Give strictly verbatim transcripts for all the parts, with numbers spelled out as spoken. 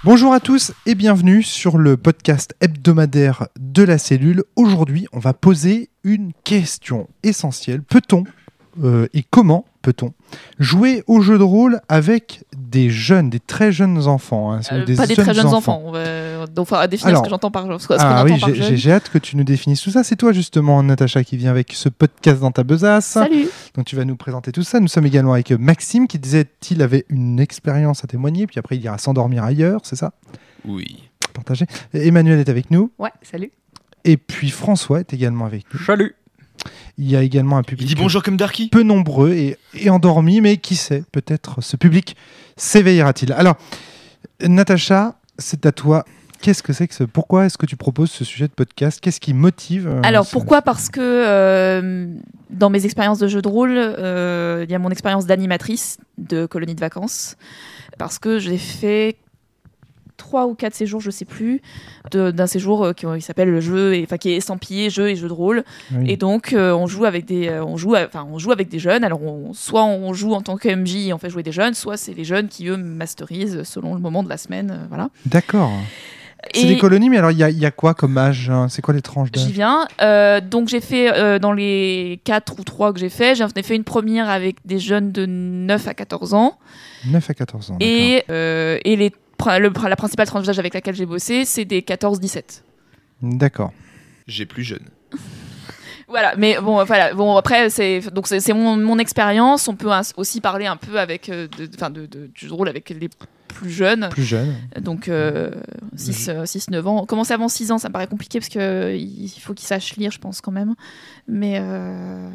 Bonjour à tous et bienvenue sur le podcast hebdomadaire de la cellule. Aujourd'hui, on va poser une question essentielle. Peut-on euh, et comment peut-on jouer au jeu de rôle avec des jeunes, des très jeunes enfants hein, euh, des Pas des jeunes très jeunes enfants. enfants. On va donc, enfin, définir Alors, ce que j'entends par, ce qu'on ah, entend oui, par j'ai, jeune. j'ai hâte que tu nous définisses tout ça. C'est toi justement, Natacha, qui vient avec ce podcast dans ta besace. Salut. Donc tu vas nous présenter tout ça. Nous sommes également avec Maxime qui disait qu'il avait une expérience à témoigner, puis après il ira s'endormir ailleurs, c'est ça ? Oui. Partagé. Emmanuel est avec nous. Ouais, salut. Et puis François est également avec nous. Salut. Il y a également un Il public dit bonjour comme Darky. peu nombreux et, et endormi, mais qui sait, peut-être ce public s'éveillera-t-il. Alors, Natacha, c'est à toi. Qu'est-ce que c'est que ce... Pourquoi est-ce que tu proposes ce sujet de podcast ? Qu'est-ce qui motive euh, Alors ce... pourquoi ? Parce que euh, dans mes expériences de jeu de rôle, euh, il y a mon expérience d'animatrice de colonie de vacances. Parce que j'ai fait trois ou quatre séjours, je sais plus, de, d'un séjour euh, qui, qui s'appelle le jeu, et, enfin qui est estampillé jeu et jeu de rôle. Oui. Et donc euh, on joue avec des, euh, on joue, enfin on joue avec des jeunes. Alors on, soit on joue en tant que M J et on fait jouer des jeunes, soit c'est les jeunes qui eux masterisent selon le moment de la semaine, euh, voilà. D'accord. C'est Et des colonies, mais alors il y, y a quoi comme âge hein ? C'est quoi les tranches d'âge ? J'y viens. Euh, donc j'ai fait euh, dans les quatre ou trois que j'ai fait, j'en ai fait une première avec des jeunes de neuf à quatorze ans. neuf à quatorze ans. Et, euh, et les, le, la principale tranche d'âge avec laquelle j'ai bossé, c'est des quatorze dix-sept. D'accord. J'ai plus jeune. Voilà, mais bon, voilà, bon après c'est donc c'est, c'est mon, mon expérience. On peut aussi parler un peu avec, euh, de, de, de, de, du rôle avec les plus jeunes. Plus jeune. Donc euh, six neuf ans. Commencer avant six ans, ça me paraît compliqué parce que il faut qu'ils sachent lire, je pense quand même. Mais euh...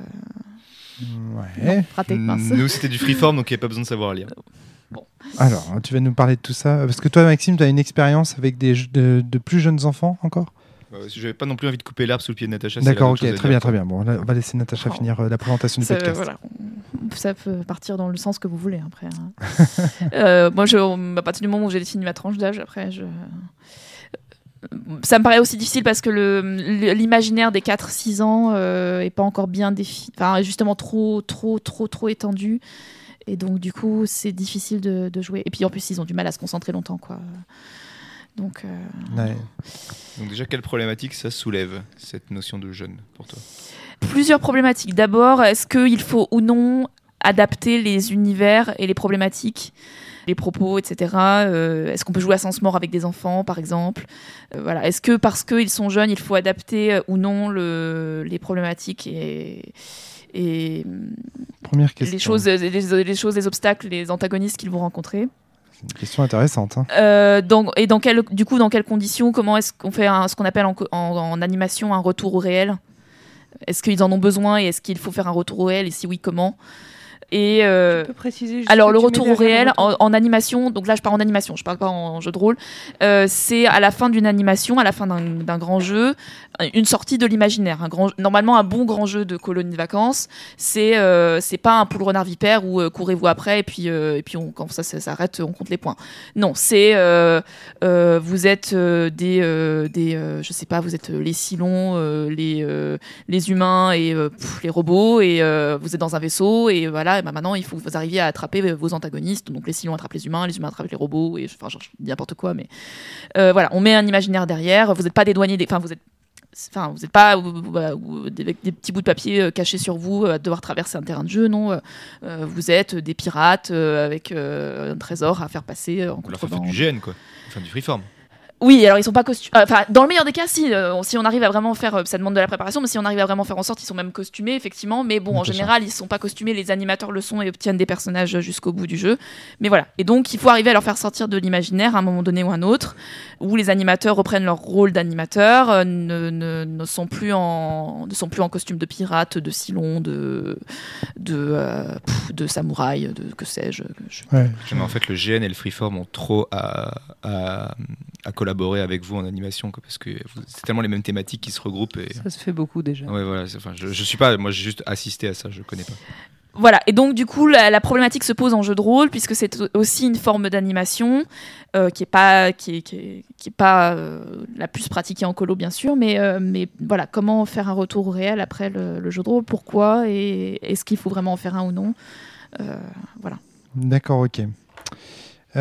ouais. Non, raté, mince. Nous c'était du freeform donc il n'y a pas besoin de savoir lire. Bon. Alors, tu vas nous parler de tout ça parce que toi, Maxime, tu as une expérience avec des de, de plus jeunes enfants encore ? Euh, J'avais pas non plus envie de couper l'arbre sous le pied de Natacha. D'accord, ok, très bien, très bien. Bon, là, on va laisser Natacha Oh. finir euh, la présentation du ça, podcast. voilà. Ça peut partir dans le sens que vous voulez après. Hein. euh, moi, je, à partir du moment où j'ai défini ma tranche d'âge, après, je... ça me paraît aussi difficile parce que le, l'imaginaire des quatre six ans euh, est pas encore bien défini, enfin, justement trop, trop, trop, trop étendu. Et donc, du coup, c'est difficile de, de jouer. Et puis, en plus, ils ont du mal à se concentrer longtemps, quoi. Donc, euh... ouais. Donc déjà, quelle problématique ça soulève, cette notion de jeune, pour toi ? Plusieurs problématiques. D'abord, est-ce qu'il faut ou non adapter les univers et les problématiques, les propos, et cetera. Euh, est-ce qu'on peut jouer à sens mort avec des enfants, par exemple ? euh, Voilà. Est-ce que parce qu'ils sont jeunes, il faut adapter euh, ou non le, les problématiques et... et Première question. les choses, les, les choses, les obstacles, les antagonistes qu'ils vont rencontrer. C'est une question intéressante. Hein. Euh, dans, et dans quel, du coup, dans quelles conditions, comment est-ce qu'on fait un, ce qu'on appelle en, en, en animation un retour au réel ? Est-ce qu'ils en ont besoin et est-ce qu'il faut faire un retour au réel et si oui, comment ? Et euh, tu peux préciser juste alors que le tu retour mets au réel derrière le retour. en, en animation, donc là je parle en animation, je parle pas en jeu de rôle, euh, c'est à la fin d'une animation, à la fin d'un, d'un grand jeu, une sortie de l'imaginaire. Un grand, normalement un bon grand jeu de colonie de vacances, c'est euh, c'est pas un poule renard vipère où euh, courez-vous après et puis euh, et puis on, quand ça, ça s'arrête on compte les points. Non, c'est euh, euh, vous êtes euh, des euh, des euh, je sais pas, vous êtes les Cylons, euh, les euh, les humains et euh, pff, les robots et euh, vous êtes dans un vaisseau et voilà, et ben maintenant il faut que vous arriviez à attraper vos antagonistes, donc les Cylons attrapent les humains, les humains attrapent les robots et enfin genre, je dis n'importe quoi, mais euh, voilà, on met un imaginaire derrière. Vous n'êtes pas des douaniers, des... enfin vous êtes Enfin, vous n'êtes pas euh, avec des petits bouts de papier euh, cachés sur vous à devoir traverser un terrain de jeu, non. Euh, vous êtes des pirates euh, avec euh, un trésor à faire passer euh, en On leur fait contrebande. du G N quoi, enfin du freeform. Oui, alors ils sont pas costumés. Enfin, dans le meilleur des cas, si, euh, si on arrive à vraiment faire, euh, ça demande de la préparation, mais si on arrive à vraiment faire en sorte, ils sont même costumés, effectivement. Mais bon, Oui, en c'est général, ils sont pas costumés. Les animateurs le sont et obtiennent des personnages jusqu'au bout du jeu. Mais voilà. Et donc, il faut arriver à leur faire sortir de l'imaginaire à un moment donné ou un autre, où les animateurs reprennent leur rôle d'animateurs, euh, ne, ne, ne sont plus en, ne sont plus en costume de pirate, de Cylon, de, de, euh, pff, de samouraï, de que sais-je. je... Ouais. Mais en fait, le G N et le freeform ont trop à, à, à collaborer avec vous en animation quoi, parce que c'est tellement les mêmes thématiques qui se regroupent. Et... Ça se fait beaucoup déjà. Ouais, voilà, enfin, je, je suis pas, moi j'ai juste assisté à ça, je connais pas. Voilà, et donc du coup la, la problématique se pose en jeu de rôle puisque c'est aussi une forme d'animation euh, qui est pas qui est, qui est, qui est pas euh, la plus pratiquée en colo bien sûr, mais euh, mais voilà, comment faire un retour au réel après le, le jeu de rôle, pourquoi et est-ce qu'il faut vraiment en faire un ou non, euh, voilà. D'accord, ok. Euh,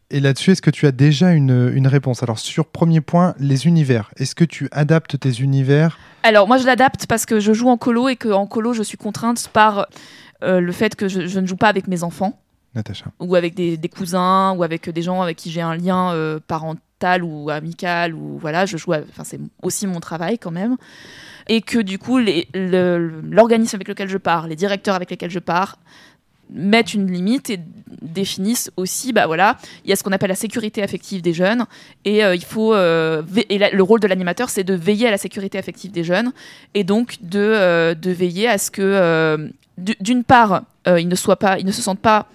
Et là-dessus, est-ce que tu as déjà une, une réponse? Alors, sur premier point, les univers. Est-ce que tu adaptes tes univers? Alors, moi, je l'adapte parce que je joue en colo et qu'en colo, je suis contrainte par euh, le fait que je, je ne joue pas avec mes enfants. Natacha. Ou avec des, des cousins, ou avec des gens avec qui j'ai un lien euh, parental ou amical, ou voilà, je joue. Enfin, c'est aussi mon travail quand même. Et que du coup, les, le, l'organisme avec lequel je pars, les directeurs avec lesquels je pars, mettent une limite et définissent aussi, bah voilà, il y a ce qu'on appelle la sécurité affective des jeunes, et euh, il faut, euh, ve- et la, le rôle de l'animateur, c'est de veiller à la sécurité affective des jeunes, et donc de, euh, de veiller à ce que, euh, d'une part, euh, ils ne soient pas, ils ne se sentent pas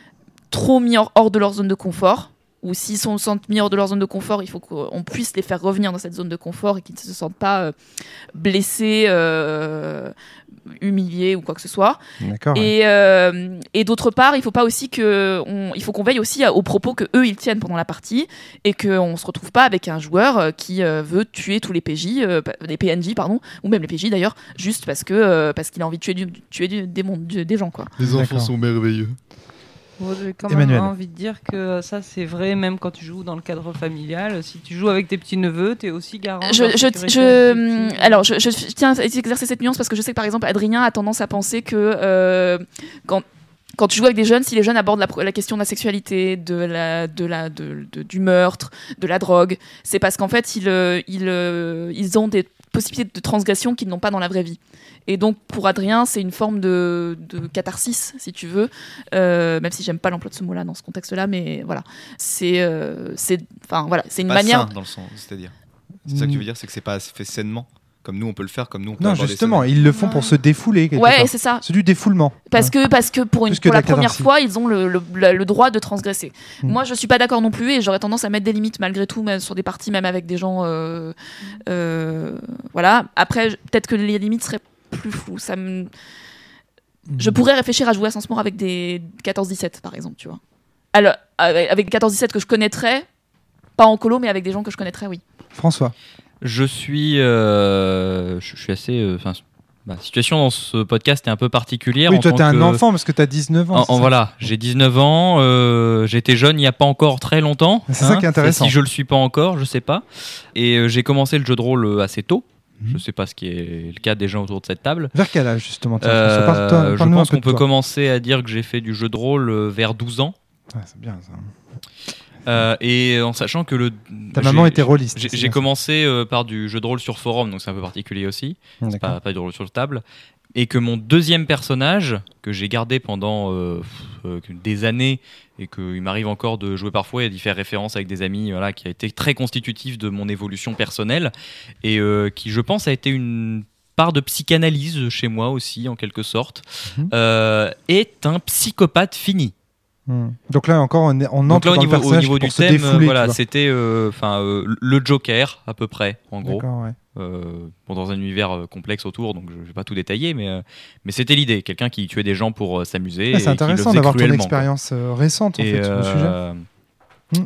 trop mis hors, hors de leur zone de confort, ou s'ils sont sentent mis hors de leur zone de confort, il faut qu'on puisse les faire revenir dans cette zone de confort et qu'ils ne se sentent pas euh, blessés, euh, humiliés ou quoi que ce soit. D'accord. Ouais. Et, euh, et d'autre part, il faut pas aussi que, on, il faut qu'on veille aussi aux propos que eux ils tiennent pendant la partie et qu'on se retrouve pas avec un joueur qui euh, veut tuer tous les P J, euh, les P N J pardon, ou même les P J d'ailleurs, juste parce que euh, parce qu'il a envie de tuer, du, tuer du, des, mondes, du, des gens quoi. Les enfants D'accord. sont merveilleux. Bon, j'ai quand Emmanuel. même envie de dire que ça c'est vrai même quand tu joues dans le cadre familial. Si tu joues avec tes petits neveux, t'es aussi garant. de Je, leur je, sécurité je, affective. alors, je, je tiens à exercer cette nuance parce que je sais que par exemple, Adrien a tendance à penser que euh, quand, quand tu joues avec des jeunes, si les jeunes abordent la, la question de la sexualité, de la, de la, de, de, du meurtre, de la drogue, c'est parce qu'en fait, ils, ils, ils ont des possibilités de transgression qu'ils n'ont pas dans la vraie vie. Et donc, pour Adrien, c'est une forme de, de catharsis, si tu veux, euh, même si j'aime pas l'emploi de ce mot-là dans ce contexte-là, mais voilà. C'est, euh, c'est, enfin, voilà, c'est une Pas manière... sain dans le sens, c'est-à-dire. C'est ça que tu veux dire, c'est que c'est pas fait sainement. Comme nous, on peut le faire, comme nous, on peut Non, aborder justement, ça. ils le font pour se défouler. quelque Ouais, part. c'est ça. C'est du défoulement. Parce Ouais. que, parce que pour, une, Plus que pour de la la première catharsis. fois, ils ont le, le, le- le droit de transgresser. Mm. Moi, je suis pas d'accord non plus et j'aurais tendance à mettre des limites malgré tout, même sur des parties, même avec des gens. euh, euh, voilà. Après, je- peut-être que les limites seraient plus floues. Ça me... Je pourrais réfléchir à jouer à Sansmore avec des quatorze dix-sept, par exemple, tu vois. Alors, avec avec des quatorze dix-sept que je connaîtrais, pas en colo, mais avec des gens que je connaîtrais, oui. François. Je suis, euh, je, je suis assez. Enfin, la situation dans ce podcast est un peu particulière. Oui, en toi, tant t'es un que- enfant parce que t'as dix-neuf ans. En, c'est en- ça voilà, j'ai dix-neuf ans. euh, J'étais jeune il n'y a pas encore très longtemps. C'est ça qui est intéressant. Si je le suis pas encore, je sais pas. Et euh, j'ai commencé le jeu de rôle euh, assez tôt. Mhm. Je sais pas ce qui est le cas des gens autour de cette table. Vers quel âge, justement tiens, Euh, François, parle-toi- je parle-nous un pense peu qu'on de peut toi. commencer à dire que j'ai fait du jeu de rôle euh, vers douze ans. Ouais, c'est bien ça. Euh, et en sachant que le. Ta j'ai- maman était rôliste. J'ai c'est j'ai bien commencé euh, par du jeu de rôle sur forum, donc c'est un peu particulier aussi. ça. D'accord. pas, pas du rôle sur table, et que mon deuxième personnage, que j'ai gardé pendant euh, euh, des années, et qu'il m'arrive encore de jouer parfois et d'y faire référence avec des amis, voilà, qui a été très constitutif de mon évolution personnelle, et euh, qui, je pense, a été une part de psychanalyse chez moi aussi, en quelque sorte, Mhm. euh, est un psychopathe fini. Hmm. Donc là encore, on, est- on Donc entre là, au dans niveau, le au personnage niveau pour du se thème, défouler. euh, tu voilà, vois. c'était euh, enfin euh, le Joker, à peu près, en gros. D'accord, ouais. Euh, bon, dans un univers euh, complexe autour, donc je ne vais pas tout détailler, mais, euh, mais c'était l'idée, quelqu'un qui tuait des gens pour euh, s'amuser. Ah, et c'est qui le intéressant faisait d'avoir ton cruellement, quoi. expérience euh, récente en Et, fait, sur le sujet. euh, Hmm.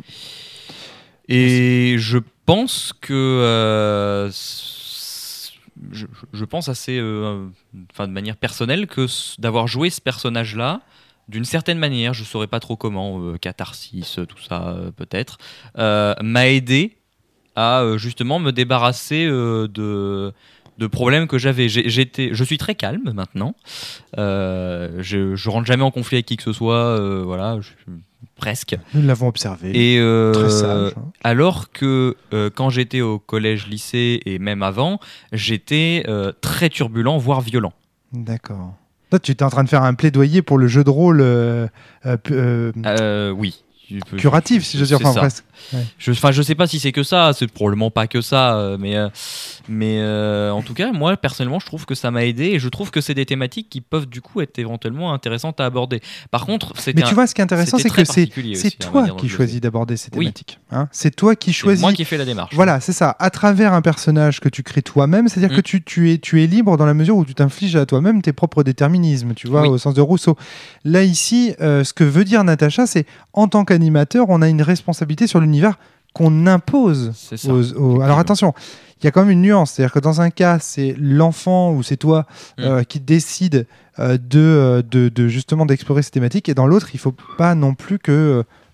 et je pense que euh, s- je, je pense assez, euh, enfin de manière personnelle, que s- d'avoir joué ce personnage-là, d'une certaine manière, je saurais pas trop comment, euh, catharsis, tout ça euh, peut-être, euh, m'a aidé à euh, justement me débarrasser euh, de de problèmes que j'avais. J'ai- J'étais, je suis très calme maintenant. Euh, je, je rentre jamais en conflit avec qui que ce soit. euh, voilà, je- presque. Nous l'avons observé. Et euh, Très sage. hein. alors que euh, quand j'étais au collège, lycée et même avant, j'étais euh, très turbulent, voire violent. D'accord. Toi, tu étais en train de faire un plaidoyer pour le jeu de rôle euh, euh, pu- euh, Euh, oui. Tu peux- curatif, si je veux dire. c'est Enfin, ça. presque. Je, enfin, je sais pas si c'est que ça, c'est probablement pas que ça, euh, mais, euh, mais euh, en tout cas, moi personnellement, je trouve que ça m'a aidé et je trouve que c'est des thématiques qui peuvent du coup être éventuellement intéressantes à aborder. Par contre, c'était Mais tu un- vois, ce qui est intéressant, c'était c'est très que c'est particulier c'est aussi, la toi manière dont qui je le choisis faisais. d'aborder ces Oui. thématiques. hein. C'est toi qui c'est choisis. moi qui ai fait la démarche. Voilà, c'est ça. À travers un personnage que tu crées toi-même, c'est-à-dire Mm. que tu, tu, es, tu es libre dans la mesure où tu t'infliges à toi-même tes propres déterminismes, tu vois, Oui. au sens de Rousseau. Là, ici, euh, ce que veut dire Natacha, c'est en tant qu'animateur, on a une responsabilité sur l'univers qu'on impose. C'est ça. aux- aux- effectivement. Alors attention, il y a quand même une nuance. C'est-à-dire que dans un cas, c'est l'enfant ou c'est toi Mm. euh, qui décide euh, de, euh, de, de justement d'explorer ces thématiques, et dans l'autre, il faut pas non plus que euh,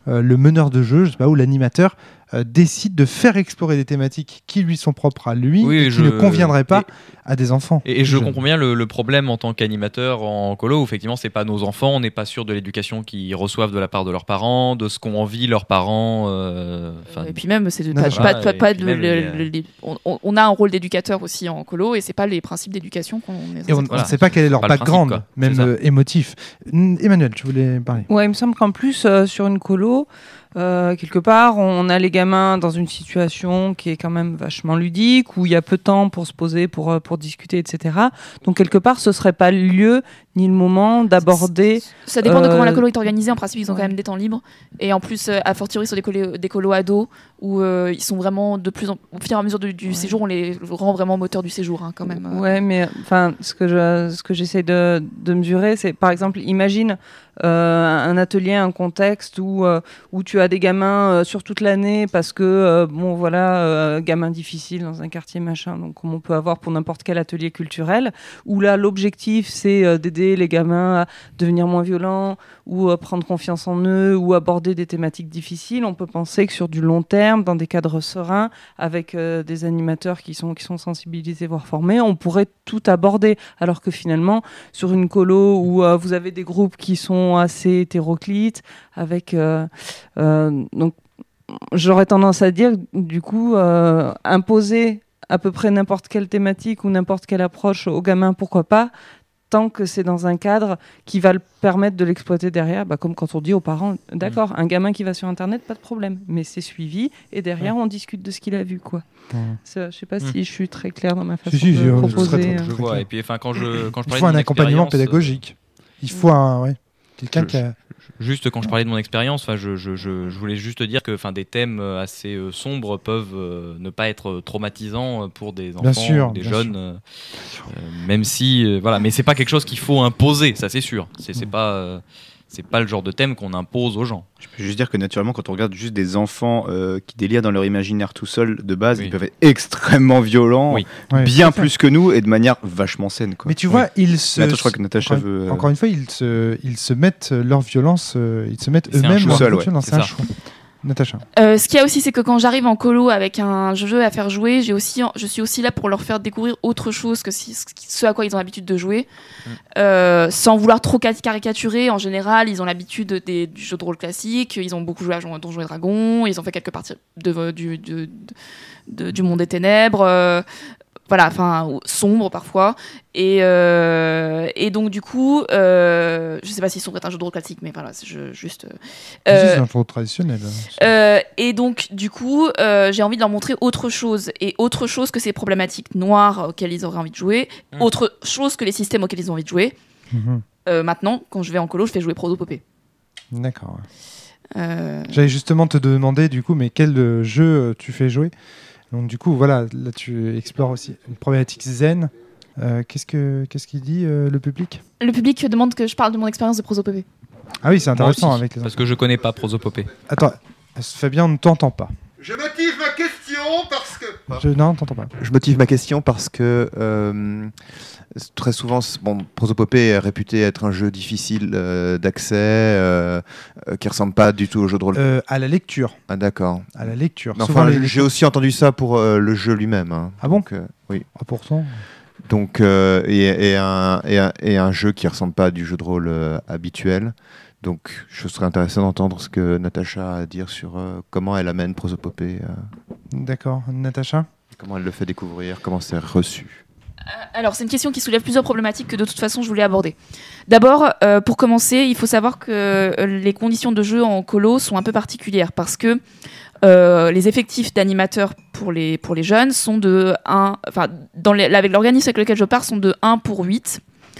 euh, le meneur de jeu, je sais pas, ou l'animateur euh, décide de faire explorer des thématiques qui lui sont propres à lui Oui, et qui je- ne conviendraient pas et- à des enfants. Et, et je jeunes. comprends bien le, le problème en tant qu'animateur en colo, où effectivement, c'est pas nos enfants, on n'est pas sûr de l'éducation qu'ils reçoivent de la part de leurs parents, de ce qu'ont envie leurs parents. euh, enfin, Et puis même, c'est de- Non, pas, je- pas- voilà, pas- et pas puis de- même, le- il y a- le- les- on, on- on a un rôle d'éducateur aussi en colo, et c'est pas les principes d'éducation qu'on est Et on ne Voilà. sait pas quel est leur Pas le background, principe, quoi. même C'est ça. euh, émotif. N- Emmanuel, tu voulais parler? Ouais, il me semble qu'en plus, euh, sur une colo, euh, quelque part, on a les gamins dans une situation qui est quand même vachement ludique, où il y a peu de temps pour se poser, pour, euh, pour discuter, et cetera. Donc, quelque part, ce serait pas le lieu ni le moment d'aborder. Ça dépend de Euh, comment la colo est organisée. En principe, ils ont ouais. quand même des temps libres. Et en plus, euh, a fortiori sur des, colos- des colos ados, où euh, ils sont vraiment de plus en au fur et à mesure du, du Ouais. séjour, on les rend vraiment moteurs du séjour, hein, quand même. Ouais, mais enfin, ce que je, ce que j'essaie de, de mesurer, c'est par exemple, imagine euh, un atelier, un contexte où euh, où tu as des gamins euh, sur toute l'année parce que euh, bon voilà, euh, gamins difficiles dans un quartier machin, donc comme on peut avoir pour n'importe quel atelier culturel, où là l'objectif c'est euh, d'aider les gamins à devenir moins violents ou à prendre confiance en eux ou aborder des thématiques difficiles. On peut penser que sur du long terme, dans des cadres sereins, avec euh, des animateurs qui sont, qui sont sensibilisés, voire formés, on pourrait tout aborder. Alors que finalement, sur une colo où euh, vous avez des groupes qui sont assez hétéroclites, avec... euh, euh, donc, j'aurais tendance à dire, du coup, euh, imposer à peu près n'importe quelle thématique ou n'importe quelle approche aux gamins, pourquoi pas, tant que c'est dans un cadre qui va le permettre de l'exploiter derrière, bah, comme quand on dit aux parents, d'accord, un gamin qui va sur Internet, pas de problème, mais c'est suivi, et derrière, on discute de ce qu'il a vu, quoi. Ouais. Ça, je sais pas Mm. si je suis très claire dans ma façon si, de si, euh, proposer. très, très, euh. très je clair. vois. Et puis, enfin, quand je quand je Il parlais faut de un mon accompagnement expérience, pédagogique. Il faut un, ouais, quelqu'un Je- qui a... Juste quand je parlais de mon expérience, enfin, je, je, je, je voulais juste dire que, enfin, des thèmes euh, assez euh, sombres peuvent euh, ne pas être traumatisants euh, pour des enfants, Bien sûr, ou des bien jeunes, euh, euh, même si, euh, voilà, mais c'est pas quelque chose qu'il faut imposer, ça c'est sûr. C'est c'est pas, euh, c'est pas le genre de thème qu'on impose aux gens. Je peux juste dire que naturellement, quand on regarde juste des enfants euh, qui délirent dans leur imaginaire tout seuls, de base, Oui. ils peuvent être extrêmement violents, Oui. Ouais, bien tout à fait. plus que nous et de manière vachement saine. Quoi. Mais tu vois, ils se... Mais attends, je crois que Natacha encore, veut. euh, encore une fois, ils se, ils se mettent leur violence, euh, ils se mettent C'est un eux-mêmes choix. leur Seul, ouais, violence. c'est C'est un ça. choix. Natacha. Euh, ce qu'il y a aussi, c'est que quand j'arrive en colo avec un jeu à faire jouer, j'ai aussi, je suis aussi là pour leur faire découvrir autre chose que si- ce à quoi ils ont l'habitude de jouer, Mm. Euh, sans vouloir trop ca- caricaturer. En général, ils ont l'habitude des, du jeu de rôle classique, ils ont beaucoup joué à Jon- Donjons et Dragons, ils ont fait quelques parties de, du, de- de- du Monde des Ténèbres. euh, Voilà, enfin, ou- sombre parfois. Et, euh, et donc, du coup, euh, je sais pas si sombre est un jeu de rôle classique, mais voilà, c'est je- juste. euh, Si, c'est un jeu traditionnel. euh, et donc, du coup, euh, j'ai envie de leur montrer autre chose. Et autre chose que ces problématiques noires auxquelles ils auraient envie de jouer. Mm. Autre chose que les systèmes auxquels ils ont envie de jouer. Mhm. Euh, maintenant, quand je vais en colo, je fais jouer Prosopopée. D'accord. ouais. Euh, J'allais justement te demander, du coup, mais quel euh, jeu euh, tu fais jouer? Donc, du coup, voilà, là, tu explores aussi une problématique zen. Euh, qu'est-ce que qu'est-ce qu'il dit, euh, le public? le public demande que je parle de mon expérience de Prosopopée. Ah oui, c'est Moi intéressant aussi, avec les parce que je connais pas Prosopopée. Attends, Fabien, on ne t'entend pas. Je motive ma question parce que... Je... Non, on ne t'entend pas. Je motive ma question parce que euh, très souvent, c- bon, Prosopopée est réputé être un jeu difficile euh, d'accès, euh, euh, qui ressemble pas du tout au jeu de rôle. Euh, à la lecture. Ah, d'accord. À la lecture. Mais Souvent, enfin, les j'ai lecteurs- aussi entendu ça pour euh, le jeu lui-même. hein. Ah bon? Donc, euh, oui. Ah, pourtant. Donc, euh, et, et, un, et, un, et un jeu qui ressemble pas à du jeu de rôle euh, habituel. Donc, je serais intéressé d'entendre ce que Natacha a à dire sur euh, comment elle amène Prosopopée, euh, D'accord. Natacha? comment elle le fait découvrir, comment c'est reçu. Alors, c'est une question qui soulève plusieurs problématiques que de toute façon je voulais aborder. D'abord, euh, pour commencer, il faut savoir que euh, les conditions de jeu en colo sont un peu particulières parce que euh, les effectifs d'animateurs pour les, pour les jeunes sont de un, enfin, dans les, avec l'organisme avec lequel je pars, sont de un pour huit.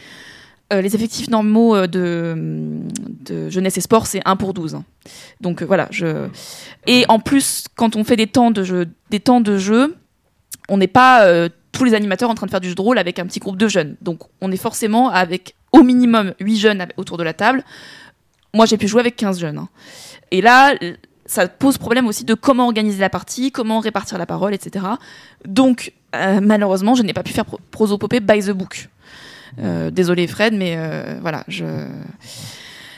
Euh, les effectifs normaux euh, de, de jeunesse et sport, c'est un pour douze. Donc euh, voilà. Je... Et en plus, quand on fait des temps de jeu, des temps de jeu on n'est pas euh, tous les animateurs en train de faire du jeu de rôle avec un petit groupe de jeunes. Donc on est forcément avec au minimum huit jeunes avec- autour de la table. Moi, j'ai pu jouer avec quinze jeunes. hein. Et là, ça pose problème aussi de comment organiser la partie, comment répartir la parole, et cetera. Donc, euh, malheureusement, je n'ai pas pu faire pro- Prosopopée by the book. Euh, désolé Fred, mais euh, voilà, je...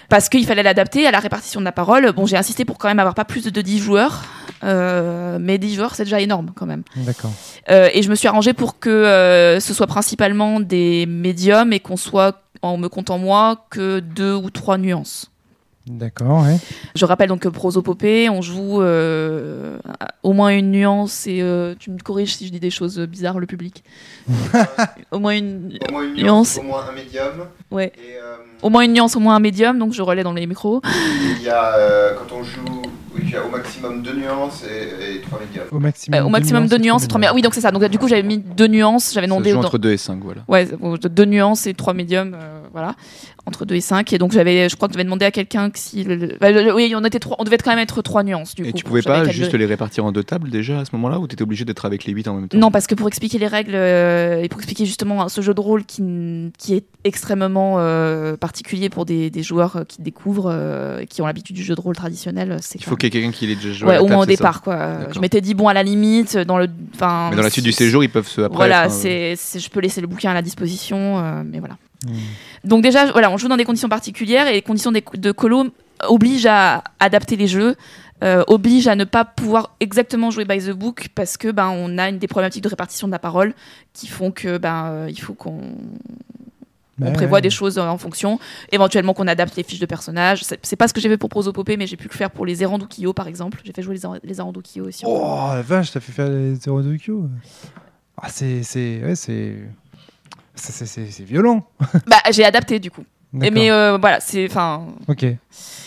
parce qu'il fallait l'adapter à la répartition de la parole. Bon, j'ai insisté pour quand même avoir pas plus de dix joueurs, euh, mais dix joueurs c'est déjà énorme quand même. D'accord. Euh, et je me suis arrangée pour que euh, ce soit principalement des médiums et qu'on soit, en me comptant moi, que deux ou trois nuances. D'accord, ouais. Je rappelle donc que prosopopée, on joue euh, au moins une nuance et euh, tu me corriges si je dis des choses bizarres, le public. Au moins une, Au moins une nuance, nuance, au moins un médium. ouais. Et euh, Au moins une nuance, au moins un médium, donc je relais dans les micros. il y a, euh, quand on joue, oui, il y a au maximum deux nuances et, et trois médiums. Au maximum, Euh, au maximum deux nuances et trois médiums. médiums. Oui, donc c'est ça. Donc du coup, j'avais mis deux nuances, j'avais Ça se demandé joue dans- entre deux et cinq, voilà. Ouais, bon, deux nuances et trois médiums, euh, voilà, entre deux et cinq. Et donc j'avais, je crois que j'avais demandé à quelqu'un que si, le- le- bah, le- oui, on était trois, on devait quand même être trois nuances du Et coup. tu pour pouvais que j'avais pas quatre juste jeux. les répartir en deux tables déjà à ce moment-là, ou t'étais obligé d'être avec les huit en même temps? Non, parce que pour expliquer les règles euh, et pour expliquer justement ce jeu de rôle qui, n- qui est extrêmement euh, particulier pour des, des joueurs euh, qui découvrent, euh, qui ont l'habitude du jeu de rôle traditionnel, c'est Il quand faut qu'il y ait quelqu'un qui l'ait déjà joué. ouais, à la au moins table, au c'est ça départ quoi. D'accord. Je m'étais dit bon à la limite dans le, enfin. Mais dans la suite du c'est- séjour, ils peuvent se après. Voilà, être, euh, c'est, c'est- je peux laisser le bouquin à la disposition, euh, mais voilà. Mmh. Donc déjà, voilà, on joue dans des conditions particulières et les conditions des- de colo obligent à adapter les jeux, euh, obligent à ne pas pouvoir exactement jouer by the book parce que ben on a une des problématiques de répartition de la parole qui font que ben euh, il faut qu'on Bah on ouais, prévoit ouais. des choses en fonction, éventuellement qu'on adapte les fiches de personnages. C'est, c'est pas ce que j'ai fait pour prosopopée, mais j'ai pu le faire pour les Erandukio par exemple. J'ai fait jouer les, Er- les Erandukio aussi. Oh la vache, t'as fait faire les zéro deux Q. Ah, c'est. C'est. Ouais, c'est. C'est, c'est, c'est, c'est violent. Bah j'ai adapté du coup. Et D'accord. mais euh, voilà, c'est enfin. Ok. Et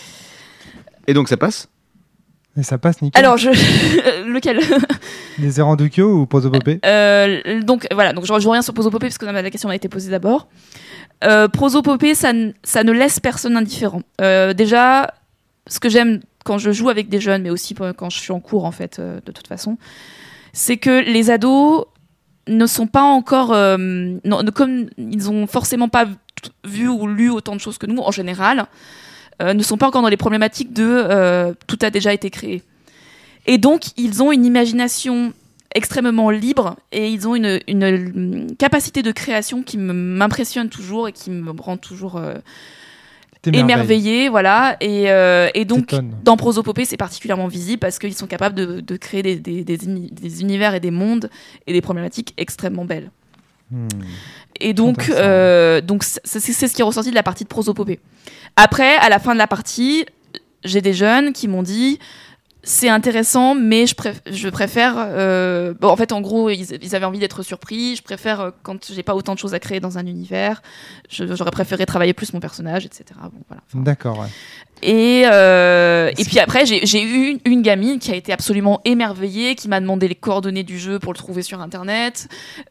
Et donc ça passe. ça passe nickel. Alors je lequel Les errants de Kyo ou prosopopée Euh, donc voilà, donc je, je reviens sur prosopopée parce que la question a été posée d'abord. Euh, prosopopée, ça, n- ça ne laisse personne indifférent. Euh, déjà, ce que j'aime quand je joue avec des jeunes, mais aussi quand je suis en cours en fait, euh, de toute façon, c'est que les ados ne sont pas encore, euh, non, ne- comme ils ont forcément pas v- vu ou lu autant de choses que nous en général, euh, ne sont pas encore dans les problématiques de euh, tout a déjà été créé. Et donc, ils ont une imagination extrêmement libre et ils ont une, une, une capacité de création qui me- m'impressionne toujours et qui me rend toujours euh, T'émerveilles. émerveillée. Voilà. Et, euh, et donc, T'étonnes. dans prosopopée, c'est particulièrement visible parce qu'ils sont capables de, de créer des, des, des, uni- des univers et des mondes et des problématiques extrêmement belles. Hmm. Et donc, Intéressant. euh, donc c'est, c'est- c'est ce qui est ressorti de la partie de prosopopée. Après, à la fin de la partie, j'ai des jeunes qui m'ont dit c'est intéressant, mais je, préf- je préfère. euh, Bon, en fait, en gros, ils, ils avaient envie d'être surpris. Je préfère euh, quand j'ai pas autant de choses à créer dans un univers. Je- j'aurais préféré travailler plus mon personnage, et cetera. Bon, voilà. Enfin, D'accord, ouais. et, euh, et puis après, j'ai, j'ai eu une, une gamine qui a été absolument émerveillée, qui m'a demandé les coordonnées du jeu pour le trouver sur Internet,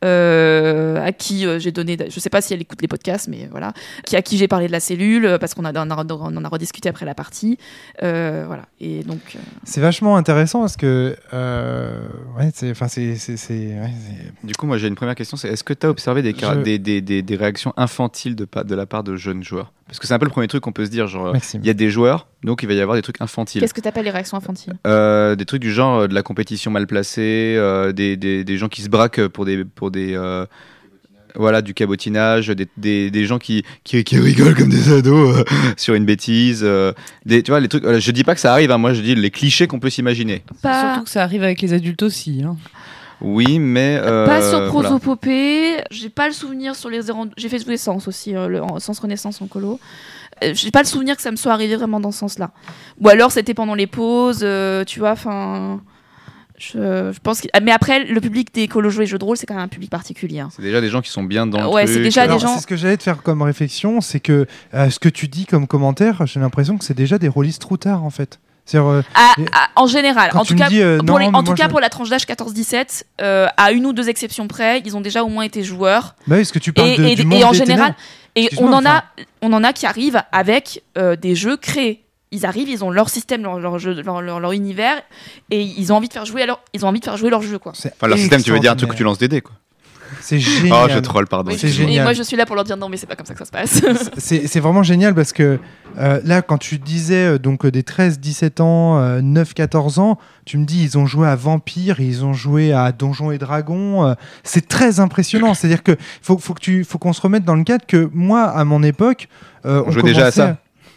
euh, à qui euh, j'ai donné, je sais pas si elle écoute les podcasts, mais voilà, qui, à qui j'ai parlé de la cellule, euh, parce qu'on a, on a, on en a rediscuté après la partie. Euh, voilà. Et donc, euh, C'est vachement intéressant parce que. Euh, ouais, c'est. Enfin, c'est. c'est, c'est, ouais, c'est- Du coup, moi j'ai une première question, c'est est-ce que tu as observé des, car- Je- des, des, des, des réactions infantiles de, pa- de la part de jeunes joueurs? Parce que c'est un peu le premier truc qu'on peut se dire, genre, Maxime. il y a des joueurs, donc il va y avoir des trucs infantiles. qu'est-ce que t'appelles les réactions infantiles? Euh, des trucs du genre euh, de la compétition mal placée, euh, des, des, des gens qui se braquent pour des, pour des euh, voilà, du cabotinage, des, des, des gens qui, qui, qui rigolent comme des ados euh, sur une bêtise. euh, des, tu vois, les trucs. euh, je dis pas que ça arrive, hein, moi je dis les clichés qu'on peut s'imaginer. Pas, Surtout que ça arrive avec les adultes aussi. Hein. Oui, mais euh, pas sur voilà. prosopopée. J'ai pas le souvenir sur les errants. J'ai fait jouer Sens aussi, euh, le, en- Sens Renaissance en colo. Euh, J'ai pas le souvenir que ça me soit arrivé vraiment dans ce sens-là. Ou alors c'était pendant les pauses, euh, tu vois. Enfin, je, je pense. Que... Mais après, le public des colos jeux et jeux de rôle, c'est quand même un public particulier. Hein. C'est déjà des gens qui sont bien dans le Ouais, truc. c'est déjà des Alors, gens- c'est ce que j'allais te faire comme réflexion, c'est que euh, ce que tu dis comme commentaire, j'ai l'impression que c'est déjà des rôlistes routard en fait. C'est-à-dire, euh, Ah, Et- ah, en général, quand en tu tout me cas, dis, euh, pour, non, les- mais en tout moi, cas je- pour la tranche d'âge quatorze dix-sept, euh, à une ou deux exceptions près, ils ont déjà au moins été joueurs. bah oui, parce que tu parles Et, de, et- du et monde en des général, et on Excuse-moi, en a, on en a qui arrivent avec euh, des jeux créés. Ils arrivent, ils ont leur système, leur, leur, jeu, leur, leur, leur univers, et ils ont envie de faire jouer, alors, ils ont envie de faire jouer leur jeu, quoi. C'est Enfin, leur système, tu veux dire un truc que tu lances des dés, quoi. C'est génial. Oh, je troll, pardon. Oui, c'est je- et génial. moi, je suis là pour leur dire non, mais c'est pas comme ça que ça se passe. C'est c'est vraiment génial parce que euh, là, quand tu disais euh, donc euh, des treize dix-sept ans, euh, neuf quatorze ans, tu me dis ils ont joué à Vampire, ils ont joué à Donjons et Dragons. euh, c'est très impressionnant. C'est-à-dire que faut, faut que tu, faut qu'on se remette dans le cadre que moi, à mon époque, euh, On jouait déjà à commençait ça.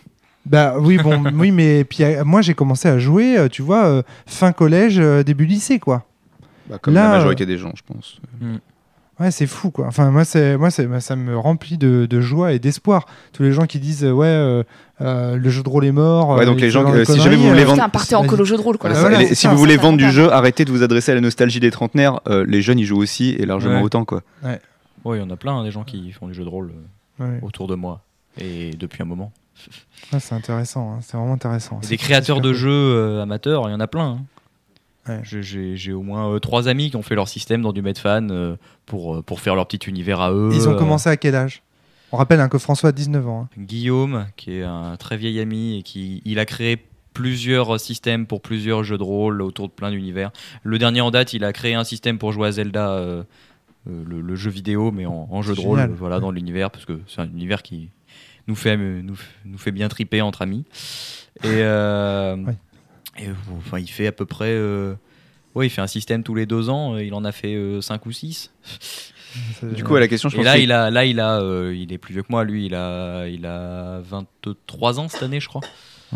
Bah oui, bon, oui, mais puis euh, moi j'ai commencé à jouer, euh, tu vois, euh, fin collège, euh, début lycée, quoi. Bah, comme Là, la majorité des gens, je pense. Ouais, c'est fou, quoi. Enfin, moi, c'est, moi, c'est, ça me remplit de, de joie et d'espoir. Tous les gens qui disent, euh, ouais, euh, euh, le jeu de rôle est mort. Ouais, donc euh, les gens, dans euh, les si conneries, jamais vous voulez euh, vendre- Putain, partez en colo jeu de rôle, quoi. Voilà, Voilà, ça. Et c'est si ça, vous voulez ça vendre du rentable. jeu, arrêtez de vous adresser à la nostalgie des trentenaires. Euh, les jeunes, ils jouent aussi et largement Ouais. autant, quoi. Ouais, il y en a plein, hein, des gens qui font du jeu de rôle euh, Ouais. autour de moi. Et depuis un moment. Ouais, c'est intéressant, hein. C'est vraiment intéressant. Et C'est- des créateurs c'est de super jeux euh, amateurs, il y en a plein. hein. Ouais. J'ai- J'ai j'ai au moins euh, trois amis qui ont fait leur système dans du Medfan euh, pour, euh, pour faire leur petit univers à eux. cool. Ils ont euh, commencé à quel âge? On rappelle hein, que François a dix-neuf ans. hein. Guillaume, qui est un très vieil ami et qui il a créé plusieurs systèmes pour plusieurs jeux de rôle autour de plein d'univers. Le dernier en date, il a créé un système pour jouer à Zelda, euh, euh, le, le jeu vidéo, mais en, en jeu de C'est rôle, génial. euh, voilà, dans l'univers, parce que c'est un univers qui nous fait, euh, nous, nous fait bien triper entre amis. Et, euh, Ouais. et, euh, enfin, il fait à peu près... euh, ouais, il fait un système tous les deux ans, euh, il en a fait cinq ou six. C'est- Du coup, à la question, je Et pense là, que- il a, là, il a, euh, il est plus vieux que moi. Lui, il a, il a vingt-trois ans cette année, je crois.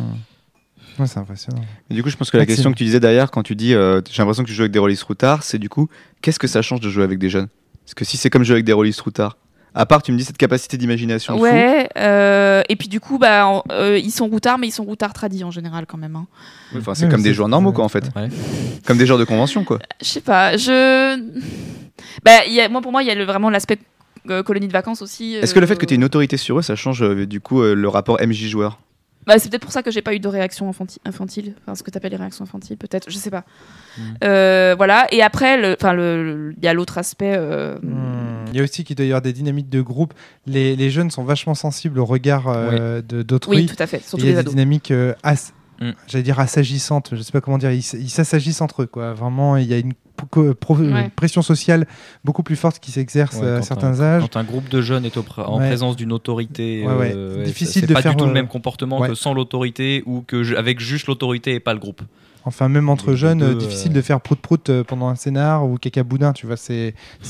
Ouais, c'est impressionnant. Et du coup, je pense que la Maxime. question que tu disais derrière, quand tu dis euh, j'ai l'impression que tu joues avec des rôlistes routards, c'est du coup, qu'est-ce que ça change de jouer avec des jeunes? Parce que si c'est comme jouer avec des rôlistes routards, à part, tu me dis cette capacité d'imagination de fou. Ouais, euh, et puis du coup, bah, en- euh, ils sont routards, mais ils sont routards tradis en général quand même. hein. Ouais, enfin, c'est Ouais, comme c'est- des joueurs normaux, quoi, en fait. Ouais. Comme des joueurs de convention, quoi. Je sais pas, je. Bah, il y a, moi, pour moi, il y a le, vraiment l'aspect euh, colonie de vacances aussi. Est-ce que le fait euh, que tu aies une autorité sur eux, ça change euh, du coup euh, le rapport M J joueur? Bah, c'est peut-être pour ça que j'ai pas eu de réaction infanti- infantile, enfin ce que tu appelles les réactions infantiles, peut-être, je sais pas. Mm. Euh, voilà, et après, le- enfin, le- le- il y a l'autre aspect. euh, Hmm. Il y a aussi qu'il doit y avoir des dynamiques de groupe. Les, les jeunes sont vachement sensibles au regard euh, de- d'autrui. Oui, tout à fait, Et surtout il y a les des ados. dynamiques, euh, as- Mm. j'allais dire assagissantes, je sais pas comment dire, ils, s- ils s'assagissent entre eux. Quoi. Vraiment, il y a une, pro- pro- Ouais. une pression sociale beaucoup plus forte qui s'exerce Ouais, euh, à quand certains un- âges. Quand un groupe de jeunes est au pr- en Ouais. présence d'une autorité, Ouais, ouais. euh, Difficile c'est de pas faire, du tout euh, le même comportement ouais. que sans l'autorité ou que je- avec juste l'autorité et pas le groupe. Enfin, même entre Les jeunes, deux, euh, difficile euh, de faire prout-prout euh, pendant un scénar ou caca boudin, tu vois, c'est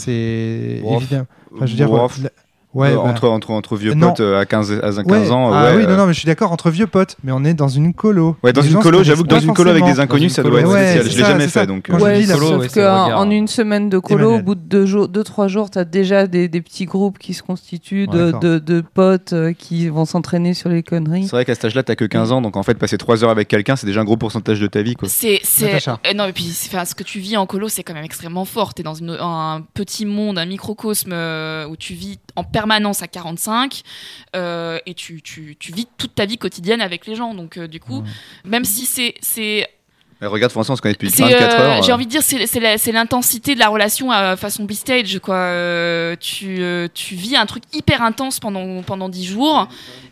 c'est Bon, évident. Enfin, je veux dire, bon, euh, la- ouais, Euh, bah, entre, entre, entre vieux Non. potes euh, à quinze, à quinze ouais. ans. Ah ouais, oui, euh, non, non, mais je suis d'accord entre vieux potes, mais on est dans une colo. Ouais, dans Les une gens se colo, connaissent j'avoue que dans pas une colo avec des forcément. inconnus, ça doit être Ouais, spécial. c'est Je l'ai ça, jamais c'est fait, ça. donc. Quand euh, je Ouais, dis la- colo, Sauf ouais, c'est le qu'en regard. en une semaine de colo, Emmanuel. au bout de deux, jours, deux trois jours, tu as déjà des, des petits groupes qui se constituent de, D'accord. de, de potes euh, qui vont s'entraîner sur les conneries. C'est vrai qu'à cet âge-là, t'as que quinze ans, donc en fait, passer trois heures avec quelqu'un, c'est déjà un gros pourcentage de ta vie, quoi. C'est, c'est... Natacha. euh, non, et puis c'est- enfin, ce que tu vis en colo, c'est quand même extrêmement fort. T'es dans une, un petit monde, un microcosme euh, où tu vis en permanence à quarante-cinq euh, et tu, tu, tu vis toute ta vie quotidienne avec les gens. Donc, euh, du coup, même si c'est. c'est Mais regarde, François, on se connaît depuis c'est, vingt-quatre euh, heures. j'ai euh, envie de dire, c'est, c'est, la- c'est l'intensité de la relation à façon B-stage, quoi. Euh, tu, euh, tu vis un truc hyper intense pendant, pendant dix jours.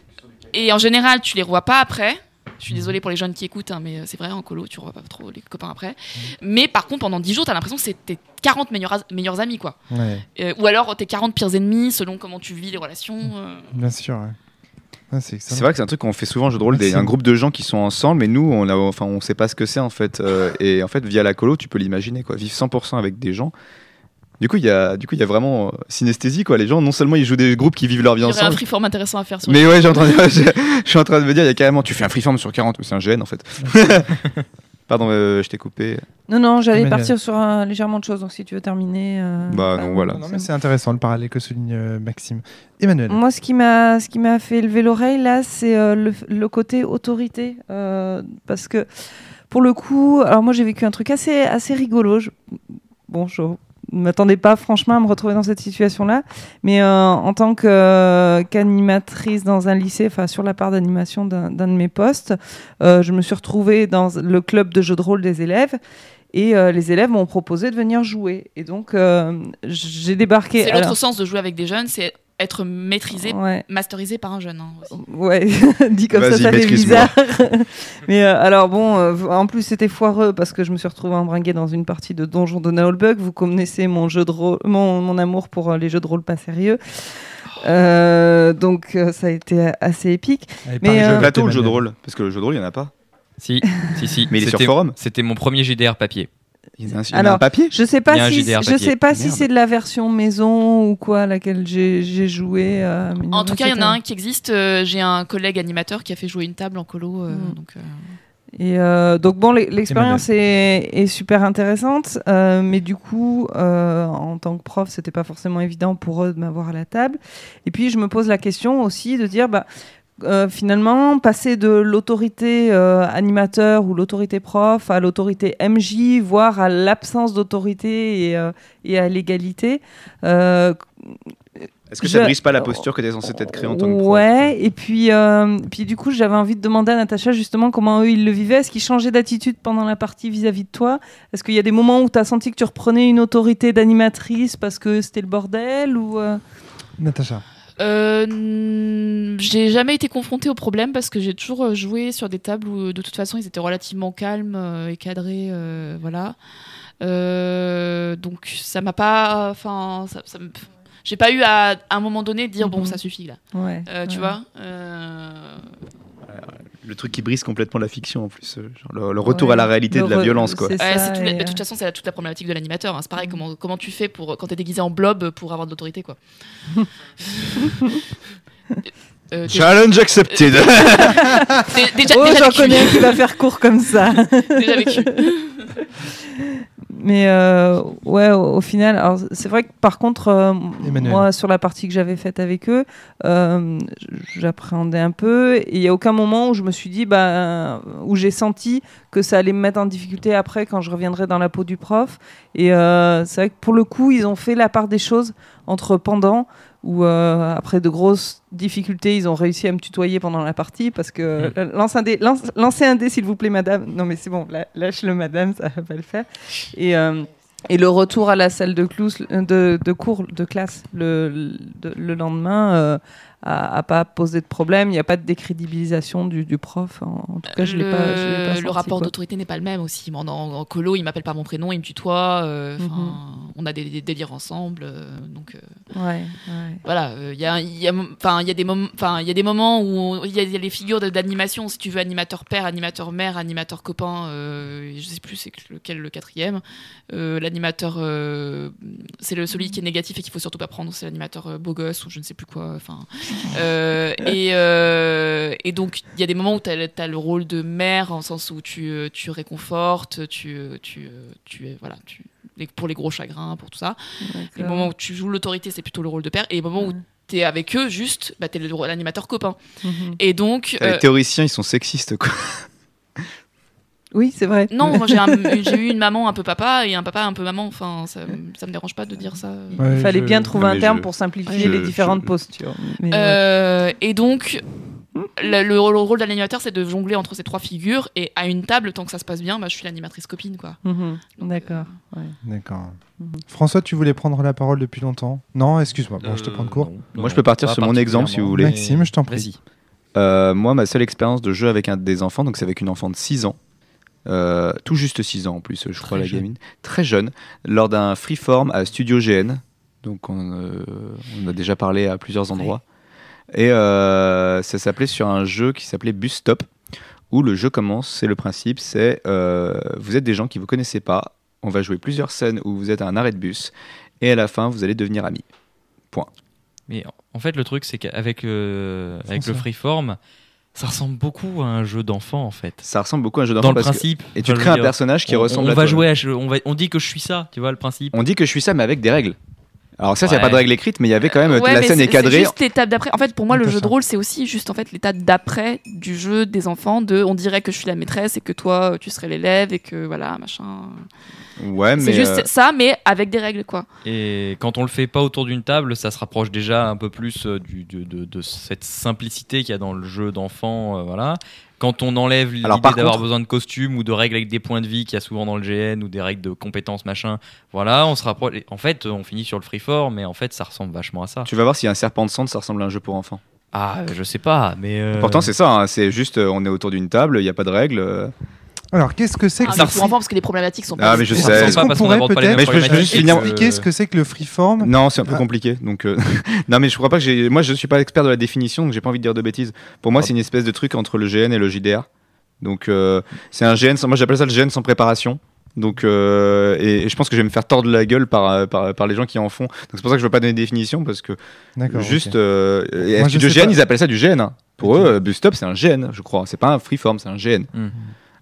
Et en général, tu les revois pas après. Je suis désolée pour les jeunes qui écoutent, hein, mais c'est vrai, en colo, tu revois pas trop les copains après. Mais par contre, pendant dix jours, t'as l'impression que c'est tes quarante meilleurs, meilleurs amis, quoi. Ouais, Euh, ou alors tes quarante pires ennemis, selon comment tu vis les relations. euh. bien sûr. Ouais. Ouais, c'est C'est excellent. vrai que c'est un truc qu'on fait souvent en jeu de rôle, des, Merci. un groupe de gens qui sont ensemble, mais nous, on a, enfin, on sait pas ce que c'est en fait. euh, et en fait, via la colo, tu peux l'imaginer, quoi. Vivre cent pour cent avec des gens. Du coup, il y a, du coup, il y a vraiment euh, synesthésie, quoi. Les gens, non seulement ils jouent des groupes qui vivent leur vie Il y aurait un ensemble. freeform intéressant à faire sur Mais ouais, j'ai en train de- je, je suis en train de me dire, il y a carrément, tu fais un freeform sur quarante, mais c'est un G N en fait. Pardon, euh, je t'ai coupé. Non, non, j'allais Emmanuel. partir sur un, légèrement de choses, donc si tu veux terminer. euh, Bah non, voilà. Non, mais c'est intéressant le parallèle que souligne euh, Maxime. Emmanuel. Moi, ce qui m'a, ce qui m'a fait lever l'oreille là, c'est euh, le, le côté autorité, euh, parce que pour le coup, alors moi j'ai vécu un truc assez, assez rigolo. Je- bon, je ne m'attendais pas franchement à me retrouver dans cette situation-là, mais euh, en tant que, euh, qu'animatrice dans un lycée, enfin sur la part d'animation d'un, d'un de mes postes, euh, je me suis retrouvée dans le club de jeux de rôle des élèves. Et euh, les élèves m'ont proposé de venir jouer. Et donc, euh, j'ai débarqué. C'est l'autre alors- sens de jouer avec des jeunes, c'est être maîtrisé, Ouais. masterisé par un jeune. hein, aussi. Ouais, dit comme ça, Vas-y, ça fait maîtrise-moi. bizarre. Mais euh, alors bon, euh, en plus c'était foireux parce que je me suis retrouvée embringuée dans une partie de Donjon de Naolbug. Vous connaissez mon jeu de rôle, mon, mon amour pour euh, les jeux de rôle pas sérieux. Euh, donc euh, ça a été assez épique. Allez, Mais, parlez, euh, je Plateau ou le jeu de Emmanuel. rôle? Parce que le jeu de rôle, il y en a pas. Si, si, si. Mais il est sur C'était- forum. C'était mon premier J D R papier. Il y a un, il y a Alors, un papier. Je sais Il y pas a un si J D R je papier. sais pas si Merde. c'est de la version maison ou quoi à laquelle j'ai j'ai joué. euh, mais En non, tout cas, il y en a c'était- un qui existe. euh, J'ai un collègue animateur qui a fait jouer une table en colo. euh, Mm. donc, euh, Et euh, donc bon, l'e- l'expérience est, est super intéressante, euh, mais du coup, euh, en tant que prof, c'était pas forcément évident pour eux de m'avoir à la table. Et puis je me pose la question aussi de dire, bah, euh, finalement, passer de l'autorité euh, animateur ou l'autorité prof à l'autorité M J, voire à l'absence d'autorité et, euh, et à l'égalité. euh, Est-ce que je- ça brise pas la posture que tu es censé être créée en tant que prof Ouais, et puis, euh, puis du coup, j'avais envie de demander à Natacha justement comment eux ils le vivaient. Est-ce qu'ils changeaient d'attitude pendant la partie vis-à-vis de toi? Est-ce qu'il y a des moments où tu as senti que tu reprenais une autorité d'animatrice parce que c'était le bordel ou euh Natacha. Euh, n- j'ai jamais été confrontée au problème parce que j'ai toujours euh, joué sur des tables où de toute façon ils étaient relativement calmes euh, et cadrés, euh, voilà. Euh, donc ça m'a pas, enfin, ça, ça me- j'ai pas eu à, à un moment donné de dire bon Mhm. ça suffit là, Ouais. Euh, tu ouais. vois. Euh, Le truc qui brise complètement la fiction en plus. euh, genre le, le retour Ouais. à la réalité Le de la re- violence, quoi. c'est ouais, ça, c'est tout la- et, bah, de euh, toute façon c'est la- toute la problématique de l'animateur. hein. C'est pareil, Mhm. comment comment tu fais pour quand t'es déguisé en blob pour avoir de l'autorité quoi. Euh, déjà, Challenge accepted. dé- déjà, Oh, déjà j'en vécu. connais un qui va faire court comme ça. Déjà vécu. Mais euh, ouais, au, au final, alors c'est vrai que par contre, euh, Emmanuel. moi sur la partie que j'avais faite avec eux, euh, j'appréhendais un peu et il y a aucun moment où je me suis dit, bah, où j'ai senti que ça allait me mettre en difficulté après quand je reviendrai dans la peau du prof. Et euh, c'est vrai que pour le coup, ils ont fait la part des choses entre pendant. Où euh, après de grosses difficultés, ils ont réussi à me tutoyer pendant la partie parce que Mm. lance un dé, lance, lancez un dé s'il vous plaît, madame. Non mais c'est bon, la- lâche-le, madame, ça va pas le faire. Et euh, et le retour à la salle de, clous, de, de cours de classe le, le, le lendemain euh, a, a pas posé de problème. Il n'y a pas de décrédibilisation du, du prof. En, en tout cas, je l'ai le, pas. Je l'ai pas le senti, rapport quoi. d'autorité n'est pas le même aussi. En, en- en colo, il m'appelle par mon prénom, il me tutoie. euh, 'fin, Mhm. On a des, des délires ensemble. euh, donc euh, Ouais, ouais. voilà, euh, il y a, il y a, enfin, il y a des moments, enfin, il y a des moments où il y, a- il y a les figures de- d'animation. Si tu veux, animateur père, animateur mère, animateur copain. Euh, je sais plus c'est lequel le quatrième. Euh, l'animateur, euh, c'est le celui qui est négatif et qu'il faut surtout pas prendre. C'est l'animateur euh, beau gosse ou je ne sais plus quoi. Enfin. Euh, et, euh, et donc, il y a des moments où tu as le rôle de mère, en sens où tu, euh, tu réconfortes, tu, euh, tu, euh, tu, es- voilà, tu, les- pour les gros chagrins, pour tout ça. Les D'accord. moments où tu joues l'autorité, c'est plutôt le rôle de père. Et les moments où Ouais. tu es avec eux, juste, bah, tu es l'animateur copain. Mhm. Et donc. Les euh, théoriciens, ils sont sexistes, quoi. Oui, c'est vrai. non, moi j'ai un- j'ai eu une maman un peu papa et un papa un peu maman. Enfin, ça, ça me dérange pas de dire ça. Ouais, Il fallait je- bien trouver Non, un mais terme je- pour simplifier je- les différentes je- postures. Mais ouais. Euh, et donc, le, le rôle- le rôle de l'animateur, c'est de jongler entre ces trois figures. Et à une table, tant que ça se passe bien, bah, je suis l'animatrice copine, quoi. Mhm. Donc, D'accord. ouais. D'accord. Mhm. François, tu voulais prendre la parole depuis longtemps? Non, excuse-moi. Bon, je te Euh, prends de court. non, Moi, non, je peux partir pas sur mon exemple, si vous voulez. Maxime, je t'en prie. Vas-y. Euh, moi, ma seule expérience de jeu avec un des enfants, donc c'est avec une enfant de six ans, euh, tout juste six ans en plus, je crois, la jeune. gamine, très jeune, lors d'un freeform à Studio G N. Donc, on, euh, on a déjà parlé à plusieurs endroits. Et euh, ça s'appelait sur un jeu qui s'appelait Bus Stop, où le jeu commence, c'est le principe, c'est euh, vous êtes des gens qui vous connaissez pas, on va jouer plusieurs scènes où vous êtes à un arrêt de bus, et à la fin, vous allez devenir amis. Point. Mais en fait, le truc, c'est qu'avec euh, avec François. le freeform, ça ressemble beaucoup à un jeu d'enfant, en fait. Ça ressemble beaucoup à un jeu Dans d'enfant le parce que- principe. et tu enfin, je crées veux un dire, personnage qui on, ressemble on à va toi. jouer à- on, va, on dit que je suis ça, tu vois le principe. On dit que je suis ça, mais avec des règles. Alors ça, il n'y a Ouais. pas de règles écrites, mais il y avait quand même, Ouais, la mais scène c'est- est cadrée. C'est juste l'étape d'après. En fait, pour moi, le Natacha. jeu de rôle, c'est aussi juste en fait l'étape d'après du jeu des enfants. De, on dirait que je suis la maîtresse et que toi, tu serais l'élève et que voilà, machin. Ouais, mais C'est juste euh, ça, mais avec des règles, quoi. Et quand on le fait pas autour d'une table, ça se rapproche déjà un peu plus euh, du, de, de- de cette simplicité qu'il y a dans le jeu d'enfant. euh, voilà. Quand on enlève l'idée Alors, par d'avoir contre- besoin de costumes ou de règles avec des points de vie qu'il y a souvent dans le G N ou des règles de compétences machin, voilà, on se rapproche. En fait, on finit sur le freeform, mais en fait, ça ressemble vachement à ça. tu vas voir s'il y a un serpent de cendre, ça ressemble à un jeu pour enfants. Ah, euh, je sais pas, mais. euh, Pourtant, c'est ça, hein, c'est juste, euh, on est autour d'une table, il n'y a pas de règles. euh. Alors, qu'est-ce que c'est que Ah, ça mais pour enfants, parce que les problématiques sont Ah, pas. mais je ça sais. ressemble Est-ce pas qu'on parce qu'on pourrait aborde pas les mêmes peut-être Mais je peux juste problématiques, finir- euh, expliquer ce que c'est que le freeform? Non, c'est un peu Ah. compliqué. Donc, euh, non, mais je crois pas que j'ai. Moi, je suis pas expert de la définition, donc j'ai pas envie de dire de bêtises. Pour moi, Ah. c'est une espèce de truc entre le G N et le J D R. Donc, euh, c'est un G N. Sans... Moi, j'appelle ça le G N sans préparation. Donc, euh, et, et je pense que je vais me faire tordre la gueule par, par, par les gens qui en font. Donc c'est pour ça que je veux pas donner de définition parce que D'accord, juste ok. euh, et Moi, je Studio sais G N, pas. ils appellent ça du G N. Hein. Pour Ok. eux, euh, Bus Stop c'est un G N, je crois. C'est pas un freeform, c'est un G N. Mm.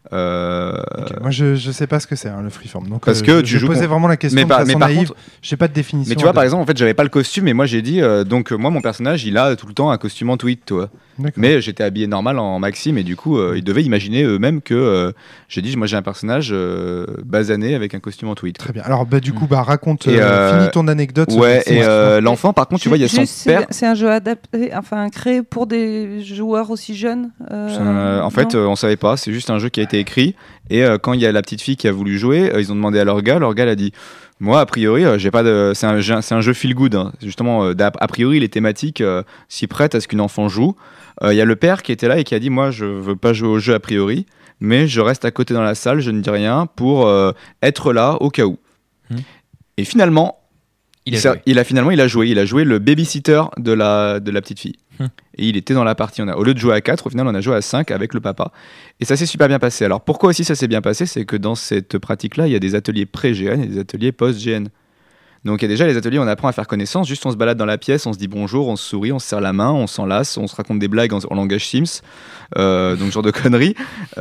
Euh, Ok, moi, je je sais pas ce que c'est hein, le freeform. Donc, Parce euh, que je, tu je joues posais con- vraiment la question mais de par, façon mais par naïve. contre, J'ai pas de définition. mais tu vois, à par donner. exemple, en fait, j'avais pas le costume, mais moi j'ai dit, euh, donc moi mon personnage, il a tout le temps un costume en tweed, toi. D'accord. Mais j'étais habillé normal en maxime et du coup, euh, ils devaient imaginer eux-mêmes que euh, j'ai dit, moi j'ai un personnage euh, basané avec un costume en tweed. Très bien. Alors, bah, du coup, bah, raconte, Et, euh, euh, finis ton anecdote. Ouais, c'est- et c'est- euh, l'enfant, par contre, tu vois, il y a son Juste, c'est- père. C'est un jeu adapté, enfin créé pour des joueurs aussi jeunes. euh, C'est un- en fait, non euh, on savait pas. C'est juste un jeu qui a été écrit. Et euh, quand il y a la petite fille qui a voulu jouer, euh, ils ont demandé à leur gars. Leur gars a dit, moi, a priori, euh, j'ai pas de. C'est un, jeu- c'est un jeu feel good. Hein. Justement, euh, d'a- a priori, les thématiques euh, s'y prêtent à ce qu'une enfant joue. Euh, Il y a le père qui était là et qui a dit, moi, je veux pas jouer au jeu a priori, mais je reste à côté dans la salle, je ne dis rien pour euh, être là au cas où. Hmm. Et finalement, Il a s'est- joué. il a finalement, il a joué. Il a joué le babysitter de la de la petite fille. Hmm. Et il était dans la partie. On a, au lieu de jouer à quatre, au final, on a joué à cinq avec le papa. Et ça s'est super bien passé. Alors pourquoi aussi ça s'est bien passé? C'est que dans cette pratique-là, il y a des ateliers pré-G N et des ateliers post-G N. Donc il y a déjà les ateliers, on apprend à faire connaissance, juste on se balade dans la pièce, on se dit bonjour, on se sourit, on se serre la main, on s'enlace, on se raconte des blagues en, en langage Sims, euh, donc ce genre de conneries.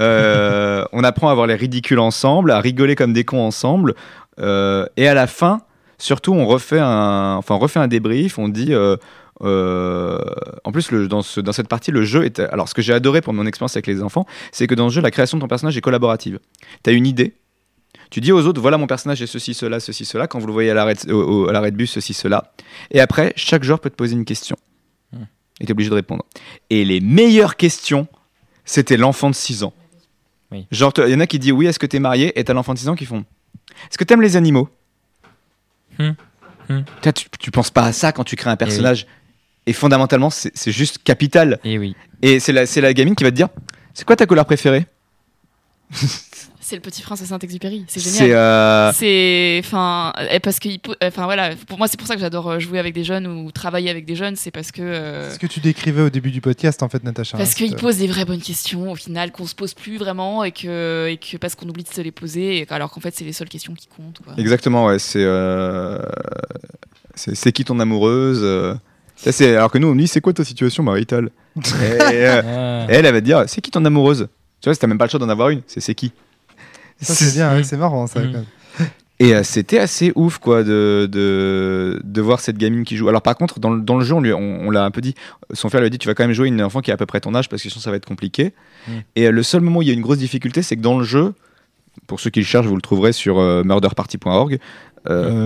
Euh, on apprend à avoir les ridicules ensemble, à rigoler comme des cons ensemble. Euh, et à la fin, surtout, on refait un, enfin, on refait un débrief, on dit... euh, euh, en plus, le, dans, ce, dans cette partie, le jeu est. Alors, ce que j'ai adoré pour mon expérience avec les enfants, c'est que dans ce jeu, la création de ton personnage est collaborative. Tu as une idée, tu dis aux autres, voilà mon personnage est ceci, cela, ceci, cela. Quand vous le voyez à l'arrêt de, au- au- à l'arrêt de bus, ceci, cela. Et après, chaque joueur peut te poser une question. Hmm. Et tu es obligé de répondre. Et les meilleures questions, c'était l'enfant de six ans. Oui. Genre, il y en a qui disent oui, est-ce que tu es marié? Et t'as l'enfant de six ans qui font est-ce que tu aimes les animaux? Hmm. Hmm. Putain, Tu, tu penses pas à ça quand tu crées un personnage. Et fondamentalement, c'est c'est juste capital. Et oui. Et c'est la, c'est la gamine qui va te dire c'est quoi ta couleur préférée? C'est le Petit Prince à Saint-Exupéry, c'est C'est génial. euh, C'est, enfin, euh, parce que, il po- enfin voilà, pour moi c'est pour ça que j'adore euh, jouer avec des jeunes ou travailler avec des jeunes, c'est parce que, euh, C'est ce que tu décrivais au début du podcast, en fait, Natacha. parce hein, qu'ils c'est- posent des vraies bonnes questions au final qu'on se pose plus vraiment et que, et que parce qu'on oublie de se les poser, et, alors qu'en fait c'est les seules questions qui comptent. Quoi. exactement, ouais. C'est euh, c'est c'est qui ton amoureuse euh, ça, c'est alors que nous on dit c'est quoi ta situation maritale? et, euh, Ah. et elle, elle va te dire c'est qui ton amoureuse? Tu vois, si t'as même pas le choix d'en avoir une, c'est c'est qui? Ça, c'est bien, ouais, c'est marrant, ça. Mm. quand même. Et euh, c'était assez ouf quoi de, de, de voir cette gamine qui joue. Alors par contre dans le, dans le jeu on, lui, on, on l'a un peu dit, son frère lui a dit tu vas quand même jouer une enfant qui a à peu près ton âge parce que sinon ça va être compliqué. Mm. Et euh, le seul moment où il y a une grosse difficulté c'est que dans le jeu, pour ceux qui le cherchent vous le trouverez sur euh, murder party point org, euh,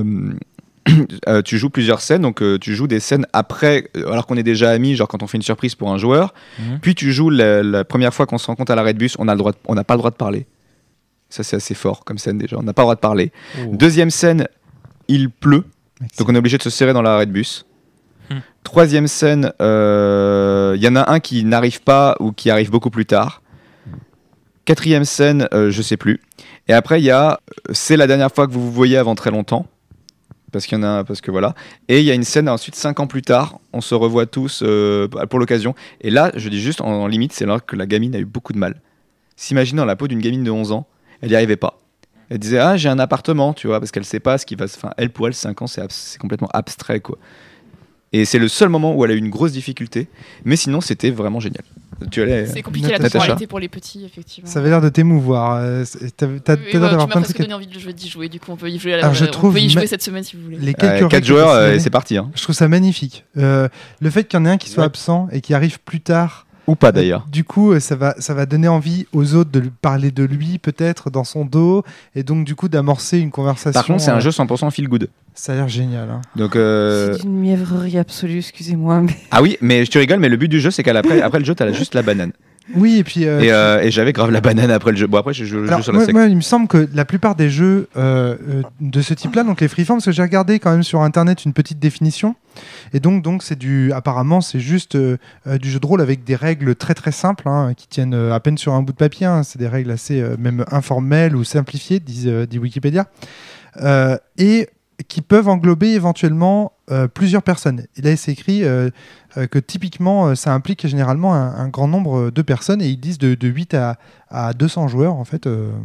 euh, tu joues plusieurs scènes, donc euh, tu joues des scènes après, euh, alors qu'on est déjà amis, genre quand on fait une surprise pour un joueur, Mhm. puis tu joues la, la première fois qu'on se rencontre à l'arrêt de bus, on a le droit de- on n'a pas le droit de parler. Ça c'est assez fort comme scène déjà, on n'a pas le droit de parler. Oh. Deuxième scène, il pleut, Merci. donc on est obligé de se serrer dans l'arrêt de bus. Hmm. Troisième scène, euh, il y en a un qui n'arrive pas ou qui arrive beaucoup plus tard. Quatrième scène, euh, je sais plus. Et après, il y a, euh, c'est la dernière fois que vous vous voyez avant très longtemps. Parce qu'il y en a, parce que voilà. Et il y a une scène ensuite, cinq ans plus tard, on se revoit tous euh, pour l'occasion. Et là, je dis juste en, en limite, c'est là que la gamine a eu beaucoup de mal. S'imagine dans la peau d'une gamine de onze ans, elle n'y arrivait pas. Elle disait ah j'ai un appartement, tu vois, parce qu'elle sait pas ce qui va se. Enfin, elle pour elle cinq ans c'est abs- c'est complètement abstrait quoi. Et c'est le seul moment où elle a eu une grosse difficulté, mais sinon c'était vraiment génial. Tu allais. C'est compliqué la Natacha. temporalité pour les petits, effectivement. Ça avait l'air de t'émouvoir. euh, c'est- T'as t'as- Oui, t'as l'air bah, d'avoir tu m'as plein de presque trucs. à- donné envie de jouer, d'y jouer. Du coup, on peut y jouer. À la, Alors, je on trouve peut y jouer ma- cette semaine si vous voulez. Les Euh, quelques quatre règles joueurs, que tu euh, donnais, c'est parti. Hein. Je trouve ça magnifique. Euh, le fait qu'il y en ait un qui soit Ouais. absent et qui arrive plus tard. Ou pas d'ailleurs. Du coup, euh, ça va, ça va donner envie aux autres de lui parler de lui, peut-être, dans son dos, et donc, du coup, d'amorcer une conversation. Par contre, c'est un euh, jeu cent pour cent feel good. Ça a l'air génial. hein. Donc. euh, C'est une mièvrerie absolue, excusez-moi. Mais... Ah oui, mais tu rigoles, mais le but du jeu c'est qu'après après le jeu t'as juste la banane. Oui, et puis. euh, Et, euh, et j'avais grave la banane après le jeu. Bon après j'ai joué le Alors, jeu sur la moi, sec. moi, il me semble que la plupart des jeux euh, euh, de ce type-là, donc les freeform, parce que j'ai regardé quand même sur internet une petite définition, et donc donc c'est du, apparemment c'est juste euh, euh, du jeu de rôle avec des règles très très simples, hein, qui tiennent euh, à peine sur un bout de papier. hein. C'est des règles assez euh, même informelles ou simplifiées, disent euh, dit Wikipédia, euh, et qui peuvent englober éventuellement euh, plusieurs personnes. Et là, c'est écrit euh, euh, que typiquement, euh, ça implique généralement un, un grand nombre de personnes, et ils disent de, de huit à, à deux cents joueurs, en fait. euh,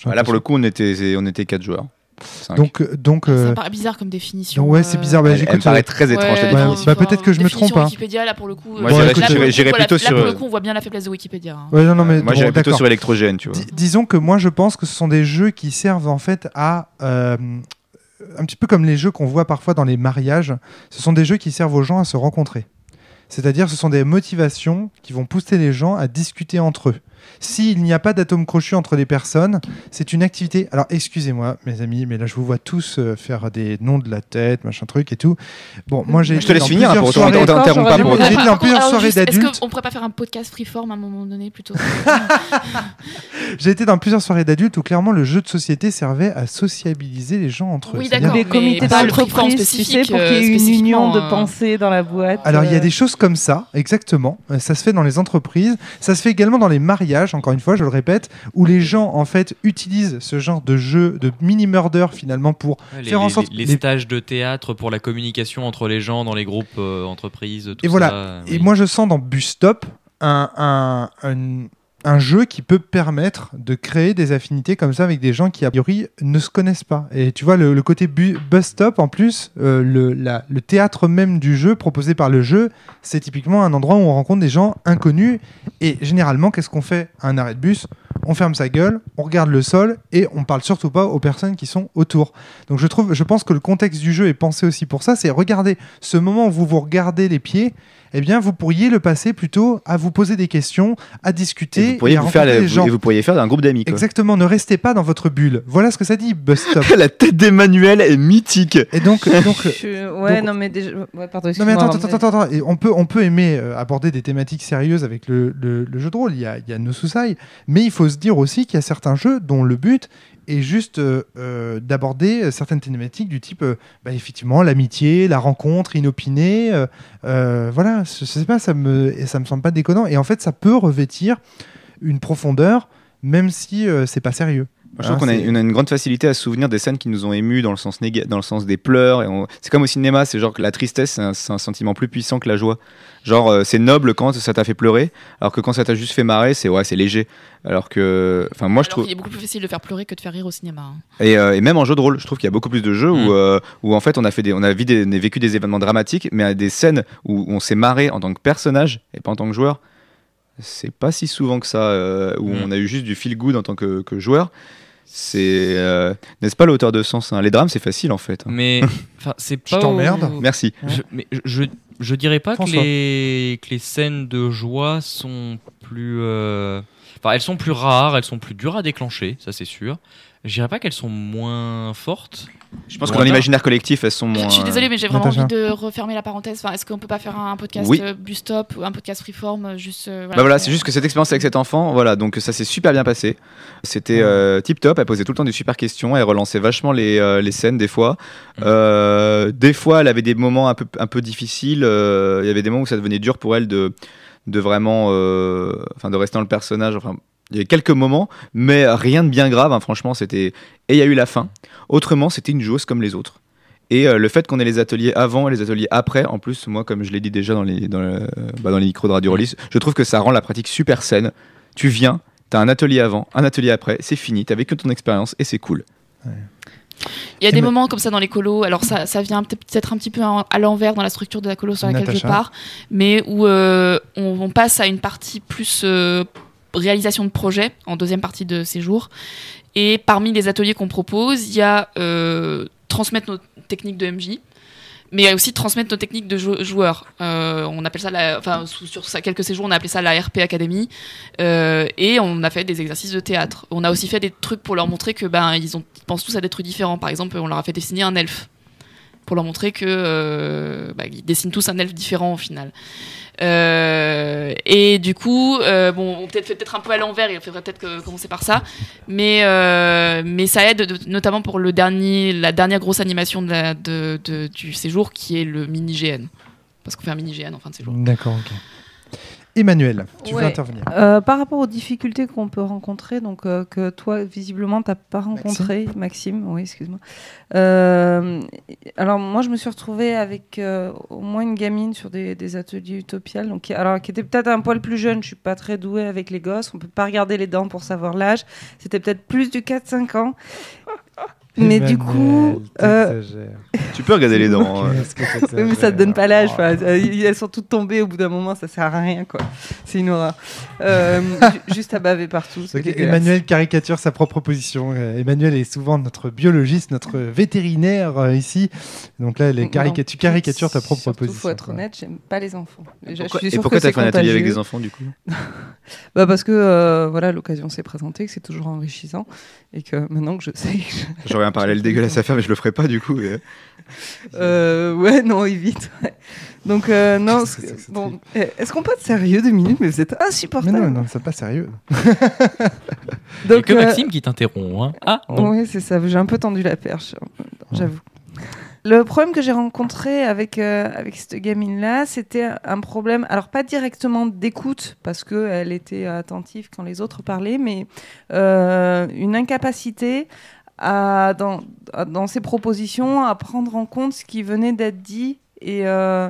j'ai Bah, là, pour le l'impression. coup, on était, on était quatre joueurs. Cinq. Donc, donc, Ça euh, me paraît bizarre comme définition. donc, ouais, c'est euh, bizarre. Bah, elle, elle j'écoute, me paraît euh, très étrange. Ouais, la bah, non, définition. bah, peut-être que je me définition trompe, hein. Wikipédia, là, pour le coup. Moi, euh, j'irais- là, pour j'irais- le coup, j'irais voilà, plutôt là, sur, pour euh, le coup, on voit bien la faiblesse de Wikipédia. hein. ouais, non, non, mais Moi, bon, j'irais plutôt d'accord. sur électrogène, tu vois. Dis- disons que moi je pense que ce sont des jeux qui servent en fait à euh, un petit peu comme les jeux qu'on voit parfois dans les mariages, ce sont des jeux qui servent aux gens à se rencontrer. C'est-à-dire ce sont des motivations qui vont pousser les gens à discuter entre eux. S'il n'y a pas d'atome crochu entre les personnes, c'est une activité. Alors excusez-moi mes amis, mais là je vous vois tous euh, faire des noms de la tête, machin truc et tout. Bon, moi j'ai Je te été laisse dans finir, hein, plusieurs pour autant, soirées- on t'interrompt pas pour J'ai autant. été dans plusieurs Alors, soirées juste, Est-ce d'adultes. qu'on pourrait pas faire un podcast freeform à un moment donné plutôt J'ai été dans plusieurs soirées d'adultes où clairement le jeu de société servait à sociabiliser les gens entre eux. Oui, C'est-à-dire- d'accord. Des mais comités pas le freeform d'entreprise, tu sais, spécifique, pour qu'il y ait euh, une union de spécifiquement, euh, pensée dans la boîte. Alors, il y a euh, des choses comme ça, exactement. Euh, Ça se fait dans les entreprises. Ça se fait également dans les mariages, encore une fois, je le répète, où les gens, en fait, utilisent ce genre de jeu, de mini-murder, finalement, pour Ouais, les, faire en les- sorte... les les- stages de théâtre pour la communication entre les gens dans les groupes euh, entreprises, tout Et voilà. ça. euh, Et oui. moi, je sens dans Bus Stop un, un, un, un jeu qui peut permettre de créer des affinités comme ça avec des gens qui, a priori, ne se connaissent pas. Et tu vois, le, le côté bu- Bus Stop, en plus, euh, le, la- le théâtre même du jeu, proposé par le jeu, c'est typiquement un endroit où on rencontre des gens inconnus. Et généralement, qu'est-ce qu'on fait à un arrêt de bus ? On ferme sa gueule, on regarde le sol et on parle surtout pas aux personnes qui sont autour. Donc je trouve, je pense que le contexte du jeu est pensé aussi pour ça. C'est regardez ce moment où vous vous regardez les pieds. Eh bien, vous pourriez le passer plutôt à vous poser des questions, à discuter Et vous pourriez et à vous faire, rencontrer la- les gens. vous, et vous pourriez faire un groupe d'amis. quoi. Exactement. Ne restez pas dans votre bulle. Voilà ce que ça dit, Bus Stop. La tête d'Emmanuel est mythique. Et donc, donc je- Ouais, donc- non, mais déjà. Ouais, pardon, non mais excuse-moi, attends, attends, attends, attends. Et on peut, on peut aimer euh, aborder des thématiques sérieuses avec le, le- le jeu de rôle. Il y a, il y a No Susai, mais il faut se dire aussi qu'il y a certains jeux dont le but est juste euh, euh, d'aborder certaines thématiques du type, euh, bah, effectivement, l'amitié, la rencontre inopinée. euh, euh, voilà, je, je sais pas, ça me, et ça me semble pas déconnant. Et en fait, ça peut revêtir une profondeur, même si euh, c'est pas sérieux. Moi, je trouve Hein, qu'on a, c'est- on a une grande facilité à se souvenir des scènes qui nous ont émus dans le sens, néga- dans le sens des pleurs. Et on- C'est comme au cinéma, c'est genre que la tristesse, c'est un, c'est un sentiment plus puissant que la joie. Genre, euh, c'est noble quand ça t'a fait pleurer, alors que quand ça t'a juste fait marrer, c'est ouais, c'est léger. Alors que, enfin, moi je Alors trouve, qu'il est beaucoup plus facile de faire pleurer que de faire rire au cinéma. hein. et, euh, et même en jeu de rôle, je trouve qu'il y a beaucoup plus de jeux Mm. où, euh, où en fait on a fait des, on a vu des- vécu des événements dramatiques, mais à des scènes où on s'est marré en tant que personnage et pas en tant que joueur. C'est pas si souvent que ça, euh, où Mm. on a eu juste du feel good en tant que, que joueur. C'est, euh, n'est-ce pas l'auteur de sens hein. Les drames, c'est facile en fait. hein. Mais enfin, c'est Je pas. t'emmerde. au- Merci. Je, mais je, je, je dirais pas que François. les, que les scènes de joie sont plus. euh, Enfin, elles sont plus rares, elles sont plus dures à déclencher, ça c'est sûr. Je dirais pas qu'elles sont moins fortes. Je pense que Bon, dans attends. l'imaginaire collectif, elles sont Je- moins. Je suis désolée, mais j'ai vraiment Natacha. envie de refermer la parenthèse. Enfin, est-ce qu'on peut pas faire un podcast Oui. euh, Bus Stop ou un podcast Freeform euh, juste euh, Bah voilà, pour- c'est juste que cette expérience avec cet enfant, voilà, donc ça s'est super bien passé. C'était euh, tip top. Elle posait tout le temps des super questions. Elle relançait vachement les, euh, les scènes des fois. Mm. Euh, des fois, elle avait des moments un peu, un peu difficiles. euh, Il y avait des moments où ça devenait dur pour elle de, de vraiment, euh, enfin, de rester dans le personnage. Enfin, il y avait quelques moments, mais rien de bien grave. hein, franchement, c'était. Et il y a eu la fin. Autrement, c'était une joueuse comme les autres. Et euh, le fait qu'on ait les ateliers avant et les ateliers après, en plus, moi, comme je l'ai dit déjà dans les, dans, le- bah, dans les micros de Radio Release, je trouve que ça rend la pratique super saine. Tu viens, t'as un atelier avant, un atelier après, c'est fini, t'as vécu ton expérience et c'est cool. Il y a Et des me- moments comme ça dans les colos. Alors ça, ça vient peut- peut-être un petit peu en- à l'envers dans la structure de la colo sur laquelle Natacha. je pars, mais où euh, on, on passe à une partie plus euh, réalisation de projet en deuxième partie de séjour. Et parmi les ateliers qu'on propose, il y a euh, transmettre nos techniques de M J, mais il y a aussi transmettre nos techniques de jou- joueurs. Euh, on appelle ça, la, enfin sous- sur ça, quelques séjours, on a appelé ça la R P Academy, euh, et on a fait des exercices de théâtre. On a aussi fait des trucs pour leur montrer que ben ils, ont, ils pensent tous à des trucs différents. Par exemple, on leur a fait dessiner un elfe pour leur montrer que euh, bah, ils dessinent tous un elfe différent au final. Euh, et du coup, euh, bon, on peut-être fait peut-être un peu à l'envers. Il faudrait peut-être que- commencer par ça, mais euh, mais ça aide de- notamment pour le dernier, la dernière grosse animation de la, de, de- du séjour qui est le mini G N, parce qu'on fait un mini G N en fin de séjour. D'accord, ok. Emmanuel, tu veux Ouais. intervenir? Euh, par rapport aux difficultés qu'on peut rencontrer, donc euh, que toi visiblement t'as pas rencontré, Maxime, Maxime oui excuse-moi. Euh, alors moi je me suis retrouvée avec euh, au moins une gamine sur des, des ateliers Utopial, donc qui, alors qui était peut-être un poil plus jeune. Je suis pas très douée avec les gosses, on peut pas regarder les dents pour savoir l'âge. C'était peut-être plus du quatre cinq ans. Mais du coup, euh, Tu peux regarder les dents. hein. oui, mais ça te donne pas l'âge. Enfin, euh, elles sont toutes tombées au bout d'un moment, ça sert à rien, quoi. C'est une horreur. Euh, ju- juste à baver partout. c'est Donc, dégueulasse. Emmanuel caricature sa propre position. Euh, Emmanuel est souvent notre biologiste, notre vétérinaire euh, ici. Donc là, elle est carica- tu caricatures ta propre Surtout, position. faut être quoi. honnête, j'aime pas les enfants. Déjà, Pourquoi- je suis Et sûre pourquoi que t'as c'est fait un atelier avec contagieux. des enfants du coup? Bah parce que euh, voilà, l'occasion s'est présentée, que c'est toujours enrichissant et que maintenant que je sais. Que je- J'aurais un parallèle dégueulasse à faire, mais je le ferai pas du coup. et- Euh, ouais, non, évite. ouais. Donc euh, non. Qu'est-ce que ce- c'est que ce bon, eh, est-ce qu'on peut être sérieux deux minutes? Mais vous êtes Mais insupportable. non, non, c'est pas sérieux. Il y a Donc que euh, Maxime qui t'interrompt. Hein. Ah, non. oui, c'est ça. J'ai un peu tendu la perche, j'avoue. Le problème que j'ai rencontré avec, euh, avec cette gamine-là, c'était un problème, alors pas directement d'écoute, parce qu'elle était attentive quand les autres parlaient, mais euh, une incapacité à, dans, à- dans ses propositions à prendre en compte ce qui venait d'être dit. Et euh,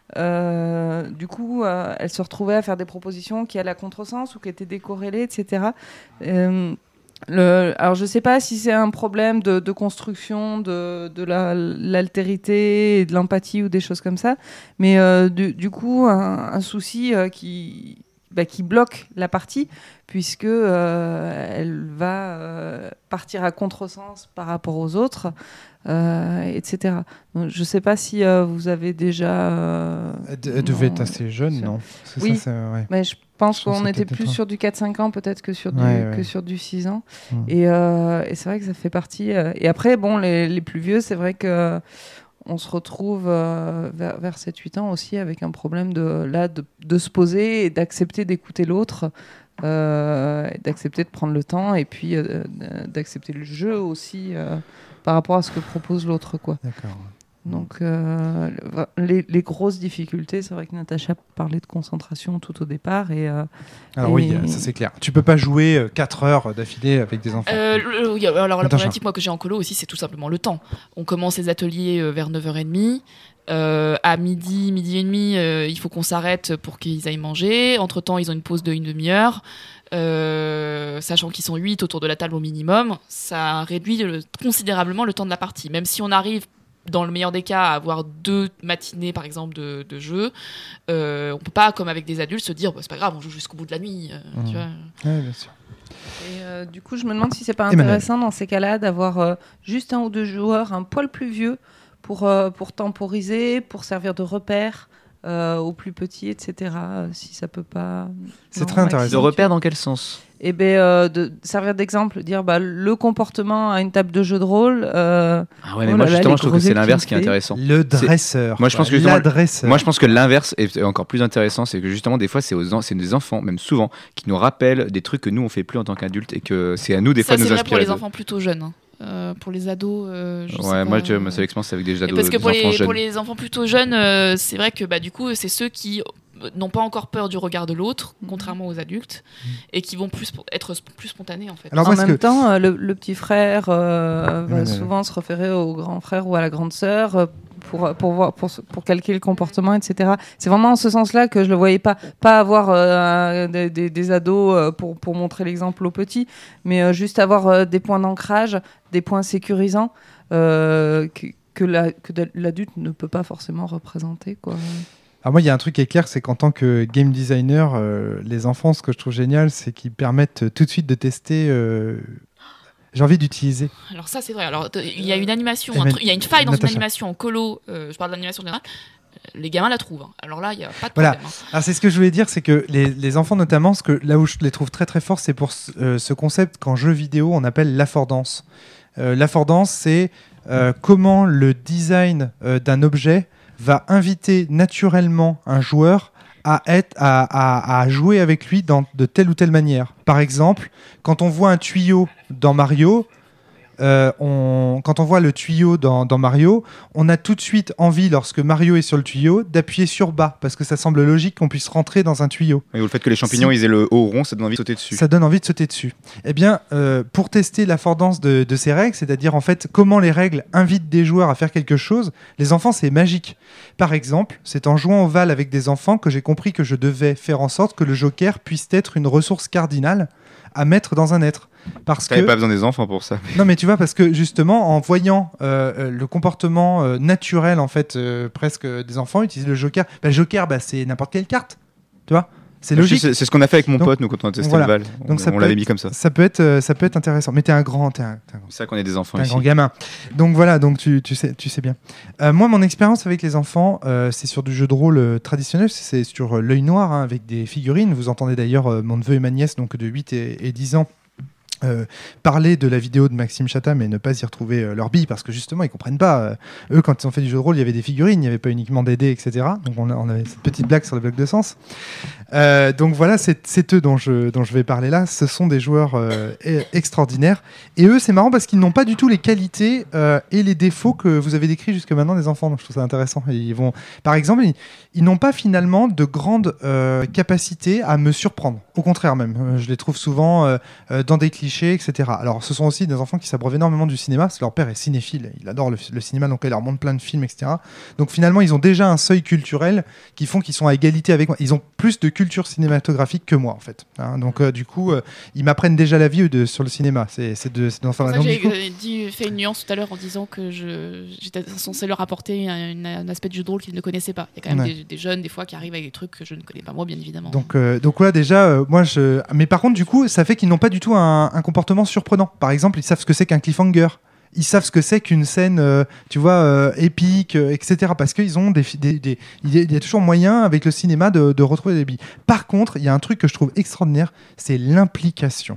euh, du coup, euh, elle se retrouvait à faire des propositions qui allaient à contresens ou qui étaient décorrélées, et cetera. Euh, Le, alors je sais pas si c'est un problème de, de construction de, de la, l'altérité et de l'empathie ou des choses comme ça, mais euh, du, du coup un, un souci euh, qui, bah, qui bloque la partie puisque euh, elle va euh, partir à contresens par rapport aux autres, euh, et cetera. Donc, je sais pas si euh, vous avez déjà. euh, Elle, de- elle devait non, être assez jeune, c'est- non? Parce que Oui. ça, c'est- ouais. Mais je pense Je pense qu'on que était peut-être plus un- sur du quatre cinq ans peut-être que sur du, Ouais, ouais. que sur du six ans. Mm. Et, euh, et c'est vrai que ça fait partie. euh, Et après, bon, les, les plus vieux, c'est vrai que on se retrouve euh, vers, vers sept huit ans aussi avec un problème de, là, de, de se poser et d'accepter d'écouter l'autre, euh, et d'accepter de prendre le temps et puis euh, d'accepter le jeu aussi euh, par rapport à ce que propose l'autre, quoi. D'accord. Donc, euh, les, les grosses difficultés, c'est vrai que Natacha parlait de concentration tout au départ. Et, euh, Alors et- oui, ça c'est clair. Tu peux pas jouer quatre heures d'affilée avec des enfants. Euh, le- oui, alors la Natacha. problématique moi, que j'ai en colo aussi, c'est tout simplement le temps. On commence les ateliers euh, vers neuf heures trente. Euh, à midi, midi et demi, euh, il faut qu'on s'arrête pour qu'ils aillent manger. Entre-temps, ils ont une pause de une demi-heure. Euh, sachant qu'ils sont huit autour de la table au minimum, ça réduit le- considérablement le temps de la partie. Même si on arrive, dans le meilleur des cas, à avoir deux matinées, par exemple, de, de jeu, euh, on peut pas, comme avec des adultes, se dire bah, c'est pas grave, on joue jusqu'au bout de la nuit. euh, Mmh. tu vois. Ouais, bien sûr. et, euh, du coup, je me demande si c'est pas Emmanuel. intéressant dans ces cas-là d'avoir euh, juste un ou deux joueurs un poil plus vieux pour, euh, pour temporiser, pour servir de repère euh, aux plus petits, et cetera. euh, Si ça peut pas. C'est Non, très Maxime, intéressant. De repère dans quel sens? Et ben euh, de servir d'exemple, dire bah, le comportement à une table de jeu de rôle. euh, Ah ouais, mais Oh moi là là, justement, les je trouve que gros c'est l'inverse qui est activités. intéressant. Le dresseur. Moi, je pense quoi. que la justement, dresseur. Moi, je pense que l'inverse est encore plus intéressant, c'est que justement, des fois, c'est aux en- c'est des enfants, même souvent, qui nous rappellent des trucs que nous on fait plus en tant qu'adultes et que c'est à nous des Ça, fois de c'est nous vrai pour inspirer. les d'eux. enfants plutôt jeunes. hein. Euh, pour les ados, euh, je sais Ouais, pas, moi, tu vois, euh, ma seule expérience c'est avec des Et ados, parce que des pour enfants les, jeunes. pour les enfants plutôt jeunes, euh, c'est vrai que bah, du coup, c'est ceux qui euh, n'ont pas encore peur du regard de l'autre, Mhm. contrairement aux adultes, et qui vont plus sp- être sp- plus spontanés en fait. Alors, en moi, ce même que- temps, euh, le, le petit frère euh, va Ouais, ouais, souvent se référer au grand frère ou à la grande sœur euh, pour, pour, voir, pour, se- pour calquer le comportement, et cetera. C'est vraiment en ce sens-là que je le voyais pas. Pas avoir euh, des, des- des ados euh, pour, pour montrer l'exemple aux petits, mais euh, juste avoir euh, des points d'ancrage, des points sécurisants euh, que, que, la- que de- l'adulte ne peut pas forcément représenter, quoi. Alors moi, il y a un truc qui est clair, c'est qu'en tant que game designer, euh, les enfants, ce que je trouve génial, c'est qu'ils permettent tout de suite de tester. euh, J'ai envie d'utiliser. Alors ça, c'est vrai. Alors t- il y a une animation, Eh un ben, tru- il y a une faille dans Natacha. une animation en colo. euh, je parle d'animation générale. euh, Les gamins la trouvent. hein. Alors là, il y a pas de Voilà. problème. hein. Alors c'est ce que je voulais dire, c'est que les, les enfants notamment, ce que, là où je les trouve très très forts, c'est pour ce, euh, ce concept qu'en jeu vidéo on appelle l'affordance. Euh, l'affordance, c'est euh, comment le design euh, d'un objet va inviter naturellement un joueur à, être, à, à- à jouer avec lui dans, de telle ou telle manière. Par exemple, quand on voit un tuyau dans Mario, euh, on, quand on voit le tuyau dans, dans Mario, on a tout de suite envie, lorsque Mario est sur le tuyau, d'appuyer sur bas, parce que ça semble logique qu'on puisse rentrer dans un tuyau. Et le fait que les champignons Si- ils aient le haut rond, ça donne envie de sauter dessus. Ça donne envie de sauter dessus. Eh bien, euh, pour tester l'affordance de, de ces règles, c'est-à-dire en fait comment les règles invitent des joueurs à faire quelque chose, les enfants, c'est magique. Par exemple, c'est en jouant au Val avec des enfants que j'ai compris que je devais faire en sorte que le Joker puisse être une ressource cardinale à mettre dans un être. Parce T'avais que... pas besoin des enfants pour ça. Non, mais tu vois, parce que justement, en voyant euh, euh, le comportement euh, naturel, en fait, euh, presque des enfants utiliser le Joker, bah, le Joker, bah, c'est n'importe quelle carte. Tu vois, c'est logique. C'est, c'est ce qu'on a fait avec mon Donc- pote, nous, quand on a testé voilà. le Val. On, Donc ça on peut l'avait être- mis comme ça. Ça peut être, euh, ça peut être intéressant. Mais t'es un grand, t'es un, t'es un grand. C'est ça qu'on est des enfants T'es un ici. grand gamin. Donc voilà, donc tu, tu, sais, tu sais bien. Euh, moi, mon expérience avec les enfants, euh, c'est sur du jeu de rôle euh, traditionnel, c'est sur euh, l'œil noir, hein, avec des figurines. Vous entendez d'ailleurs euh, mon neveu et ma nièce, donc de huit et, et dix ans, euh, parler de la vidéo de Maxime Chatham et ne pas y retrouver euh, leur bille, parce que justement, ils comprennent pas. Euh, eux, quand ils ont fait du jeu de rôle, il y avait des figurines, il n'y avait pas uniquement des dés, et cetera. Donc on, a- on avait cette petite blague sur le bloc de sens. Euh, donc voilà, c'est c'est eux dont je, dont je vais parler là. Ce sont des joueurs euh, e- extraordinaires. Et eux, c'est marrant parce qu'ils n'ont pas du tout les qualités euh, et les défauts que vous avez décrits jusque maintenant des enfants. Donc je trouve ça intéressant. Et ils vont, par exemple, ils, ils n'ont pas finalement de grandes euh, capacités à me surprendre. Au contraire même, Euh, je les trouve souvent euh, euh, dans des clichés, et cetera. Alors ce sont aussi des enfants qui s'abreuvent énormément du cinéma, parce que leur père est cinéphile, il adore le, le cinéma, donc il leur montre plein de films, et cetera. Donc finalement, ils ont déjà un seuil culturel qui font qu'ils sont à égalité avec moi. Ils ont plus de culture cinématographique que moi, en fait. Hein, donc euh, du coup, euh, ils m'apprennent déjà la vie eux, de, sur le cinéma. C'est c'est de, c'est d'enfants. C'est pour ça Donc, que du coup- j'ai euh, dit- fait une nuance tout à l'heure en disant que je, j'étais censé leur apporter un, une- un aspect de jeu de rôle qu'ils ne connaissaient pas. Il y a quand même Ouais. des, des jeunes, des fois, qui arrivent avec des trucs que je ne connais pas, moi, bien évidemment. Donc, euh, donc ouais, déjà, euh, moi, je. Mais par contre, du coup, ça fait qu'ils n'ont pas du tout un, un comportement surprenant. Par exemple, ils savent ce que c'est qu'un cliffhanger. Ils savent ce que c'est qu'une scène, euh, tu vois, euh, épique, euh, et cetera. Parce qu'ils ont des, fi- des, des- il y a- il y a toujours moyen avec le cinéma de, de retrouver des billes. Par contre, il y a un truc que je trouve extraordinaire, c'est l'implication.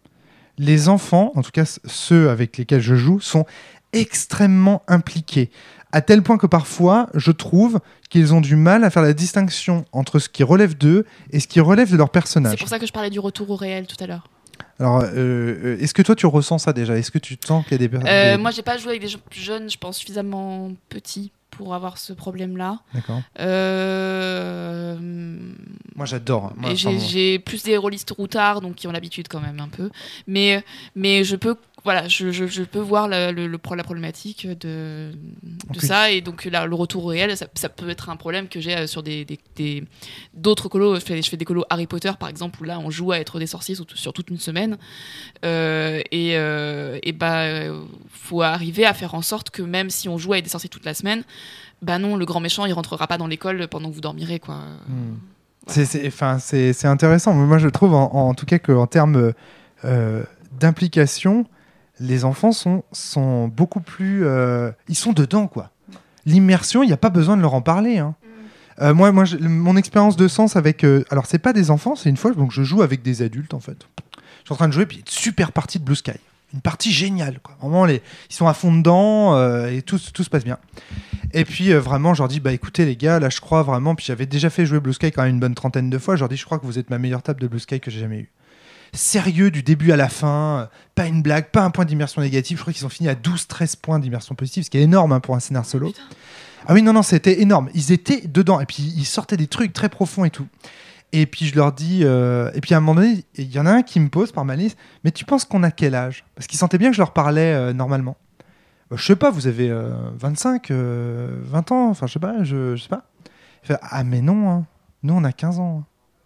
Les enfants, en tout cas c- ceux avec lesquels je joue, sont extrêmement impliqués. À tel point que parfois, je trouve qu'ils ont du mal à faire la distinction entre ce qui relève d'eux et ce qui relève de leur C'est personnage. pour ça que je parlais du retour au réel tout à l'heure. Alors, euh, euh, est-ce que toi, tu ressens ça déjà? Est-ce que tu sens qu'il y a des personnes... Euh, moi, j'ai pas joué avec des gens plus jeunes, je pense suffisamment petits pour avoir ce problème-là. D'accord. Euh... Moi, j'adore. hein. Moi, Et j'ai, enfin, j'ai plus des rôlistes routards, donc qui ont l'habitude quand même un peu. Mais, mais je peux, voilà, je, je, je peux voir la, le, le pro- la problématique de, de Ok. ça. Et donc là, le retour au réel, ça, ça peut être un problème que j'ai euh, sur des, des, des- d'autres colos. Je fais, je fais des colos Harry Potter, par exemple, où là, on joue à être des sorciers sur, sur toute une semaine. Euh, et euh, et bah, euh, faut arriver à faire en sorte que même si on joue avec des sorciers toute la semaine, bah non, le grand méchant, il rentrera pas dans l'école pendant que vous dormirez, quoi. Hmm. C'est, c'est, enfin, c'est, c'est intéressant. Mais moi, je trouve en, en tout cas qu'en termes euh, d'implication, les enfants sont, sont beaucoup plus... euh, ils sont dedans, quoi. L'immersion, il n'y a pas besoin de leur en parler. Hein. Euh, moi, moi je- mon expérience de sens avec... euh, alors, c'est pas des enfants, c'est une fois, donc je joue avec des adultes, en fait. Je suis en train de jouer, puis une super partie de Blue Sky. Une partie géniale, quoi. Vraiment, les, ils sont à fond dedans euh, et tout, tout se passe bien. Et puis, euh, vraiment, je leur dis, bah écoutez, les gars, là, je crois vraiment, puis j'avais déjà fait jouer Blue Sky quand même une bonne trentaine de fois, je leur dis, je crois que vous êtes ma meilleure table de Blue Sky que j'ai jamais eue. Sérieux du début à la fin, euh, pas une blague, pas un point d'immersion négative. Je crois qu'ils ont fini à douze treize points d'immersion positive, ce qui est énorme hein, pour un scénar solo. Ah oui, non, non, c'était énorme. Ils étaient dedans, et puis ils sortaient des trucs très profonds et tout. Et puis je leur dis, euh, et puis à un moment donné, il y en a un qui me pose par malice, mais tu penses qu'on a quel âge? Parce qu'ils sentaient bien que je leur parlais euh, normalement. Bah, je sais pas, vous avez euh, vingt-cinq, euh, vingt ans, enfin je sais pas, je, je sais pas. Il fait, ah mais non, hein. Nous on a quinze ans.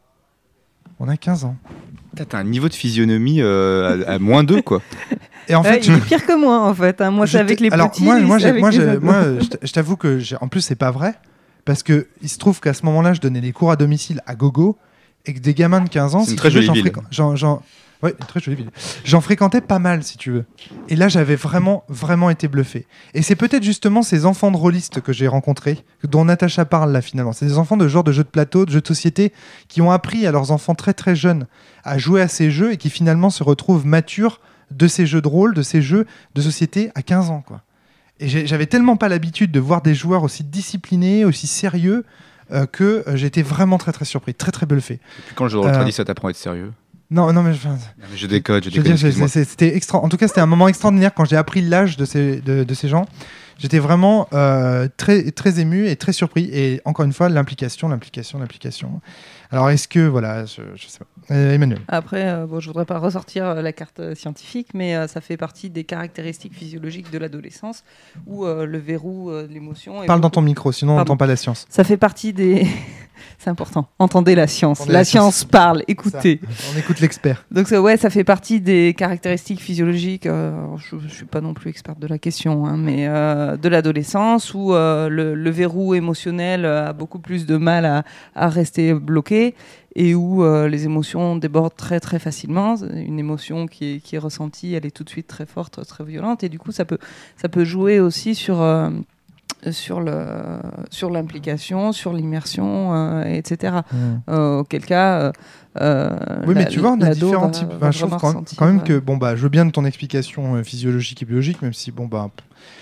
On a quinze ans. Putain, T'as un niveau de physionomie euh, à, à moins deux, quoi. Et en Ouais, fait, il est pire que moi en fait. hein. Moi, je c'est t'ai- avec les alors, petits. moi, lui, moi, c'est j'ai- avec moi, les j'ai- ados. moi, je t- je t'avoue que, j'ai- en plus, c'est pas vrai. Parce que il se trouve qu'à ce moment-là, je donnais des cours à domicile à gogo et que des gamins de quinze ans, C'est si une tu très veux, jolie j'en ville. fréquen- j'en- j'en- ouais, une très jolie ville. J'en fréquentais pas mal, si tu veux. Et là, j'avais vraiment, vraiment été bluffé. Et c'est peut-être justement ces enfants de rôlistes que j'ai rencontrés, dont Natacha parle là finalement. C'est des enfants de genre de jeux de plateau, de jeux de société, qui ont appris à leurs enfants très très jeunes à jouer à ces jeux et qui finalement se retrouvent matures de ces jeux de rôle, de ces jeux de société à quinze ans, quoi. Et j'ai- j'avais tellement pas l'habitude de voir des joueurs aussi disciplinés, aussi sérieux, euh, que euh, j'étais vraiment très très surpris, très très bluffé. Puis quand je joue dans le Euh, tradit, ça t'apprend à être sérieux. Non, non, mais, enfin, Non, mais je décode, je je veux décode. dire, c'est- excuse-moi. c'est- c'était extra. En tout cas, c'était un moment extraordinaire quand j'ai appris l'âge de ces, de, de ces gens. J'étais vraiment euh, très, très ému et très surpris. Et encore une fois, l'implication, l'implication, l'implication. Alors, est-ce que, voilà, je, je sais pas. Euh, Emmanuel. Après, euh, bon, je voudrais pas ressortir euh, la carte euh, scientifique, mais euh, ça fait partie des caractéristiques physiologiques de l'adolescence, où euh, le verrou euh, de l'émotion. est Parle dans beaucoup- ton micro, sinon on Pardon. n'entend pas la science. Ça fait partie des. C'est important. Entendez la science. Entendez la, la science, science. parle. Écoutez. On écoute l'expert. Donc ça, ouais, ça fait partie des caractéristiques physiologiques. euh, alors, je ne suis pas non plus experte de la question, hein, mais euh, de l'adolescence où euh, le, le verrou émotionnel euh, a beaucoup plus de mal à, à rester bloqué et où euh, les émotions débordent très très facilement. Une émotion qui est, qui est ressentie, elle est tout de suite très forte, très violente, et du coup ça peut ça peut jouer aussi sur euh, sur le sur l'implication, sur l'immersion, euh, et cetera. Mmh. Euh, auquel cas, euh, euh, Oui, mais la- tu vois, on a l'ado différents va- types. va Enfin, je trouve vraiment quand, ressentir, quand même euh, que, bon, bah, je veux bien de ton explication euh, physiologique et biologique, même si, bon, bah,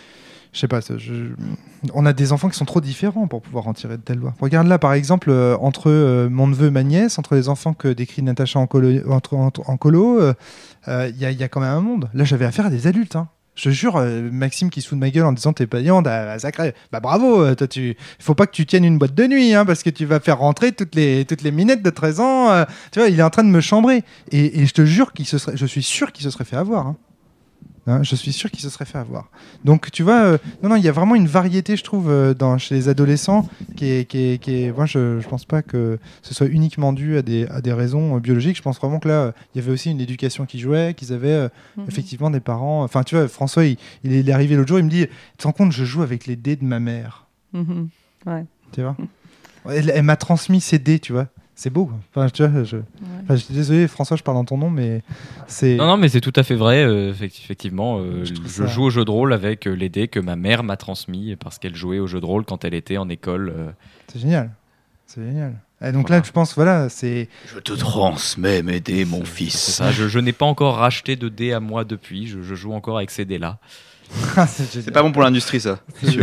je sais pas, ça, je- on a des enfants qui sont trop différents pour pouvoir en tirer de telles lois. Regarde là, par exemple, euh, entre euh, mon neveu et ma nièce, entre les enfants que décrit Natacha en colo, entre- en, en colo, il euh, euh, y, a, y a quand même un monde. Là, j'avais affaire à des adultes, hein. Je te jure, euh, Maxime qui se fout de ma gueule en disant t'es payante, ah, sacré. Bah bravo, euh, toi tu, faut pas que tu tiennes une boîte de nuit, hein, parce que tu vas faire rentrer toutes les toutes les minettes de treize ans. euh, tu vois, il est en train de me chambrer. Et, et je te jure qu'il se serait, je suis sûr qu'il se serait fait avoir. Hein. Hein, je suis sûr qu'il se serait fait avoir. Donc tu vois, euh, non non, il y a vraiment une variété, je trouve, euh, dans chez les adolescents qui est qui est, qui est moi je je pense pas que ce soit uniquement dû à des à des raisons euh, biologiques. Je pense vraiment que là euh, il y avait aussi une éducation qui jouait, qu'ils avaient euh, Mhm. effectivement des parents. Enfin tu vois, François il, il est il est arrivé l'autre jour, il me dit, tu te rends compte, je joue avec les dés de ma mère. Mhm. Ouais. Tu vois, elle, elle m'a transmis ses dés, tu vois. C'est beau. Enfin, tu vois, je... enfin, je suis désolé, François, je parle dans ton nom, mais c'est. Non, non, mais c'est tout à fait vrai. euh, effect- effectivement, euh, Je je, trouve ça- joue au jeu de rôle avec euh, les dés que ma mère m'a transmis parce qu'elle jouait au jeu de rôle quand elle était en école. euh. C'est génial. C'est génial. Et donc Voilà. là, je pense, voilà, c'est. Je te transmets mes dés, mon C'est fils. ça, je, je n'ai pas encore racheté de dés à moi depuis. Je, je joue encore avec ces dés-là. C'est pas bon pour l'industrie, ça.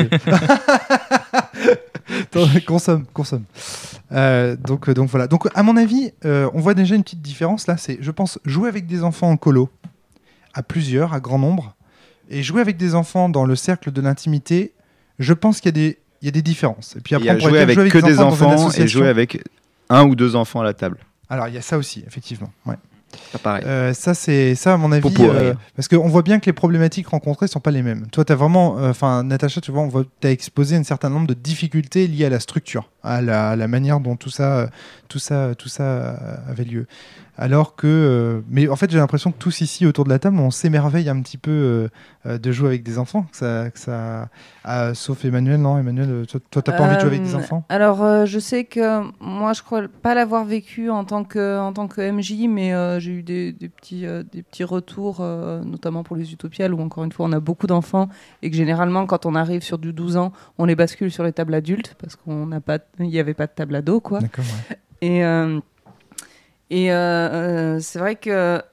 Attends, consomme, consomme. Euh, donc, euh, donc voilà. Donc, à mon avis, euh, on voit déjà une petite différence là. C'est, je pense, jouer avec des enfants en colo, à plusieurs, à grand nombre, et jouer avec des enfants dans le cercle de l'intimité. Je pense qu'il y a des, il y a des différences. Et puis Il y après, a on pourrait jouer dire avec jouer que des dans une enfants et association. jouer avec un ou deux enfants à la table. Alors, il y a ça aussi, effectivement. Ouais. Pas pareil. Euh, ça, c'est ça, à mon avis. Popo, euh, ouais. parce qu'on voit bien que les problématiques rencontrées sont pas les mêmes. Toi, tu as vraiment. Enfin, Natacha, tu vois, on voit, tu as exposé un certain nombre de difficultés liées à la structure, à la, à la manière dont tout ça, euh, tout ça, tout ça euh, avait lieu. Alors que. euh, mais en fait, j'ai l'impression que tous ici, autour de la table, on s'émerveille un petit peu euh, euh, de jouer avec des enfants. Que ça, que ça... Ah, sauf Emmanuel, non Emmanuel, euh, toi, toi, t'as pas envie de jouer avec des Euh, enfants? Alors, euh, je sais que moi, je crois pas l'avoir vécu en tant que, en tant que M J, mais euh, j'ai eu des, des, petits, euh, des petits retours, euh, notamment pour les Utopiales, où encore une fois, on a beaucoup d'enfants et que généralement, quand on arrive sur du douze ans, on les bascule sur les tables adultes parce qu'il n'y avait pas de table ado, quoi. D'accord, ouais. Et, euh, et euh, euh, c'est vrai que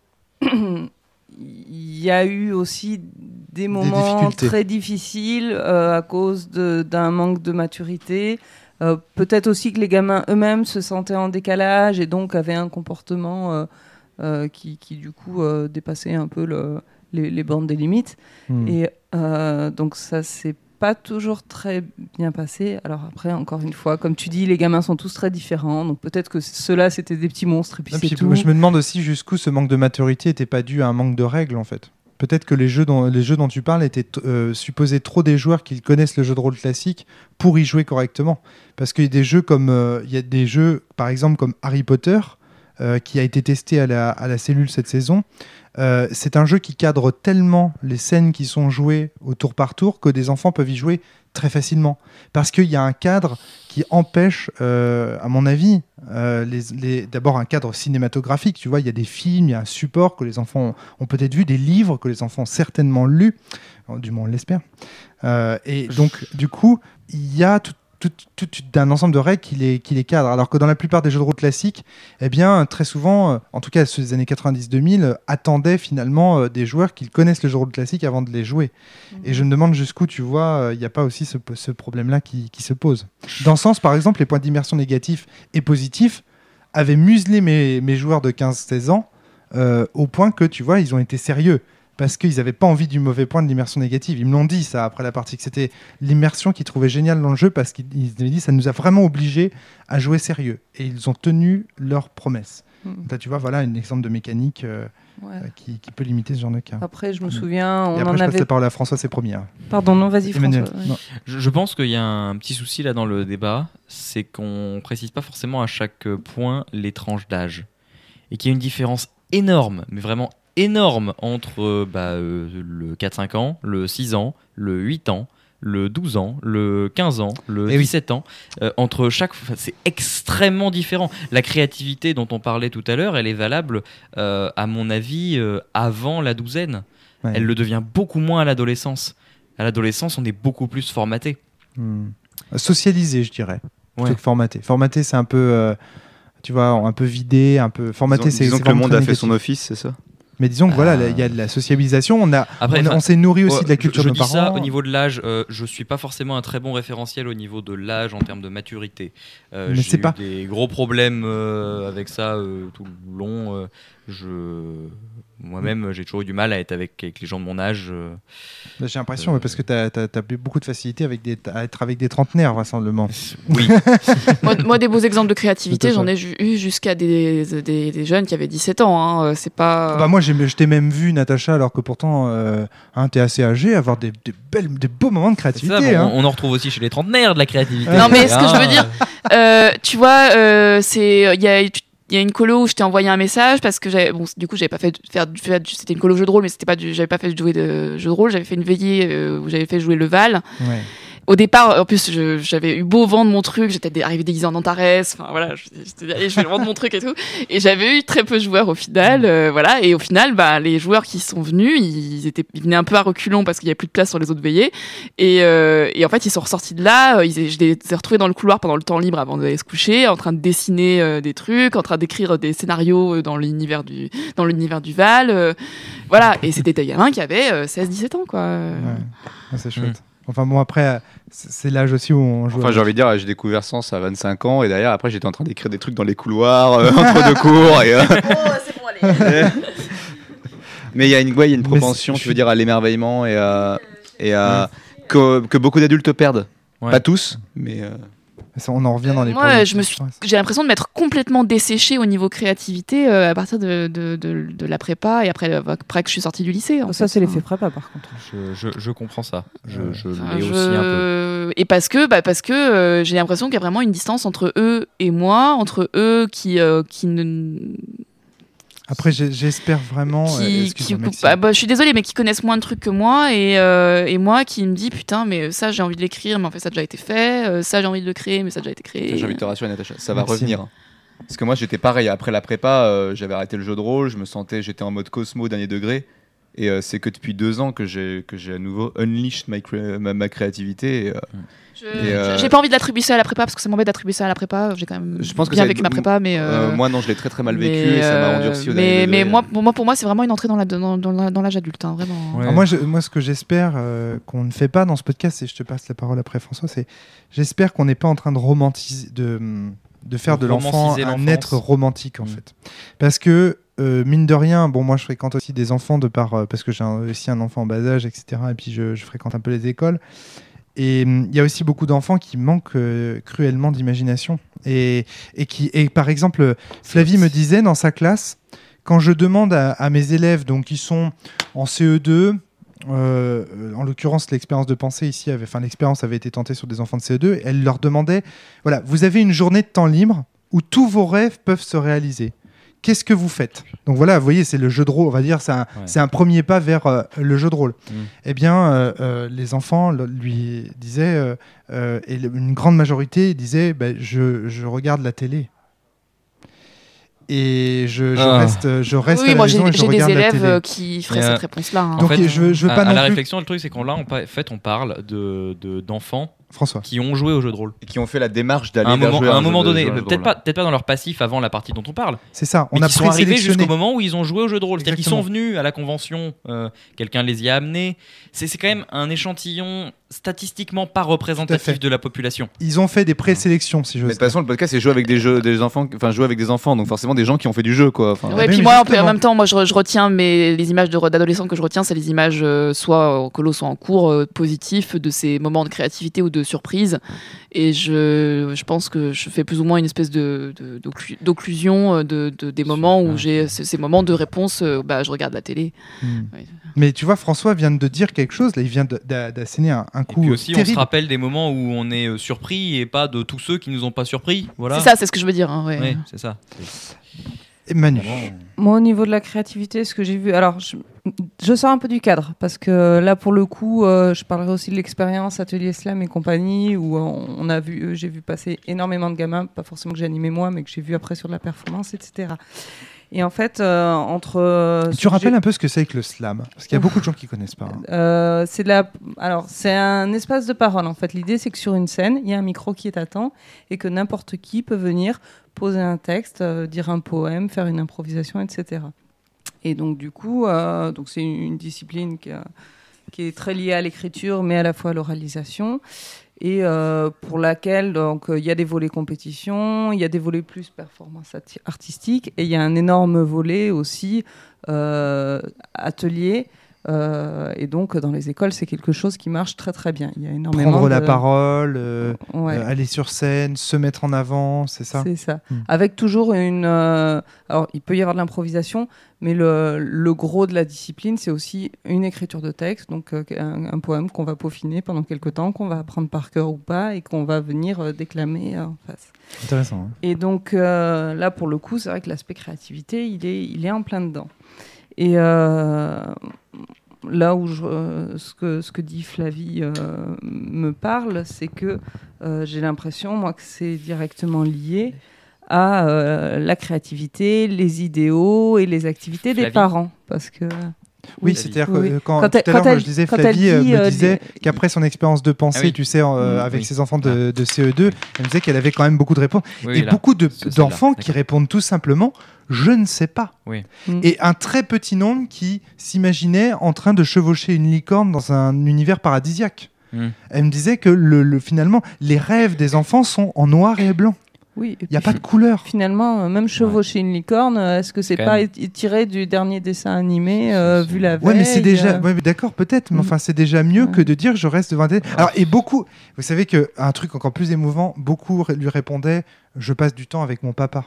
il y a eu aussi des moments difficultés. très difficiles euh, à cause de- d'un manque de maturité. Euh, peut-être aussi que les gamins eux-mêmes se sentaient en décalage et donc avaient un comportement euh, euh, qui, qui, du coup, euh, dépassait un peu le- les, les bornes des limites. Hmm. Et euh, donc ça s'est pas toujours très bien passé. Alors après, encore une fois, comme tu dis, les gamins sont tous très différents. Donc peut-être que ceux-là, c'était des petits monstres et puis Non, c'est puis, tout. moi, je me demande aussi jusqu'où ce manque de maturité n'était pas dû à un manque de règles, en fait. Peut-être que les jeux dont, les jeux dont tu parles étaient euh, supposés trop des joueurs qui connaissent le jeu de rôle classique pour y jouer correctement. Parce qu'il y a des jeux comme, euh, il y a des jeux, par exemple, comme Harry Potter, euh, qui a été testé à la, à la cellule cette saison. Euh, c'est un jeu qui cadre tellement les scènes qui sont jouées au tour par tour que des enfants peuvent y jouer très facilement. Parce qu'il y a un cadre qui empêche, euh, à mon avis, euh, les, les, d'abord un cadre cinématographique. Tu vois, il y a des films, il y a un support que les enfants ont, ont peut-être vu, des livres que les enfants ont certainement lus, du moins on l'espère. Euh, et donc, du coup, il y a tout, tout, tout, tout un ensemble de règles qui les, qui les cadrent. Alors que dans la plupart des jeux de rôle classiques, eh bien, très souvent, euh, en tout cas ceux des années quatre-vingt-dix deux mille, euh, attendaient finalement euh, des joueurs qui connaissent le jeu de rôle classique avant de les jouer. Mmh. Et je me demande jusqu'où, tu vois, il euh, n'y a pas aussi ce, ce problème-là qui, qui se pose. Dans ce sens, par exemple, les points d'immersion négatifs et positifs, avait muselé mes, mes joueurs de quinze seize ans euh, au point que, tu vois, ils ont été sérieux. Parce qu'ils n'avaient pas envie du mauvais point de l'immersion négative. Ils me l'ont dit, ça, après la partie, que c'était l'immersion qu'ils trouvaient géniale dans le jeu parce qu'ils avaient dit ça nous a vraiment obligés à jouer sérieux. Et ils ont tenu leurs promesses. Mmh. Donc là, tu vois, voilà un exemple de mécanique euh, ouais. euh, qui, qui peut limiter ce genre de cas. Après, je me souviens, on Et après, en je avait... passe la parole à François, c'est premier. Pardon, non, vas-y, Emmanuel. François. Ouais. Non. Je, je pense qu'il y a un petit souci là dans le débat, c'est qu'on précise pas forcément à chaque point les tranches d'âge. Et qu'il y a une différence énorme, mais vraiment énorme entre bah, euh, le quatre cinq ans, le six ans, le huit ans, le douze ans, le quinze ans, le Et dix-sept oui. ans. Euh, entre chaque, c'est extrêmement différent. La créativité dont on parlait tout à l'heure, elle est valable, euh, à mon avis, euh, avant la douzaine. Ouais. Elle le devient beaucoup moins à l'adolescence. À l'adolescence, on est beaucoup plus formaté. Hmm. Socialisé, je dirais, plutôt ouais. que formaté. Formaté, c'est un peu, euh, tu vois, un peu vidé, un peu formaté. Disons, c'est, disons c'est que le monde a négatif. fait son office, c'est ça. Mais disons que euh... voilà, il y a de la sociabilisation. On a, Après, on, on s'est nourri aussi oh, de la culture je, je de nos dis parents. Ça au niveau de l'âge. Euh, je suis pas forcément un très bon référentiel au niveau de l'âge en termes de maturité. Euh, Mais j'ai c'est eu pas... des gros problèmes euh, avec ça euh, tout le long. Euh, je Moi-même, j'ai toujours eu du mal à être avec, avec les gens de mon âge. Euh, bah, j'ai l'impression, euh, ouais, parce que tu as beaucoup de facilité avec des, à être avec des trentenaires, vraisemblablement. Oui. moi, moi, des beaux exemples de créativité, j'en ai eu jusqu'à des, des, des jeunes qui avaient dix-sept ans. Hein. C'est pas... Bah, moi, j'ai, je t'ai même vu, Natacha, alors que pourtant, euh, hein, tu es assez âgée, avoir des, des, belles, des beaux moments de créativité. Ça, bon, hein. On en retrouve aussi chez les trentenaires de la créativité. Non, mais ce que je veux dire, euh, tu vois, euh, c'est... Y a, Il y a une colo où je t'ai envoyé un message parce que j'avais, bon, du coup, j'avais pas fait faire, faire c'était une colo jeu de rôle, mais c'était pas du, j'avais pas fait jouer de jeu de rôle. J'avais fait une veillée euh, où j'avais fait jouer le Val. Ouais. Au départ, en plus, je, j'avais eu beau vendre mon truc. J'étais arrivé déguisé en Antares. Enfin voilà, j'étais allé, je vais vendre mon truc et tout. Et j'avais eu très peu de joueurs au final, euh, voilà. Et au final, bah, les joueurs qui sont venus, ils étaient, ils venaient un peu à reculons parce qu'il y avait plus de place sur les autres veillées. Et, euh, et en fait, ils sont ressortis de là. Ils, je les ai retrouvés dans le couloir pendant le temps libre avant d'aller se coucher, en train de dessiner euh, des trucs, en train d'écrire des scénarios dans l'univers du, dans l'univers du Val. Euh, voilà. Et c'était des gamins qui avaient euh, seize dix-sept ans, quoi. Ouais. Ouais, c'est chouette. Mmh. Enfin bon, après, c'est l'âge aussi où on joue. Enfin, j'ai envie de dire, j'ai découvert Sens à vingt-cinq ans et derrière, après, j'étais en train d'écrire des trucs dans les couloirs, euh, entre deux cours. Et, euh... Oh, c'est bon, allez. Mais il y a une, ouais, y a une propension, Mais tu veux dire, à l'émerveillement et à, et à mmh. que, que beaucoup d'adultes perdent. Ouais. Pas tous, mais. Euh... Ça, on en revient dans les. Euh, moi, je me suis, j'ai l'impression de m'être complètement desséchée au niveau créativité euh, à partir de, de, de, de la prépa et après, après que je suis sortie du lycée. En ça, fait. c'est l'effet prépa, par contre. Je, je, je comprends ça. Je, je enfin, l'ai je... aussi un peu. Et parce que, bah, parce que euh, j'ai l'impression qu'il y a vraiment une distance entre eux et moi, entre eux qui, euh, qui ne. Après, j'espère vraiment. Qui, euh, qui, bah, bah, je suis désolée, mais qui connaissent moins de trucs que moi et, euh, et moi qui me dis putain, mais ça j'ai envie de l'écrire, mais en fait ça a déjà été fait. Euh, ça j'ai envie de le créer, mais ça a déjà été créé. J'ai envie de te rassurer, Natacha, ça va Merci. revenir. Parce que moi j'étais pareil. Après la prépa, euh, j'avais arrêté le jeu de rôle, je me sentais, j'étais en mode Cosmo dernier degré. Et euh, c'est que depuis deux ans que j'ai que j'ai à nouveau unleashed ma, cré ma, ma créativité. Et, euh, Je, euh, j'ai pas envie de l'attribuer ça à la prépa parce que ça m'embête d'attribuer ça à la prépa. J'ai quand même je pense que bien vécu ma prépa, mais euh, euh, moi non, je l'ai très très mal vécu et ça m'a endurci. Mais, mais moi, pour moi, pour moi, c'est vraiment une entrée dans la dans, dans, dans l'âge adulte, hein, vraiment. Ouais. Alors moi, je, moi, ce que j'espère euh, qu'on ne fait pas dans ce podcast, et je te passe la parole après, François, c'est j'espère qu'on n'est pas en train de romantiser, de de faire de, de l'enfant un être romantique en mmh. fait, parce que Euh, mine de rien, bon, moi je fréquente aussi des enfants de par, euh, parce que j'ai un, aussi un enfant en bas âge, et cetera. Et puis je, je fréquente un peu les écoles. Et il hum, y a aussi beaucoup d'enfants qui manquent euh, cruellement d'imagination. Et, et, qui, et par exemple, Flavie me disait dans sa classe, quand je demande à, à mes élèves, donc qui sont en C E deux, euh, en l'occurrence l'expérience de pensée ici, avait, enfin l'expérience avait été tentée sur des enfants de C E deux, elle leur demandait, voilà, vous avez une journée de temps libre où tous vos rêves peuvent se réaliser. Qu'est-ce que vous faites ? Donc voilà, vous voyez, c'est le jeu de rôle, on va dire, c'est un, ouais. c'est un premier pas vers euh, le jeu de rôle. Mmh. Eh bien, euh, euh, les enfants lui disaient, euh, euh, et une grande majorité disait, bah, je, je regarde la télé. Et je, je ah. reste, je reste oui, à la moi, maison j'ai, et je j'ai regarde des la télé. élèves qui feraient cette réponse-là. Hein. Donc en fait, je, je veux à, pas à non la plus... réflexion, le truc, c'est qu'on là, on, en fait, on parle de, de, d'enfants François. qui ont joué au jeu de rôle. Et qui ont fait la démarche À d'aller un vers moment, jouer à un jeu moment de- donné, jeu de peut-être rôle. pas, peut-être pas dans leur passif avant la partie dont on parle, C'est ça, on mais a qui sont arrivés présélectionné. jusqu'au moment où ils ont joué au jeu de rôle. C'est-à-dire qu'ils sont Exactement. venus à la convention, euh, quelqu'un les y a amenés. C'est, c'est quand même un échantillon statistiquement pas fait. représentatif de la population. Ils ont fait des présélections, si je Mais veux de toute façon, le podcast, c'est jouer avec des jeux, des enfants, enfin jouer avec des enfants, donc forcément des gens qui ont fait du jeu, quoi. Enfin, Ouais, mais puis mais moi, en- justement. en même temps, moi, je, re- je retiens mes, les images de, d'adolescents que je retiens, c'est les images euh, soit en colo, soit en cours, euh, positifs de ces moments de créativité ou de surprise. Et je, je pense que je fais plus ou moins une espèce de, de- d'occlu- d'occlusion euh, de, de- des moments où Ah. j'ai ces, ces moments de réponse. euh, bah, je regarde la télé. Hmm. Ouais. Mais tu vois, François vient de dire quelque chose. Là, il vient de- d'a- d'asséner un, un Et coup puis aussi, on se terrible. rappelle des moments où on est euh, surpris et pas de tous ceux qui nous ont pas surpris. Voilà. C'est ça, c'est ce que je veux dire. hein, ouais. Oui, c'est ça. Et Manu. Moi, au niveau de la créativité, ce que j'ai vu, alors je, je sors un peu du cadre parce que là, pour le coup, euh, je parlerai aussi de l'expérience Atelier Slam et compagnie où on, on a vu, euh, j'ai vu passer énormément de gamins, pas forcément que j'ai animé moi, mais que j'ai vu après sur de la performance, et cetera. Et en fait, euh, entre euh, Tu rappelles un peu ce que c'est que le slam, parce qu'il y a beaucoup de gens qui connaissent pas. hein. Euh, c'est de la... Alors, c'est un espace de parole, en fait. L'idée, c'est que sur une scène, il y a un micro qui t'attend et que n'importe qui peut venir poser un texte, euh, dire un poème, faire une improvisation, et cetera. Et donc, du coup, euh, donc c'est une, une discipline qui, a- qui est très liée à l'écriture, mais à la fois à l'oralisation. Et euh, pour laquelle donc il y a des volets compétition, il y a des volets plus performance ati- artistique, et il y a un énorme volet aussi euh, atelier. Euh, et donc dans les écoles, c'est quelque chose qui marche très très bien. Il y a énormément Prendre de... la parole, euh, Ouais. euh, aller sur scène, se mettre en avant, c'est ça. C'est ça. Mm. Avec toujours une. euh, Alors, il peut y avoir de l'improvisation, mais le, le gros de la discipline, c'est aussi une écriture de texte, donc euh, un, un poème qu'on va peaufiner pendant quelques temps, qu'on va apprendre par cœur ou pas, et qu'on va venir euh, déclamer euh, en face. Intéressant. hein. Et donc euh, là, pour le coup, c'est vrai que l'aspect créativité, il est, il est en plein dedans. Et euh, là où je, euh, ce, que, ce que dit Flavie euh, me parle, c'est que euh, j'ai l'impression, moi, que c'est directement lié à euh, la créativité, les idéaux et les activités des Flavie. parents. Parce que... Oui, Oui, c'est-à-dire oui. que euh, quand, Quand tout elle- à l'heure, quand elle- je disais, quand Flavie elle euh, dit, me euh, disait les- qu'après son expérience de pensée, Ah oui. tu sais, en, euh, Mm. avec Oui. ses enfants de, de C E deux, elle me disait qu'elle avait quand même beaucoup de réponses. Oui, et là. beaucoup de- C'est celle-là, d'enfants qui d'accord. répondent tout simplement « je ne sais pas Oui. Mm. ». Et un très petit nombre qui s'imaginait en train de chevaucher une licorne dans un univers paradisiaque. Mm. Elle me disait que le, le- finalement, les rêves des enfants sont en noir et blanc. Oui, et Il n'y a puis pas de couleur. finalement, euh, même chevaucher une licorne, euh, est-ce que c'est Quand pas même. é- tiré du dernier dessin animé euh, vu la veille Ouais, mais c'est déjà. euh, Ouais, mais d'accord, peut-être, mais Mm. enfin, c'est déjà mieux Ouais. que de dire je reste devant des. Alors, et beaucoup. Vous savez que un truc encore plus émouvant, beaucoup lui répondaient je passe du temps avec mon papa.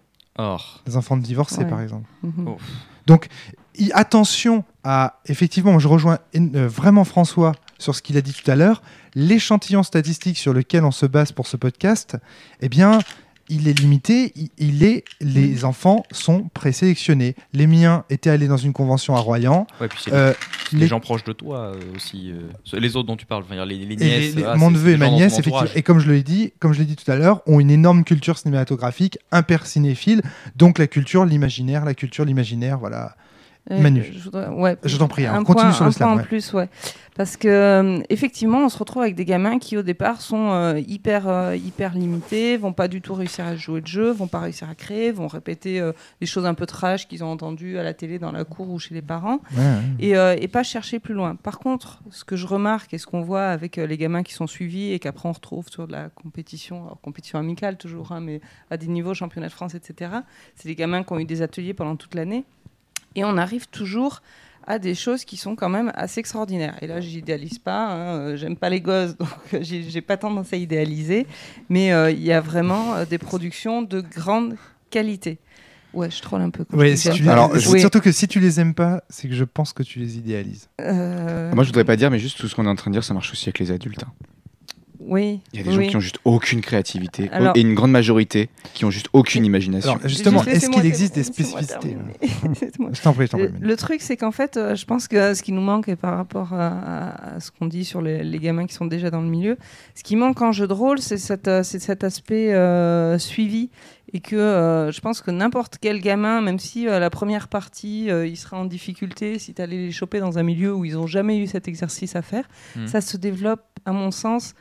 Or. Les enfants de divorcés, Ouais. par exemple. mhm. Oh. Donc, i- attention à. Effectivement, je rejoins euh, vraiment François sur ce qu'il a dit tout à l'heure. L'échantillon statistique sur lequel on se base pour ce podcast, eh bien, il est limité. Il, il est. Les enfants sont présélectionnés. Les miens étaient allés dans une convention à Royan. Ouais, puis c'est Euh, les, les- gens proches de toi euh, aussi. euh, les autres dont tu parles, enfin, les, les Et nièces. les- les- ah, mon c'est- neveu c'est et des ma gens dans nièce, ton effectivement, entourage. et comme je l'ai dit, comme je l'ai dit tout à l'heure, ont une énorme culture cinématographique, hyper cinéphile, donc la culture, l'imaginaire, la culture, l'imaginaire, voilà. Euh, Manu. je voudrais- ouais, Je t'en prie, hein, un continue point, sur le un slam, point en ouais. plus, ouais. Parce que euh, effectivement, on se retrouve avec des gamins qui au départ sont euh, hyper euh, hyper limités, vont pas du tout réussir à jouer le jeu, vont pas réussir à créer, vont répéter euh, des choses un peu trash qu'ils ont entendues à la télé, dans la cour ou chez les parents. Ouais, ouais. Et, euh, et pas chercher plus loin. Par contre, ce que je remarque et ce qu'on voit avec euh, les gamins qui sont suivis et qu'après on retrouve sur de la compétition, alors compétition amicale toujours, hein, mais à des niveaux championnat de France, et cetera, c'est des gamins qui ont eu des ateliers pendant toute l'année. Et on arrive toujours à des choses qui sont quand même assez extraordinaires. Et là, j'idéalise pas, hein, euh, j'aime pas les gosses, donc euh, j'ai j'ai pas tendance à idéaliser, mais euh, il y a vraiment euh, des productions de grande qualité. Ouais, je troll un peu. quand Ouais, je si dis tu ça. les- Alors, c'est Oui. surtout que si tu les aimes pas, c'est que je pense que tu les idéalises. Euh, Moi, je voudrais pas dire, mais juste tout ce qu'on est en train de dire, ça marche aussi avec les adultes. hein. Oui. Il y a des oui. gens qui ont juste aucune créativité Alors- et une grande majorité qui ont juste aucune imagination. Alors, justement, Juste est-ce laissez-moi qu'il existe des terminer, laissez-moi spécificités terminer. Laissez-moi. Je t'en prie, je t'en Le, prie. le truc, c'est qu'en fait, euh, je pense que ce qui nous manque, et par rapport à, à- à ce qu'on dit sur les, les gamins qui sont déjà dans le milieu, ce qui manque en jeu de rôle, c'est cet, euh, c'est cet aspect euh, suivi. Et que euh, je pense que n'importe quel gamin, même si euh, la première partie, euh, il sera en difficulté, si tu allais les choper dans un milieu où ils n'ont jamais eu cet exercice à faire, Mhm. ça se développe, à mon sens,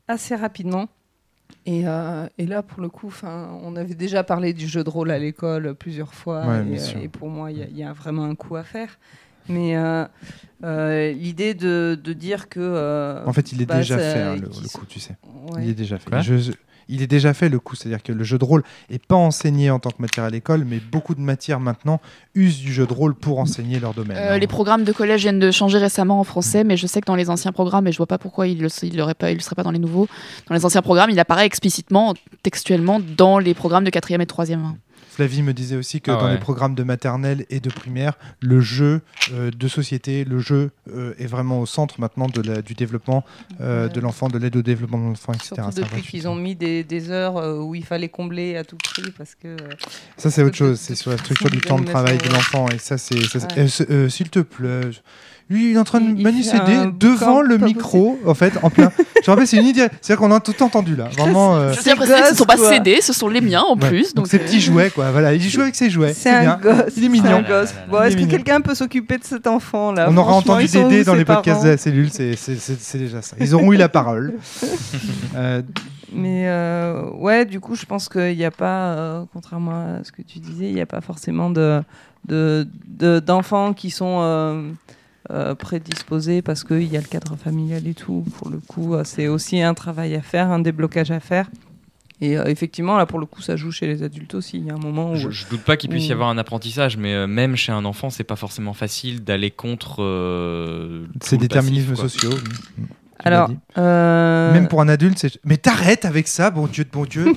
assez rapidement. Et, euh, et là, pour le coup, on avait déjà parlé du jeu de rôle à l'école plusieurs fois. Ouais, et, bien sûr. et pour moi, il y, y a vraiment un coup à faire. Mais euh, euh, l'idée de, de dire que... Euh, En fait, il est bah, déjà ça, fait, hein, le, qui le sont- coup, tu sais. Ouais. Il est déjà fait. Quoi Je- il est déjà fait, le coup. C'est-à-dire que le jeu de rôle n'est pas enseigné en tant que matière à l'école, mais beaucoup de matières maintenant usent du jeu de rôle pour enseigner leur domaine. Euh, hein. les programmes de collège viennent de changer récemment en français, mais je sais que dans les anciens programmes, et je vois pas pourquoi il ne il le, pas, il le serait pas dans les nouveaux, dans les anciens programmes, il apparaît explicitement, textuellement, dans les programmes de quatrième et de troisième. Flavie me disait aussi que Ah dans ouais. les programmes de maternelle et de primaire, le jeu euh, de société, le jeu euh, est vraiment au centre maintenant de la, du développement euh, Ouais. de l'enfant, de l'aide au développement de l'enfant, et cetera. Surtout Ça depuis va, qu'ils ont mis des, des heures euh, où il fallait combler à tout prix parce que... euh, Ça, c'est autre de- chose. de- C'est de- sur la structure du de- temps de travail de d'animation, l'enfant. Et ça, c'est. ça, c'est- Ouais. euh, c'est- euh, S'il te plaît. Lui, il est en train de Il- il manuscéder fait un devant boucan le pas micro, en fait, en plein. Je rappelle, c'est une idée. C'est-à-dire qu'on a tout entendu là. Vraiment. euh, Je tiens à préciser que ce ne sont pas gosse, quoi. C D, ce sont les miens en ouais. plus. Donc, Donc, ces euh, petits jouets, quoi. Voilà, il joue avec ses jouets. C'est un bien. gosse. Il est C'est mignon. un gosse. Bon, Il est est-ce que mignon. quelqu'un peut s'occuper de cet enfant là? On aura Franchement, entendu ils sont Dédé où, dans ses les podcasts parents de la cellule, c'est c'est- c'est- c'est déjà ça. Ils auront eu la parole. Euh, Mais euh, ouais, du coup, je pense qu'il n'y a pas, euh, contrairement à ce que tu disais, il n'y a pas forcément de, de, de- d'enfants qui sont euh, euh, prédisposés parce qu'il y a le cadre familial et tout. Pour le coup, euh, c'est aussi un travail à faire, un déblocage à faire. Et euh, effectivement, là, pour le coup, ça joue chez les adultes aussi. Il y a un moment où... Je, je doute pas qu'il puisse y Ou- avoir un apprentissage, mais euh, même chez un enfant, c'est pas forcément facile d'aller contre euh, tout Ces le déterminismes passif, quoi. sociaux. oui. Tu Alors, l'as dit. euh, Même pour un adulte, c'est. Mais t'arrêtes avec ça, bon Dieu de bon Dieu.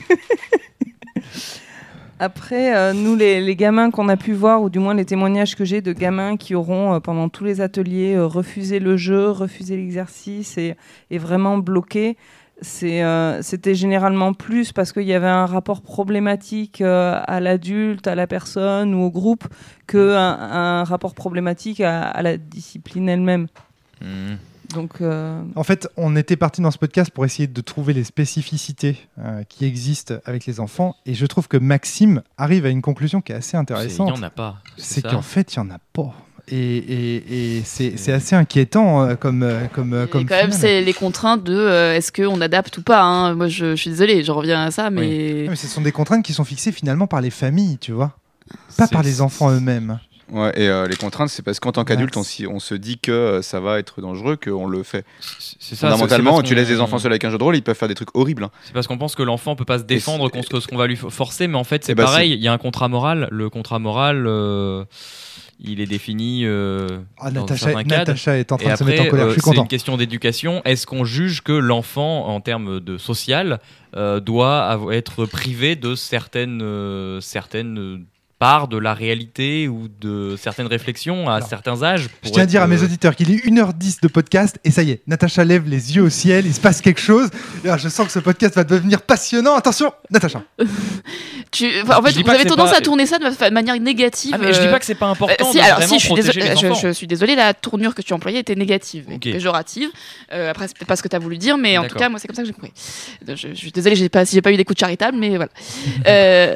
Après, euh, nous, les, les gamins qu'on a pu voir, ou du moins les témoignages que j'ai de gamins qui auront, euh, pendant tous les ateliers, euh, refusé le jeu, refusé l'exercice et, et vraiment bloqué, c'est, euh, c'était généralement plus parce qu'il y avait un rapport problématique euh, à l'adulte, à la personne ou au groupe, qu'un un rapport problématique à, à la discipline elle-même. Mhm. Donc, euh, En fait, on était parti dans ce podcast pour essayer de trouver les spécificités euh, qui existent avec les enfants. Et je trouve que Maxime arrive à une conclusion qui est assez C'est- Il intéressante. n'y en a pas. C'est ça. qu'en fait, il n'y en a pas. Et, et- et c'est c'est assez inquiétant euh, comme, euh, comme, euh, et comme quand même, final. c'est les contraintes de euh, est-ce qu'on adapte ou pas. Hein. Moi, je, je suis désolée, je reviens à ça, mais. Ouais, mais ce sont des contraintes qui sont fixées finalement par les familles, tu vois. Pas C'est- par les enfants eux-mêmes. Ouais, et euh, les contraintes, c'est parce qu'en tant qu'adulte, on, Max. s'y- on se dit que euh, ça va être dangereux, qu'on le fait. C'est- C'est ça. Fondamentalement, c'est- c'est tu parce laisses les qu'on- enfants seuls avec un jeu de rôle, ils peuvent faire des trucs horribles. hein. C'est parce qu'on pense que l'enfant peut pas se défendre c'est- contre ce qu'on va lui forcer, mais en fait c'est Eh ben, pareil. Il y a un contrat moral. Le contrat moral, euh, il est défini euh, Ah, dans Natacha, certains cadres. Natacha est en train Et de se mettre en après, colère. euh, Je suis c'est content. une question d'éducation. Est-ce qu'on juge que l'enfant, en termes de social, euh, doit avo- être privé de certaines, euh, certaines euh, parts de la réalité ou de certaines réflexions à Alors, certains âges Je pour tiens à être, dire à mes euh, auditeurs qu'il est une heure dix de podcast et ça y est, Natacha lève les yeux au ciel, il se passe quelque chose. Et alors, je sens que ce podcast va devenir passionnant. Attention, Natacha. Tu... enfin, en fait, Je dis vous pas que avez c'est tendance pas- à tourner ça de fa- manière négative. Ah, mais je dis euh, pas que c'est pas important Euh, si, de alors vraiment si, je suis, protéger désolée, les je, enfants. je suis désolée, la tournure que tu employais était négative, et Ok. péjorative. Euh, après, c'est peut-être pas ce que tu as voulu dire, mais en tout D'accord. cas, moi, c'est comme ça que j'ai compris. Je, je suis désolée, j'ai pas, si j'ai pas eu d'écoute charitable, mais voilà. euh...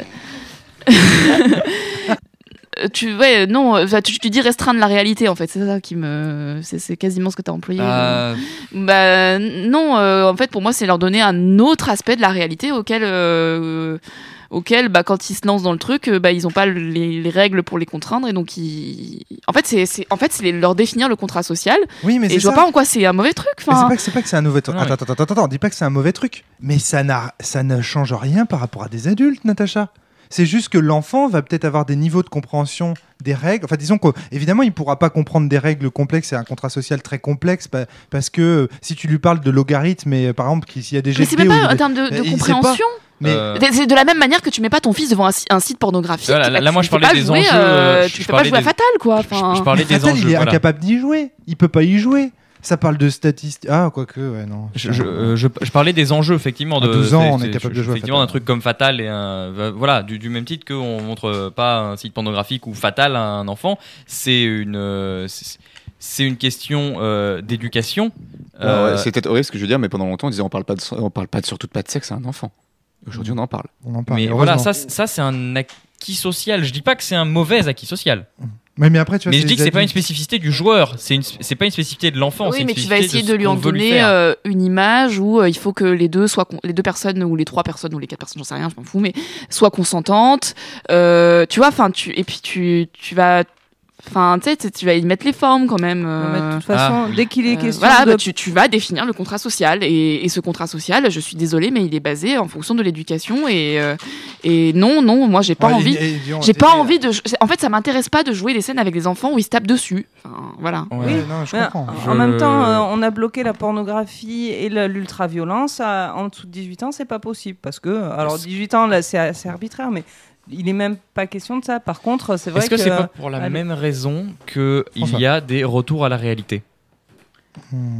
tu, ouais, non, enfin, tu, tu dis restreindre la réalité, en fait, c'est ça qui me, c'est, c'est quasiment ce que tu as employé. Euh, Bah non, euh, en fait, pour moi, c'est leur donner un autre aspect de la réalité auquel. Euh, auquel, bah, quand ils se lancent dans le truc, euh, bah, ils n'ont pas les, les règles pour les contraindre et donc ils... en fait c'est, c'est en fait c'est les- leur définir le contrat social Oui, mais et c'est je vois ça. pas en quoi c'est un mauvais truc. Mais c'est Enfin, pas que c'est pas que c'est un mauvais truc. Non, Attends, attends, attends, attends, dis pas que c'est un mauvais truc. Mais ça n'a, ça ne change rien par rapport à des adultes, Natacha. C'est juste que l'enfant va peut-être avoir des niveaux de compréhension des règles. Enfin, disons qu'évidemment, il ne pourra pas comprendre des règles complexes et un contrat social très complexe pa- parce que euh, si tu lui parles de logarithme, et, par exemple, qu'il- s'il y a des mais c'est G P même ou pas en des- termes de, de il sait compréhension. Mais euh, C'est de la même manière que tu mets pas ton fils devant un, si- un site pornographique. Voilà, là- Bah, là, tu moi, lui je fais parlais pas des jouer, enjeux, euh, euh, tu je lui fais pas parlais jouer à des- Fatal, quoi. je, Enfin, je parlais des Fatal, enjeux. il est voilà. incapable d'y jouer. Il peut pas y jouer. Ça parle de statistiques. Ah, quoique, ouais, non. Je, je, euh, je- je parlais des enjeux effectivement de À douze ans, c'est- on est c'est- capable je- de jouer à effectivement Fatal. d'un truc comme Fatal et un euh, voilà du, du même titre qu'on montre pas un site pornographique ou Fatal à un enfant, c'est une euh, c'est, c'est une question euh, d'éducation. Ouais, Euh, ouais, c'est peut-être horrible ce que je veux dire, mais pendant longtemps, on disait on parle pas de, on parle pas de, surtout pas de sexe à un enfant. Aujourd'hui, on en parle. On en parle. mais heureusement. voilà, ça, c'est- ça c'est un acquis social. Je dis pas que c'est un mauvais acquis social. Ouais, mais après, tu vois, Mais c'est je dis les que c'est pas une adultes. spécificité du joueur, c'est une, c'est pas une spécificité de l'enfant. c'est Oui, une mais tu vas spécificité essayer de, ce lui en qu'on veut lui donner faire. euh, une image où euh, il faut que les deux soient con- les deux personnes ou les trois personnes ou les quatre personnes, j'en sais rien, je m'en fous, mais soient consentantes. Euh, tu vois, enfin, tu et puis tu tu vas, enfin, tu sais, tu- tu vas y mettre les formes quand même. Non, mais de euh, toute façon, Ah, oui. dès qu'il est euh, question voilà, de... bah, tu, tu vas définir le contrat social et, et ce contrat social, je suis désolée, mais il est basé en fonction de l'éducation et euh, et non, non, moi j'ai pas Ouais, envie. et- et- et- J'ai pas et- envie de. En fait, ça m'intéresse pas de jouer des scènes avec des enfants où ils se tapent dessus. Enfin, voilà. Ouais, Oui. non, je Mais comprends. En Je- même temps, euh, on a bloqué la pornographie et la- l'ultra-violence. à- En dessous de dix-huit ans, c'est pas possible. Parce que, alors dix-huit ans, là, c'est assez arbitraire, mais il est même pas question de ça. Par contre, c'est vrai Est-ce que, que... c'est pas pour la allez. même raison qu'il François. y a des retours à la réalité? Hmm.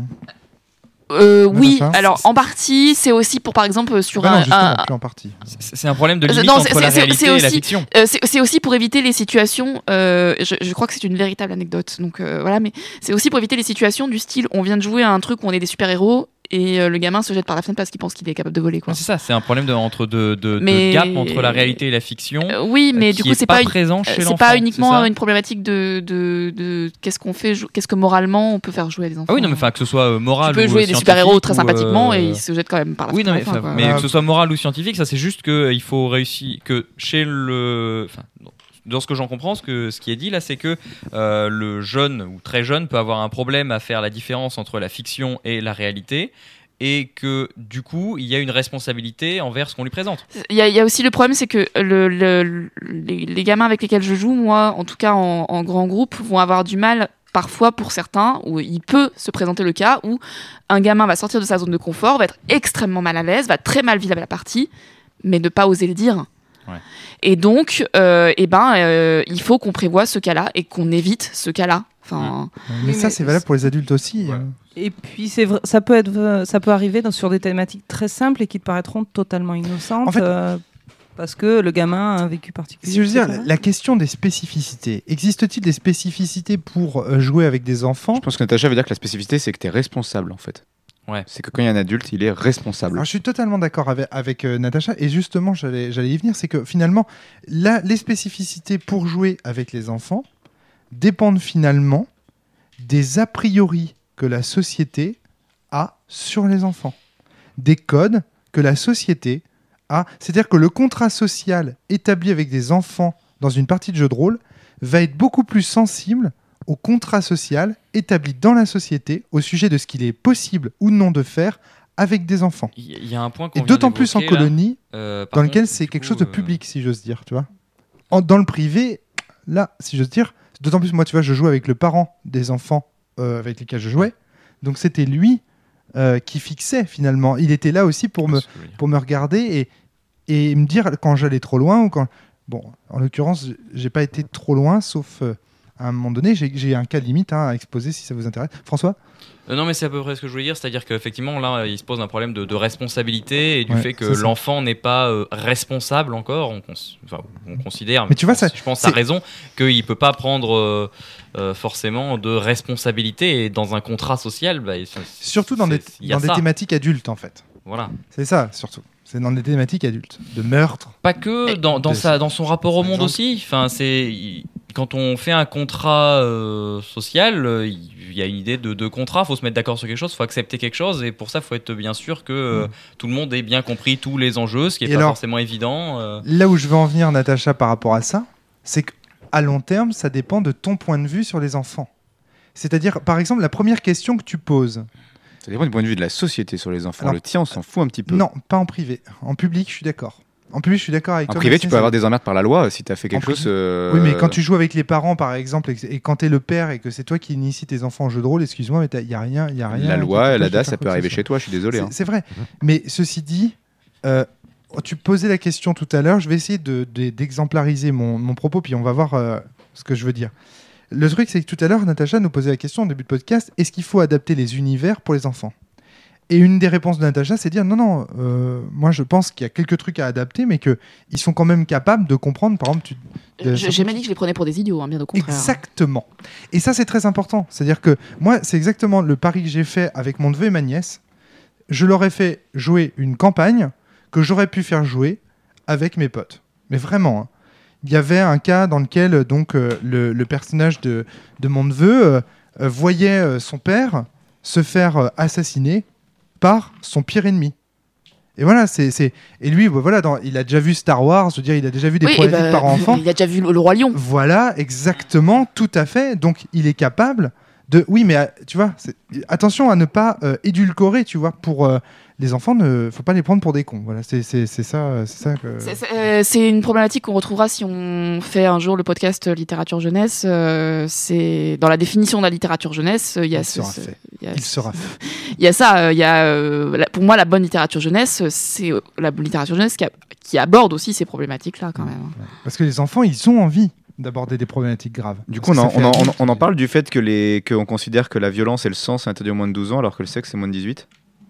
Euh, Non, oui, ça. alors en partie, c'est aussi pour par exemple sur Bah non, un. justement, un- plus en partie. C'est c'est un problème de Euh, limite non, entre c'est- la c'est- réalité c'est et la aussi- fiction. euh, c'est c'est aussi pour éviter les situations. euh, je, je crois que c'est une véritable anecdote. Donc euh, voilà, mais c'est aussi pour éviter les situations du style on vient de jouer à un truc où on est des super héros et euh, le gamin se jette par la fenêtre parce qu'il pense qu'il est capable de voler quoi. Ouais, c'est ça, c'est un problème de, entre de, de, de Mais- gap entre la réalité et la fiction. Euh, oui, mais euh, du qui coup est c'est pas pas, présent euh, chez c'est l'enfant. pas c'est uniquement ça une problématique de, de, de qu'est-ce qu'on fait, jou- qu'est-ce que moralement on peut faire jouer à des enfants. Ah oui, non, mais enfin que ce soit euh, moral tu peux ou jouer euh, des super héros très scientifique ou, sympathiquement euh, et ils se jettent quand même par la Oui, non, mais, fenêtre. enfin, enfin, quoi. mais Ah. que ce soit moral ou scientifique, ça c'est juste que il faut réussir que chez le. Enfin, non. Dans ce que j'en comprends, ce, que, ce qui est dit là, c'est que euh, le jeune ou très jeune peut avoir un problème à faire la différence entre la fiction et la réalité, et que du coup, il y a une responsabilité envers ce qu'on lui présente. Il y, a- il y a aussi le problème, c'est que le, le- le- les, les gamins avec lesquels je joue, moi, en tout cas en, en grand groupe, vont avoir du mal, parfois pour certains, où il peut se présenter le cas où un gamin va sortir de sa zone de confort, va être extrêmement mal à l'aise, va très mal vivre la partie, mais ne pas oser le dire. Ouais. Et donc, euh, eh ben, euh, il faut qu'on prévoie ce cas-là et qu'on évite ce cas-là. Enfin, Mais Oui, ça, mais c'est valable pour les adultes aussi. Ouais. euh. Et puis, c'est vrai, ça, peut être, euh, ça peut arriver dans- sur des thématiques très simples et qui te paraîtront totalement innocentes. En fait- euh, parce que le gamin a un vécu particulier. Si je veux dire, et cetera. la question des spécificités. Existe-t-il des spécificités pour euh, jouer avec des enfants? Je pense que Natacha veut dire que la spécificité, c'est que tu es responsable en fait. Ouais. C'est que quand il y a un adulte, il est responsable. Alors, je suis totalement d'accord avec, avec euh, Natacha, et justement, j'allais j'allais y venir, c'est que finalement, là, les spécificités pour jouer avec les enfants dépendent finalement des a priori que la société a sur les enfants, des codes que la société a. C'est-à-dire que le contrat social établi avec des enfants dans une partie de jeu de rôle va être beaucoup plus sensible au contrat social établi dans la société au sujet de ce qu'il est possible ou non de faire avec des enfants. Il y- il y a un point qu'on Et vient d'autant plus en d'évoquer, là. colonie, Euh, par dans lequel contre, c'est du quelque coup, chose de euh, public, si j'ose dire, tu vois. En- dans le privé, là, si j'ose dire, d'autant plus, moi, tu vois, je joue avec le parent des enfants euh, avec lesquels je jouais, donc c'était lui euh, qui fixait, finalement. Il était là aussi pour me, ce que je veux dire. pour me regarder et, et me dire quand j'allais trop loin ou quand... Bon, en l'occurrence, j'ai pas été trop loin, sauf euh, à un moment donné, j'ai j'ai un cas limite hein, à exposer si ça vous intéresse. François? Euh, non, mais c'est à peu près ce que je voulais dire, c'est-à-dire qu'effectivement, là, il se pose un problème de, de responsabilité et du Ouais, fait que c'est ça. l'enfant n'est pas euh, responsable encore. On, cons- enfin, on considère, Mais tu vois, je pense, ça- je pense c'est- à raison, qu'il ne peut pas prendre euh, euh, forcément de responsabilité. Et dans un contrat social, bah, il- Surtout dans, des, c'est- il y a dans des ça. thématiques adultes, en fait. Voilà. C'est ça, surtout. C'est dans des thématiques adultes. De meurtre. Pas que dans, dans, de- sa, dans son rapport au par monde exemple. aussi. Enfin, c'est il- quand on fait un contrat euh, social, euh, il y a une idée de, de contrat. Il faut se mettre d'accord sur quelque chose, il faut accepter quelque chose, et pour ça, il faut être bien sûr que euh, tout le monde ait bien compris tous les enjeux, ce qui n'est Et pas alors, forcément évident. euh. Là où je veux en venir, Natacha, par rapport à ça, c'est qu'à long terme, ça dépend de ton point de vue sur les enfants. C'est-à-dire, par exemple, la première question que tu poses. Ça dépend du point de vue de la société sur les enfants. Alors, le tien, on s'en fout un petit peu. Non, pas en privé. En public, je suis d'accord. En public, je suis d'accord avec En toi. privé, tu Maxime, peux ça- avoir des emmerdes par la loi si tu as fait quelque En chose. privé. euh, Oui, mais quand tu joues avec les parents, par exemple, et, que- et quand tu es le père et que c'est toi qui initie tes enfants au jeu de rôle, excuse-moi, mais il n'y a rien, y a rien. La qui loi, t'empêche la de D A, faire ça quoi peut que arriver ce chez toi, je suis désolé. C'est hein. c'est vrai. Mais ceci dit, euh, tu posais la question tout à l'heure. Je vais essayer de- de- d'exemplariser mon, mon propos, puis on va voir euh, ce que je veux dire. Le truc, c'est que tout à l'heure, Natacha nous posait la question au début de podcast, est-ce qu'il faut adapter les univers pour les enfants? Et une des réponses de Natacha, c'est dire non, non, euh, moi je pense qu'il y a quelques trucs à adapter, mais qu'ils sont quand même capables de comprendre, par exemple... Tu, de- Je- J'ai jamais dit que je les prenais pour des idiots, hein, bien au contraire. Exactement. Et ça, c'est très important. C'est-à-dire que moi, c'est exactement le pari que j'ai fait avec mon neveu et ma nièce. Je leur ai fait jouer une campagne que j'aurais pu faire jouer avec mes potes. Mais vraiment. hein. il y avait un cas dans lequel euh, donc euh, le, le personnage de, de mon neveu euh, euh, voyait euh, son père se faire euh, assassiner par son pire ennemi. Et voilà, c'est, c'est... et lui, bah, voilà, dans... il a déjà vu Star Wars, je veux dire, il a déjà vu des Oui, et problématiques bah, parents-enfants. il a déjà vu le, le Roi Lion. Voilà, exactement, tout à fait. Donc, il est capable de. Oui, mais euh, tu vois, c'est... attention à ne pas euh, édulcorer, tu vois, pour euh, les enfants, ne faut pas les prendre pour des cons. Voilà, c'est, c'est, c'est ça, c'est ça que. C'est, c'est, euh, c'est une problématique qu'on retrouvera si on fait un jour le podcast littérature jeunesse. Euh, c'est dans la définition de la littérature jeunesse, il y a Il ce, sera ce- fait. il y a Il ce- sera fait. Il y a ça, euh, il y a, euh, la- pour moi, la bonne littérature jeunesse, c'est euh, la littérature jeunesse qui, a- qui aborde aussi ces problématiques-là, quand même. Parce que les enfants, ils ont envie d'aborder des problématiques graves. Du Parce coup, on que en, ça on, fait en, adulte, on en mais- parle du fait que les qu'on considère que la violence et le sang c'est interdit aux moins de douze ans alors que le sexe c'est moins de dix-huit.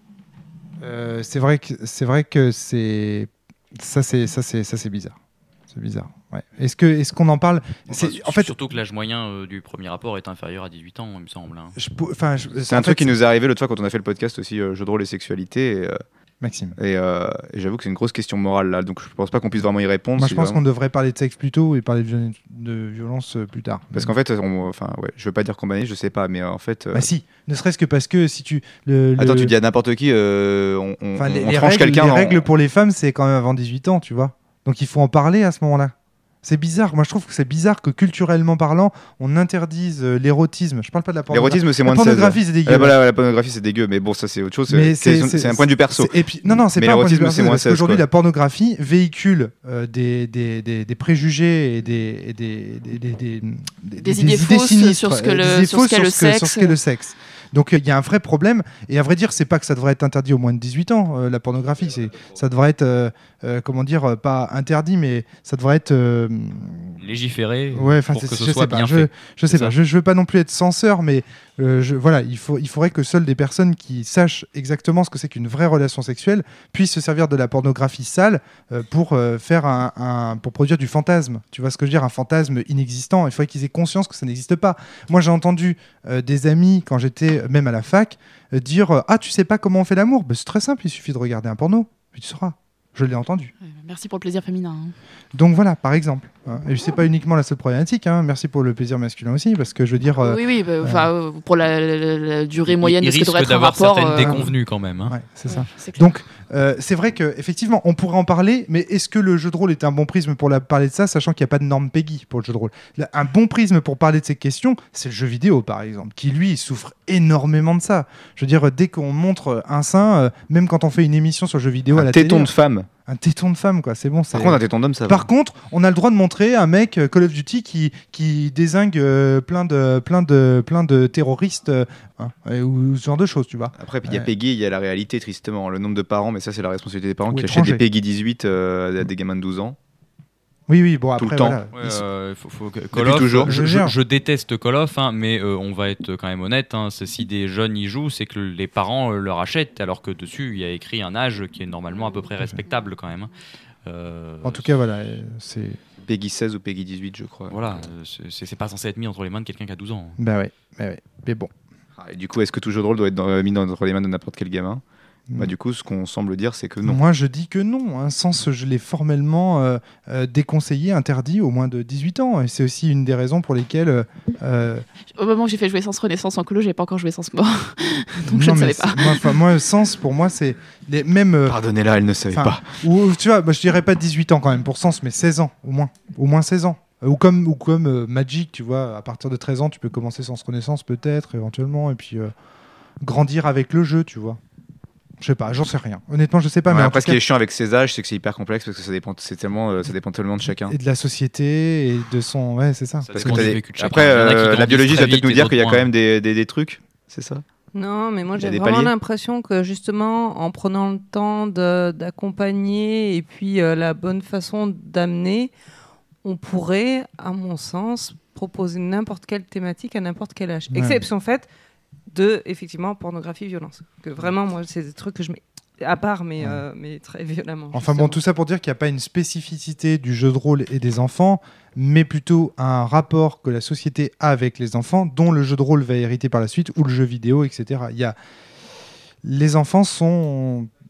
Euh, c'est vrai que c'est vrai que c'est ça, c'est ça, c'est ça, c'est bizarre. C'est bizarre. Ouais. Est-ce que est-ce qu'on en parle Enfin, C'est en fait. surtout que l'âge moyen euh, du premier rapport est inférieur à dix-huit ans, il me semble. hein. je pou- Enfin, je- C'est en un truc fait, qui nous est arrivé l'autre fois quand on a fait le podcast aussi euh, jeu de rôle et sexualité et, euh, Maxime. et, euh, et j'avoue que c'est une grosse question morale là donc je pense pas qu'on puisse vraiment y répondre. Moi, c'est je pense vraiment- qu'on devrait parler de sexe plus tôt et parler de, viol- de violence euh, plus tard. Parce qu'en fait, on, enfin ouais, je veux pas dire qu'on bannit, je sais pas, mais euh, en fait. euh, Bah si, ne serait-ce que parce que si tu le, le- Attends, tu dis à n'importe qui, euh, on, on, enfin, les, on les tranche règles, quelqu'un. les en- règles pour les femmes, c'est quand même avant dix-huit ans, tu vois. Donc il faut en parler à ce moment-là. C'est bizarre. Moi, je trouve que c'est bizarre que culturellement parlant, on interdise euh, l'érotisme. Je parle pas de la pornographie. L'érotisme, c'est La moins de seize. pornographie, c'est dégueu. Euh, voilà, la pornographie, c'est dégueu, mais bon, ça c'est autre chose. Mais C'est c'est- c'est- c'est- c'est un point de vue perso. C'est- Et puis, non, non, c'est Mais pas un point de vue l'érotisme, perso, c'est moins parce seize, qu'aujourd'hui, quoi. la pornographie véhicule euh, des, des, des, des préjugés et des, et des, des, des, des, des- Des idées fausses sur ce que euh, le- des idées sur ce fausses qu'est le sur ce que- sur sexe. ce qu'est le sexe. Donc il y a un vrai problème. Et à vrai dire, c'est pas que ça devrait être interdit aux moins de dix-huit ans, euh, la pornographie. C'est, ça devrait être, euh, euh, comment dire, euh, pas interdit, mais ça devrait être. euh, Légiférer Ouais, enfin, pour c'est- que ce je soit sais pas. bien Je, fait. je sais C'est pas. ça. Je, je veux pas non plus être censeur, mais euh, je, voilà, il faut, il faudrait que seules des personnes qui sachent exactement ce que c'est qu'une vraie relation sexuelle puissent se servir de la pornographie sale euh, pour euh, faire un, un- pour produire du fantasme. Tu vois ce que je veux dire, un fantasme inexistant. Il faudrait qu'ils aient conscience que ça n'existe pas. Moi, j'ai entendu euh, des amis quand j'étais euh, même à la fac euh, dire euh, ah, tu sais pas comment on fait l'amour. Ben, c'est très simple. Il suffit de regarder un porno, puis tu sauras. Je l'ai entendu. Euh, Merci pour le plaisir féminin. hein. Donc voilà, par exemple. hein. Et c'est pas uniquement la seule problématique. hein. Merci pour le plaisir masculin aussi, parce que je veux dire. euh, oui, oui, bah, enfin, euh, pour la, la- la- la durée moyenne il de ce que risque devrait être un d'avoir rapport. certaines euh, déconvenues quand même. hein. ouais, c'est ça. c'est clair. Donc, euh, c'est vrai que effectivement, on pourrait en parler, mais est-ce que le jeu de rôle est un bon prisme pour la- parler de ça, sachant qu'il n'y a pas de norme Peggy pour le jeu de rôle. Là, un bon prisme pour parler de ces questions, c'est le jeu vidéo, par exemple, qui lui souffre énormément de ça. Je veux dire, dès qu'on montre un sein, euh, même quand on fait une émission sur le jeu vidéo à Un la téton télé, de femme. un téton de femme, quoi. C'est bon. c'est- Par contre, un téton d'homme, ça va. Par contre, on a le droit de montrer un mec euh, Call of Duty qui, qui dézingue euh, plein, de, plein, de, plein de terroristes euh, hein, et- ou ce genre de choses, tu vois. Après, puis il y a Ouais. Peggy, il y a la réalité, tristement. Le nombre de parents, mais ça, c'est la responsabilité des parents Ou qui étrangers. achètent des Peggy dix-huit euh, à des gamins de douze ans. Oui, oui, bon, Tout après, le temps. voilà. Ouais, Ils- euh, faut- faut que- Depuis Call of, toujours. je, Je je- gère. je déteste Call of, hein, mais euh, on va être quand même honnête. hein, c'est si des jeunes y jouent, c'est que les parents euh, leur achètent, alors que dessus il y a écrit un âge qui est normalement à peu près respectable quand même. hein. Euh, En tout cas, voilà, euh, c'est. Peggy seize ou Peggy dix-huit, je crois. voilà, euh, c'est c'est pas censé être mis entre les mains de quelqu'un qui a douze ans. Bah ouais, bah ouais. Mais bon. Ah, et du coup, est-ce que tout jeu de rôle doit être dans- mis dans- entre les mains de n'importe quel gamin Bah, du coup, ce qu'on semble dire, c'est que non. Moi, je dis que non. Hein. Sens, je l'ai formellement euh, euh, déconseillé, interdit au moins de dix-huit ans. Et c'est aussi une des raisons pour lesquelles. euh, euh, Au moment où j'ai fait jouer Sens Renaissance en colo, j'avais pas encore joué Sens Mort. Donc je non, ne mais savais pas. c'est- Moi, enfin, moi, Sens, pour moi, c'est les mêmes. euh, Pardonnez-la, elle ne savait Enfin, pas. Ou tu vois, bah, je dirais pas dix-huit ans quand même pour Sens, mais seize ans au moins, au moins seize ans. Euh, Ou comme, ou comme euh, Magic, tu vois, à partir de treize ans, tu peux commencer Sens Renaissance peut-être, éventuellement, et puis euh, grandir avec le jeu, tu vois. Je sais pas, j'en sais rien. Honnêtement, je sais pas. Ouais, mais en après, tout ce qui cas- est chiant avec ces âges, c'est que c'est hyper complexe parce que ça dépend, c'est tellement, euh, ça dépend tellement de chacun. Et de la société et de son. Ouais, c'est ça. Ça Parce dépend que du t'as des- vécu de chacun. Après, Il y en a qui euh, la grandissent biologie, très ça va peut-être vite nous et dire qu'il y a d'autres quand moins. même des, des, des trucs, c'est ça Non, mais moi Il y a j'ai des vraiment paliers. l'impression que justement, en prenant le temps de- d'accompagner et puis euh, la bonne façon d'amener, on pourrait, à mon sens, proposer n'importe quelle thématique à n'importe quel âge. Ouais. Exception faite de, effectivement, pornographie, violence. Que vraiment, moi, c'est des trucs que je mets à part, mais, Ouais. euh, mais très violemment. Enfin bon, justement. tout ça pour dire qu'il n'y a pas une spécificité du jeu de rôle et des enfants, mais plutôt un rapport que la société a avec les enfants, dont le jeu de rôle va hériter par la suite, ou le jeu vidéo, et cetera. Il y a... Les enfants sont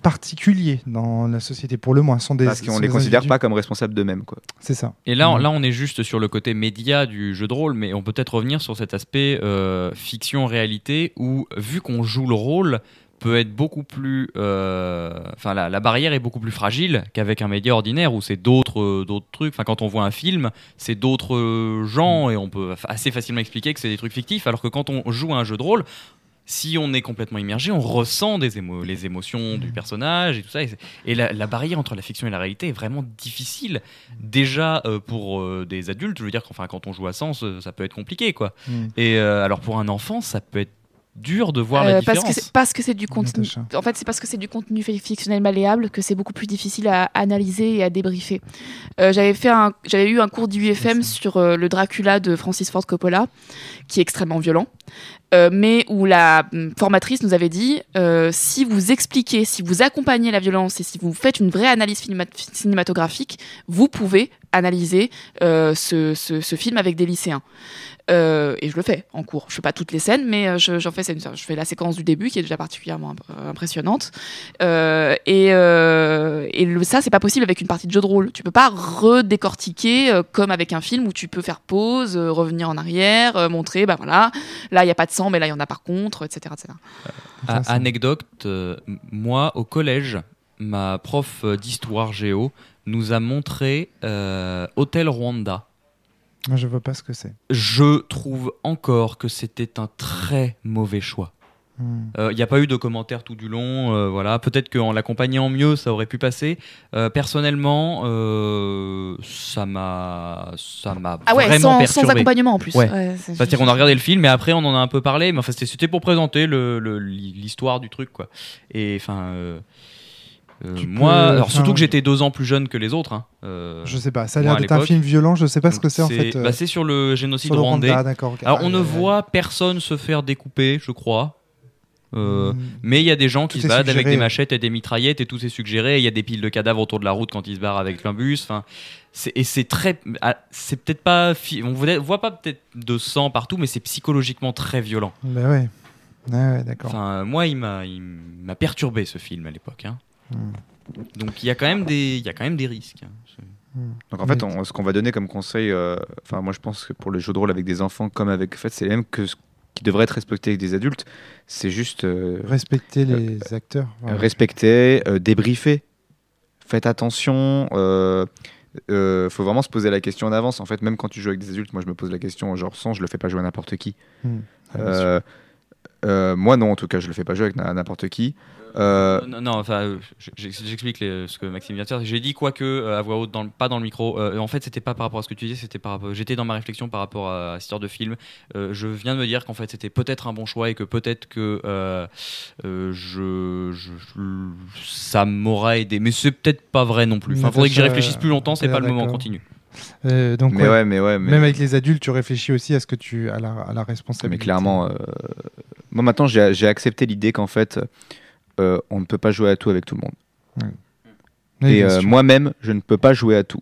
particuliers dans la société, pour le moins. Sont des, Parce qu'on sont les des considère individus. pas comme responsables d'eux-mêmes, quoi. C'est ça. Et là, on, Mhm. là, on est juste sur le côté média du jeu de rôle, mais on peut peut-être revenir sur cet aspect euh, fiction-réalité où, vu qu'on joue le rôle, peut être beaucoup plus. euh, Enfin, la, la barrière est beaucoup plus fragile qu'avec un média ordinaire où c'est d'autres euh, d'autres trucs. Enfin, quand on voit un film, c'est d'autres euh, gens et on peut fa- assez facilement expliquer que c'est des trucs fictifs. Alors que quand on joue à un jeu de rôle, si on est complètement immergé, on ressent des émo- les émotions du personnage et tout ça. Et, c'est- et la, la barrière entre la fiction et la réalité est vraiment difficile. Déjà euh, pour euh, des adultes, je veux dire, qu'enfin, quand on joue à Sens, euh, ça peut être compliqué, quoi. Mm. Et euh, alors pour un enfant, ça peut être dur de voir la Euh, différence. parce que c'est parce que c'est du contenu. Natacha. En fait, c'est parce que c'est du contenu fi- fictionnel malléable que c'est beaucoup plus difficile à analyser et à débriefer. Euh, j'avais fait un, j'avais eu un cours d'U F M sur euh, le Dracula de Francis Ford Coppola, qui est extrêmement violent, euh, mais où la hum, formatrice nous avait dit euh, si vous expliquez, si vous accompagnez la violence et si vous faites une vraie analyse cinéma- cinématographique, vous pouvez analyser euh, ce, ce, ce film avec des lycéens. Euh, et je le fais en cours. Je fais pas toutes les scènes, mais euh, je, j'en fais, c'est une- je fais la séquence du début qui est déjà particulièrement imp- euh, impressionnante. Euh, et euh, et le, ça, c'est pas possible avec une partie de jeu de rôle. Tu peux pas redécortiquer euh, comme avec un film où tu peux faire pause, euh, revenir en arrière, euh, montrer, bah voilà, là il y a pas de sang, mais là il y en a par contre, et cetera, et cetera. A- Intéressant. anecdote, euh, m- moi au collège, ma prof euh, d'histoire géo nous a montré euh, Hôtel Rwanda. Moi, je vois pas ce que c'est. Je trouve encore que c'était un très mauvais choix. Mm. Il n'y a pas eu de commentaires tout du long. euh, voilà. Peut-être qu'en l'accompagnant mieux, ça aurait pu passer. Euh, personnellement, euh, ça m'a, ça m'a Ah ouais, vraiment sans, perturbé. sans accompagnement en plus. Ouais. c'est- C'est-à-dire qu'on a regardé le film, mais après on en a un peu parlé. Mais enfin, c'était, c'était pour présenter le, le- l'histoire du truc, quoi. Et enfin, euh, euh, Tu moi, peux- alors surtout enfin, que j'étais deux ans plus jeune que les autres. Hein, euh, Je sais pas, ça a moi, l'air à d'être un l'époque. film violent, je sais pas ce donc que c'est en c'est- fait. euh, bah, c'est sur le génocide sur le rwandais. Rwanda, d'accord. ok. Alors Ah, on ne euh, voit personne se faire découper, je crois. Euh, mm. Mais il y a des gens qui Tout se est baladent avec suggéré. des machettes et des mitraillettes et tout est suggéré. Il y a des piles de cadavres autour de la route quand ils se barrent avec un bus. Enfin, c'est, et c'est très, ah, c'est peut-être pas, fi- on voit voit pas peut-être de sang partout, mais c'est psychologiquement très violent. Bah ouais. Ouais, ouais, d'accord. Enfin, moi, il m'a, il m'a perturbé ce film à l'époque. Hein. Mm. Donc il y a quand même des, il y a quand même des risques. hein. C'est- Donc en fait, on- ce qu'on va donner comme conseil, euh, enfin moi je pense que pour les jeux de rôle avec des enfants comme avec, en fait, c'est les mêmes que ce qui devrait être respecté avec des adultes. C'est juste euh, Respecter les acteurs. voilà. respecter, euh, débriefer. Faites attention. Euh, euh, faut vraiment se poser la question en avance. En fait, même quand tu joues avec des adultes, moi je me pose la question, genre sans, je le fais pas jouer à n'importe qui. Mm. Ah, bien sûr. Euh, euh, moi non, en tout cas, je le fais pas jouer avec na- n'importe qui. Euh, Non, non, enfin, euh, j'ex- j'explique les- ce que Maxime vient de dire. J'ai dit quoique euh, à voix haute, dans le- pas dans le micro. Euh, en fait, c'était pas par rapport à ce que tu disais, c'était par rapport. J'étais dans ma réflexion par rapport à, à cette histoire de film. Euh, je viens de me dire qu'en fait, c'était peut-être un bon choix et que peut-être que euh, euh, je, je- je- ça m'aura aidé, mais c'est peut-être pas vrai non plus. Enfin, faudrait que j'y Natacha, réfléchisse plus longtemps. C'est t'as pas l'air le moment. d'accord. Continue. Euh, donc, mais ouais, ouais, mais ouais, mais, même avec les adultes, tu réfléchis aussi à ce que tu à la, à la mais responsabilité. clairement, euh, moi maintenant j'ai j'ai accepté l'idée qu'en fait, euh, on ne peut pas jouer à tout avec tout le monde. Oui, Et bien euh, sûr. moi-même, je ne peux pas jouer à tout,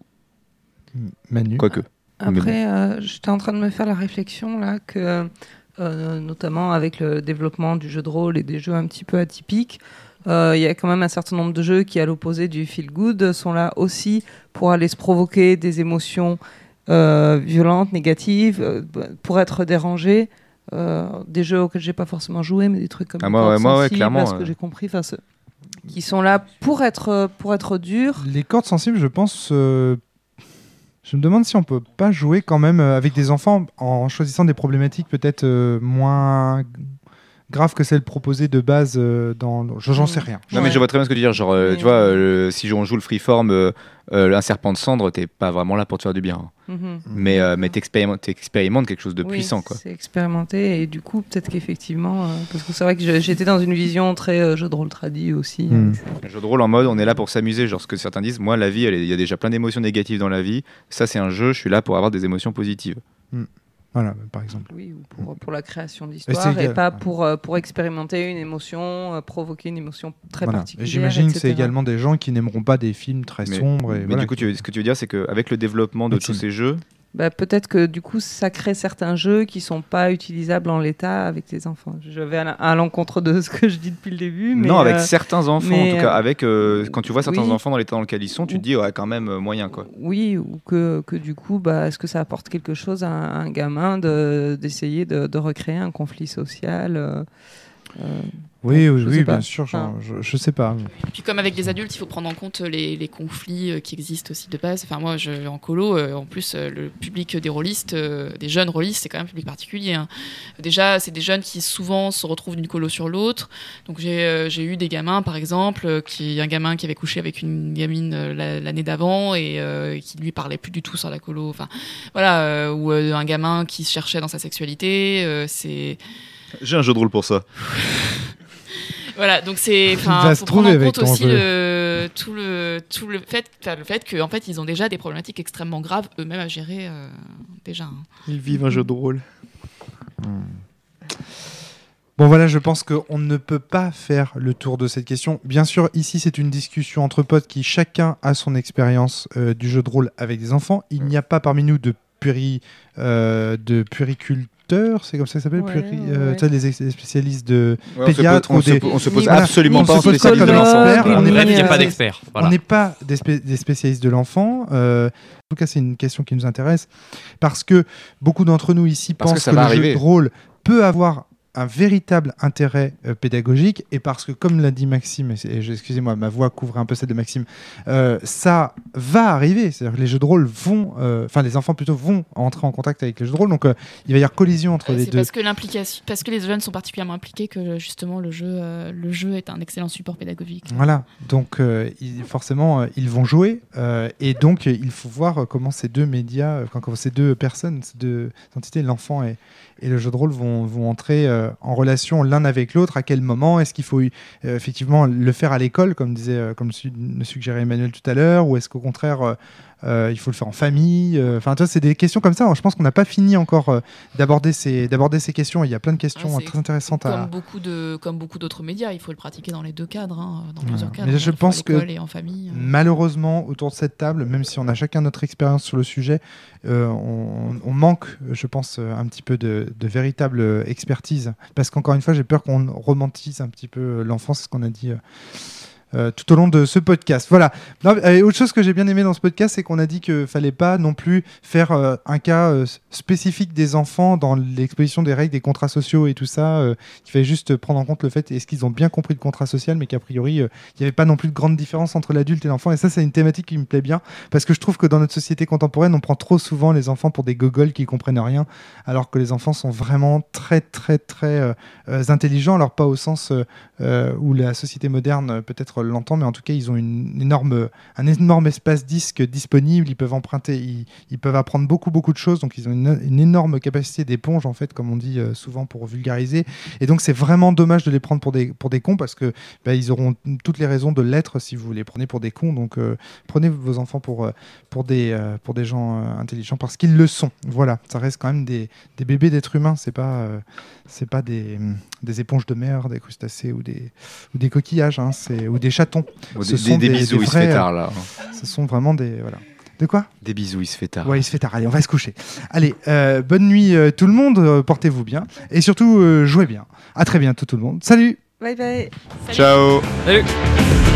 Manu. quoique. Après, euh, j'étais en train de me faire la réflexion là que, euh, notamment avec le développement du jeu de rôle et des jeux un petit peu atypiques, euh, il y a quand même un certain nombre de jeux qui, à l'opposé du feel good, sont là aussi pour aller se provoquer des émotions euh, violentes, négatives, euh, pour être dérangé. Euh, des jeux auxquels j'ai pas forcément joué, mais des trucs comme Ah, moi, Cordes ouais, moi, ouais, Sensibles, clairement, à ce que ouais. j'ai compris, enfin, ce- qui sont là pour être pour être durs. Les cordes sensibles, je pense. euh, Je me demande si on peut pas jouer quand même euh, avec des enfants en choisissant des problématiques peut-être euh, moins g- graves que celles proposées de base euh, dans. Je j'en sais rien. Non mais Ouais. je vois très bien ce que tu veux dire. Genre, euh, Mais- tu vois, euh, le- si on joue le freeform, euh, euh, un serpent de cendre, t'es pas vraiment là pour te faire du bien. hein. Mhm. Mais, euh, mais t'expérimentes, t'expérimentes quelque chose de Oui, puissant, quoi. C'est expérimenté et du coup peut-être qu'effectivement, euh, parce que c'est vrai que je- j'étais dans une vision très euh, jeu de rôle tradi aussi. Mm. avec ça. Un jeu de rôle en mode, on est là pour s'amuser. Genre ce que certains disent, moi la vie, elle est- il y a déjà plein d'émotions négatives dans la vie. Ça c'est un jeu, je suis là pour avoir des émotions positives. Voilà, par exemple. Oui, ou pour, pour la création c'est d'histoire et égal. pas pour, euh, pour expérimenter une émotion, euh, provoquer une émotion très Voilà. Et particulière. j'imagine que c'est et cetera. également des gens qui n'aimeront pas des films très Mais- sombres. Et Mais voilà. du coup, tu, ce que tu veux dire, c'est qu'avec le développement de Maxime. tous ces jeux, bah, peut-être que du coup ça crée certains jeux qui sont pas utilisables en l'état avec les enfants. Je vais à, à l'encontre de ce que je dis depuis le début. Mais non, avec euh, certains enfants, mais, en tout cas, euh, avec euh, quand tu vois certains oui. enfants dans l'état dans lequel ils sont, tu te dis ouais, quand même euh, moyen quoi. Oui, ou que, que du coup, bah, est-ce que ça apporte quelque chose à un, à un gamin de, d'essayer de, de recréer un conflit social euh, euh, Oui, oui, je oui, sais pas. bien sûr, genre, Enfin, je, je sais pas. Puis comme avec des adultes, il faut prendre en compte les, les conflits euh, qui existent aussi de base. Enfin moi, je, en colo, euh, en plus, euh, le public des rôlistes, euh, des jeunes rôlistes, c'est quand même un public particulier. Hein. Déjà, c'est des jeunes qui souvent se retrouvent d'une colo sur l'autre. Donc j'ai, euh, j'ai eu des gamins, par exemple, euh, qui un gamin qui avait couché avec une gamine euh, la- l'année d'avant et euh, qui lui parlait plus du tout sur la colo. Enfin voilà, euh, ou euh, un gamin qui se cherchait dans sa sexualité. Euh, c'est J'ai un jeu de rôle pour ça. Voilà, donc c'est, Il enfin, va faut se prendre trouver en avec compte ton aussi jeu. le, tout le, tout le fait, enfin, le fait qu'en fait, ils ont déjà des problématiques extrêmement graves eux-mêmes à gérer euh, déjà. Hein. Ils vivent un jeu de rôle. Bon voilà, je pense qu'on ne peut pas faire le tour de cette question. Bien sûr, ici c'est une discussion entre potes qui chacun a son expérience euh, du jeu de rôle avec des enfants. Il n'y a pas parmi nous de puri, euh, de puriculteurs, c'est comme ça que ça s'appelle, Ouais, puri, euh, ouais. tu sais, les, ex- les spécialistes de Ouais, on se pédiatres pose- on ou se des... po- on se pose Oui, voilà. absolument On pas se en pose pas spécialiste de comme l'enfant. expert, Voilà. on n'est Bref, pas il n'y a des- pas d'expert. Voilà. On n'est pas des, spé- des spécialistes de l'enfant. euh, en tout cas, c'est une question qui nous intéresse parce que beaucoup d'entre nous ici Parce que pensent ça que, va le arriver. jeu de rôle peut avoir un véritable intérêt euh, pédagogique et parce que, comme l'a dit Maxime, et c'est- et je- excusez-moi, ma voix couvre un peu celle de Maxime, euh, ça va arriver. C'est-à-dire que les jeux de rôle vont, euh, enfin les enfants plutôt vont entrer en contact avec les jeux de rôle, donc euh, il va y avoir collision entre Euh, les c'est deux. parce que l'implication, parce que les jeunes sont particulièrement impliqués que justement le jeu, euh, le jeu est un excellent support pédagogique. Voilà, donc euh, ils- forcément euh, ils vont jouer euh, et donc euh, il faut voir euh, comment ces deux médias, euh, quand, comment ces deux personnes, ces deux entités, l'enfant et, et le jeu de rôle vont, vont entrer euh, en relation l'un avec l'autre, à quel moment, est-ce qu'il faut euh, effectivement le faire à l'école comme disait, euh, comme su- le suggérait Emmanuel tout à l'heure, ou est-ce qu'au contraire euh, euh, il faut le faire en famille, euh, enfin tu vois, c'est des questions comme ça. Je pense qu'on n'a pas fini encore euh, d'aborder ces, d'aborder ces questions. Il y a plein de questions Ouais, euh, c'est très intéressantes Comme à... beaucoup de, comme beaucoup d'autres médias, il faut le pratiquer dans les deux cadres, hein, dans Voilà. plusieurs cadres. Mais je à la fois pense à que l'école et en famille. euh. Malheureusement, autour de cette table, même si on a chacun notre expérience sur le sujet, euh, on, on manque, je pense, euh, un petit peu de, de véritable euh, expertise. Parce qu'encore une fois, j'ai peur qu'on romantise un petit peu euh, l'enfance, c'est ce qu'on a dit euh, euh, tout au long de ce podcast. Voilà. Non, et autre chose que j'ai bien aimé dans ce podcast, c'est qu'on a dit qu'il ne fallait pas non plus faire euh, un cas euh, spécifique des enfants dans l'exposition des règles, des contrats sociaux et tout ça. Euh, il fallait juste prendre en compte le fait, est-ce qu'ils ont bien compris le contrat social, mais qu'a priori, euh, il n'y avait pas non plus de grande différence entre l'adulte et l'enfant. Et ça, c'est une thématique qui me plaît bien, parce que je trouve que dans notre société contemporaine, on prend trop souvent les enfants pour des gogoles qui comprennent rien, alors que les enfants sont vraiment très, très, très euh, euh, intelligents. Alors pas au sens euh, euh, où la société moderne euh, peut-être l'entend, mais en tout cas, ils ont une énorme, un énorme espace disque disponible. Ils peuvent emprunter, ils, ils peuvent apprendre beaucoup, beaucoup de choses. Donc, ils ont une, une énorme capacité d'éponge, en fait, comme on dit euh, souvent pour vulgariser. Et donc, c'est vraiment dommage de les prendre pour des, pour des cons, parce que bah, ils auront toutes les raisons de l'être si vous les prenez pour des cons. Donc, euh, prenez vos enfants pour, euh, pour, des, euh, pour des gens euh, intelligents, parce qu'ils le sont. Voilà, ça reste quand même des, des bébés d'êtres humains. C'est pas, euh, c'est pas des, des éponges de mer, des crustacés ou des, ou des coquillages, hein, c'est, ou des chatons. Bon, Ce des, sont des, des des- bisous, des il se fait vrais, tard là. Ce sont vraiment des... Voilà. De quoi ? Des bisous, il se fait tard. Ouais, il se fait tard. Allez, on va se coucher. Allez, euh, bonne nuit euh, tout le monde. Euh, portez-vous bien. Et surtout, euh, jouez bien. À très bientôt tout le monde. Salut ! Bye bye. Salut. Ciao. Salut.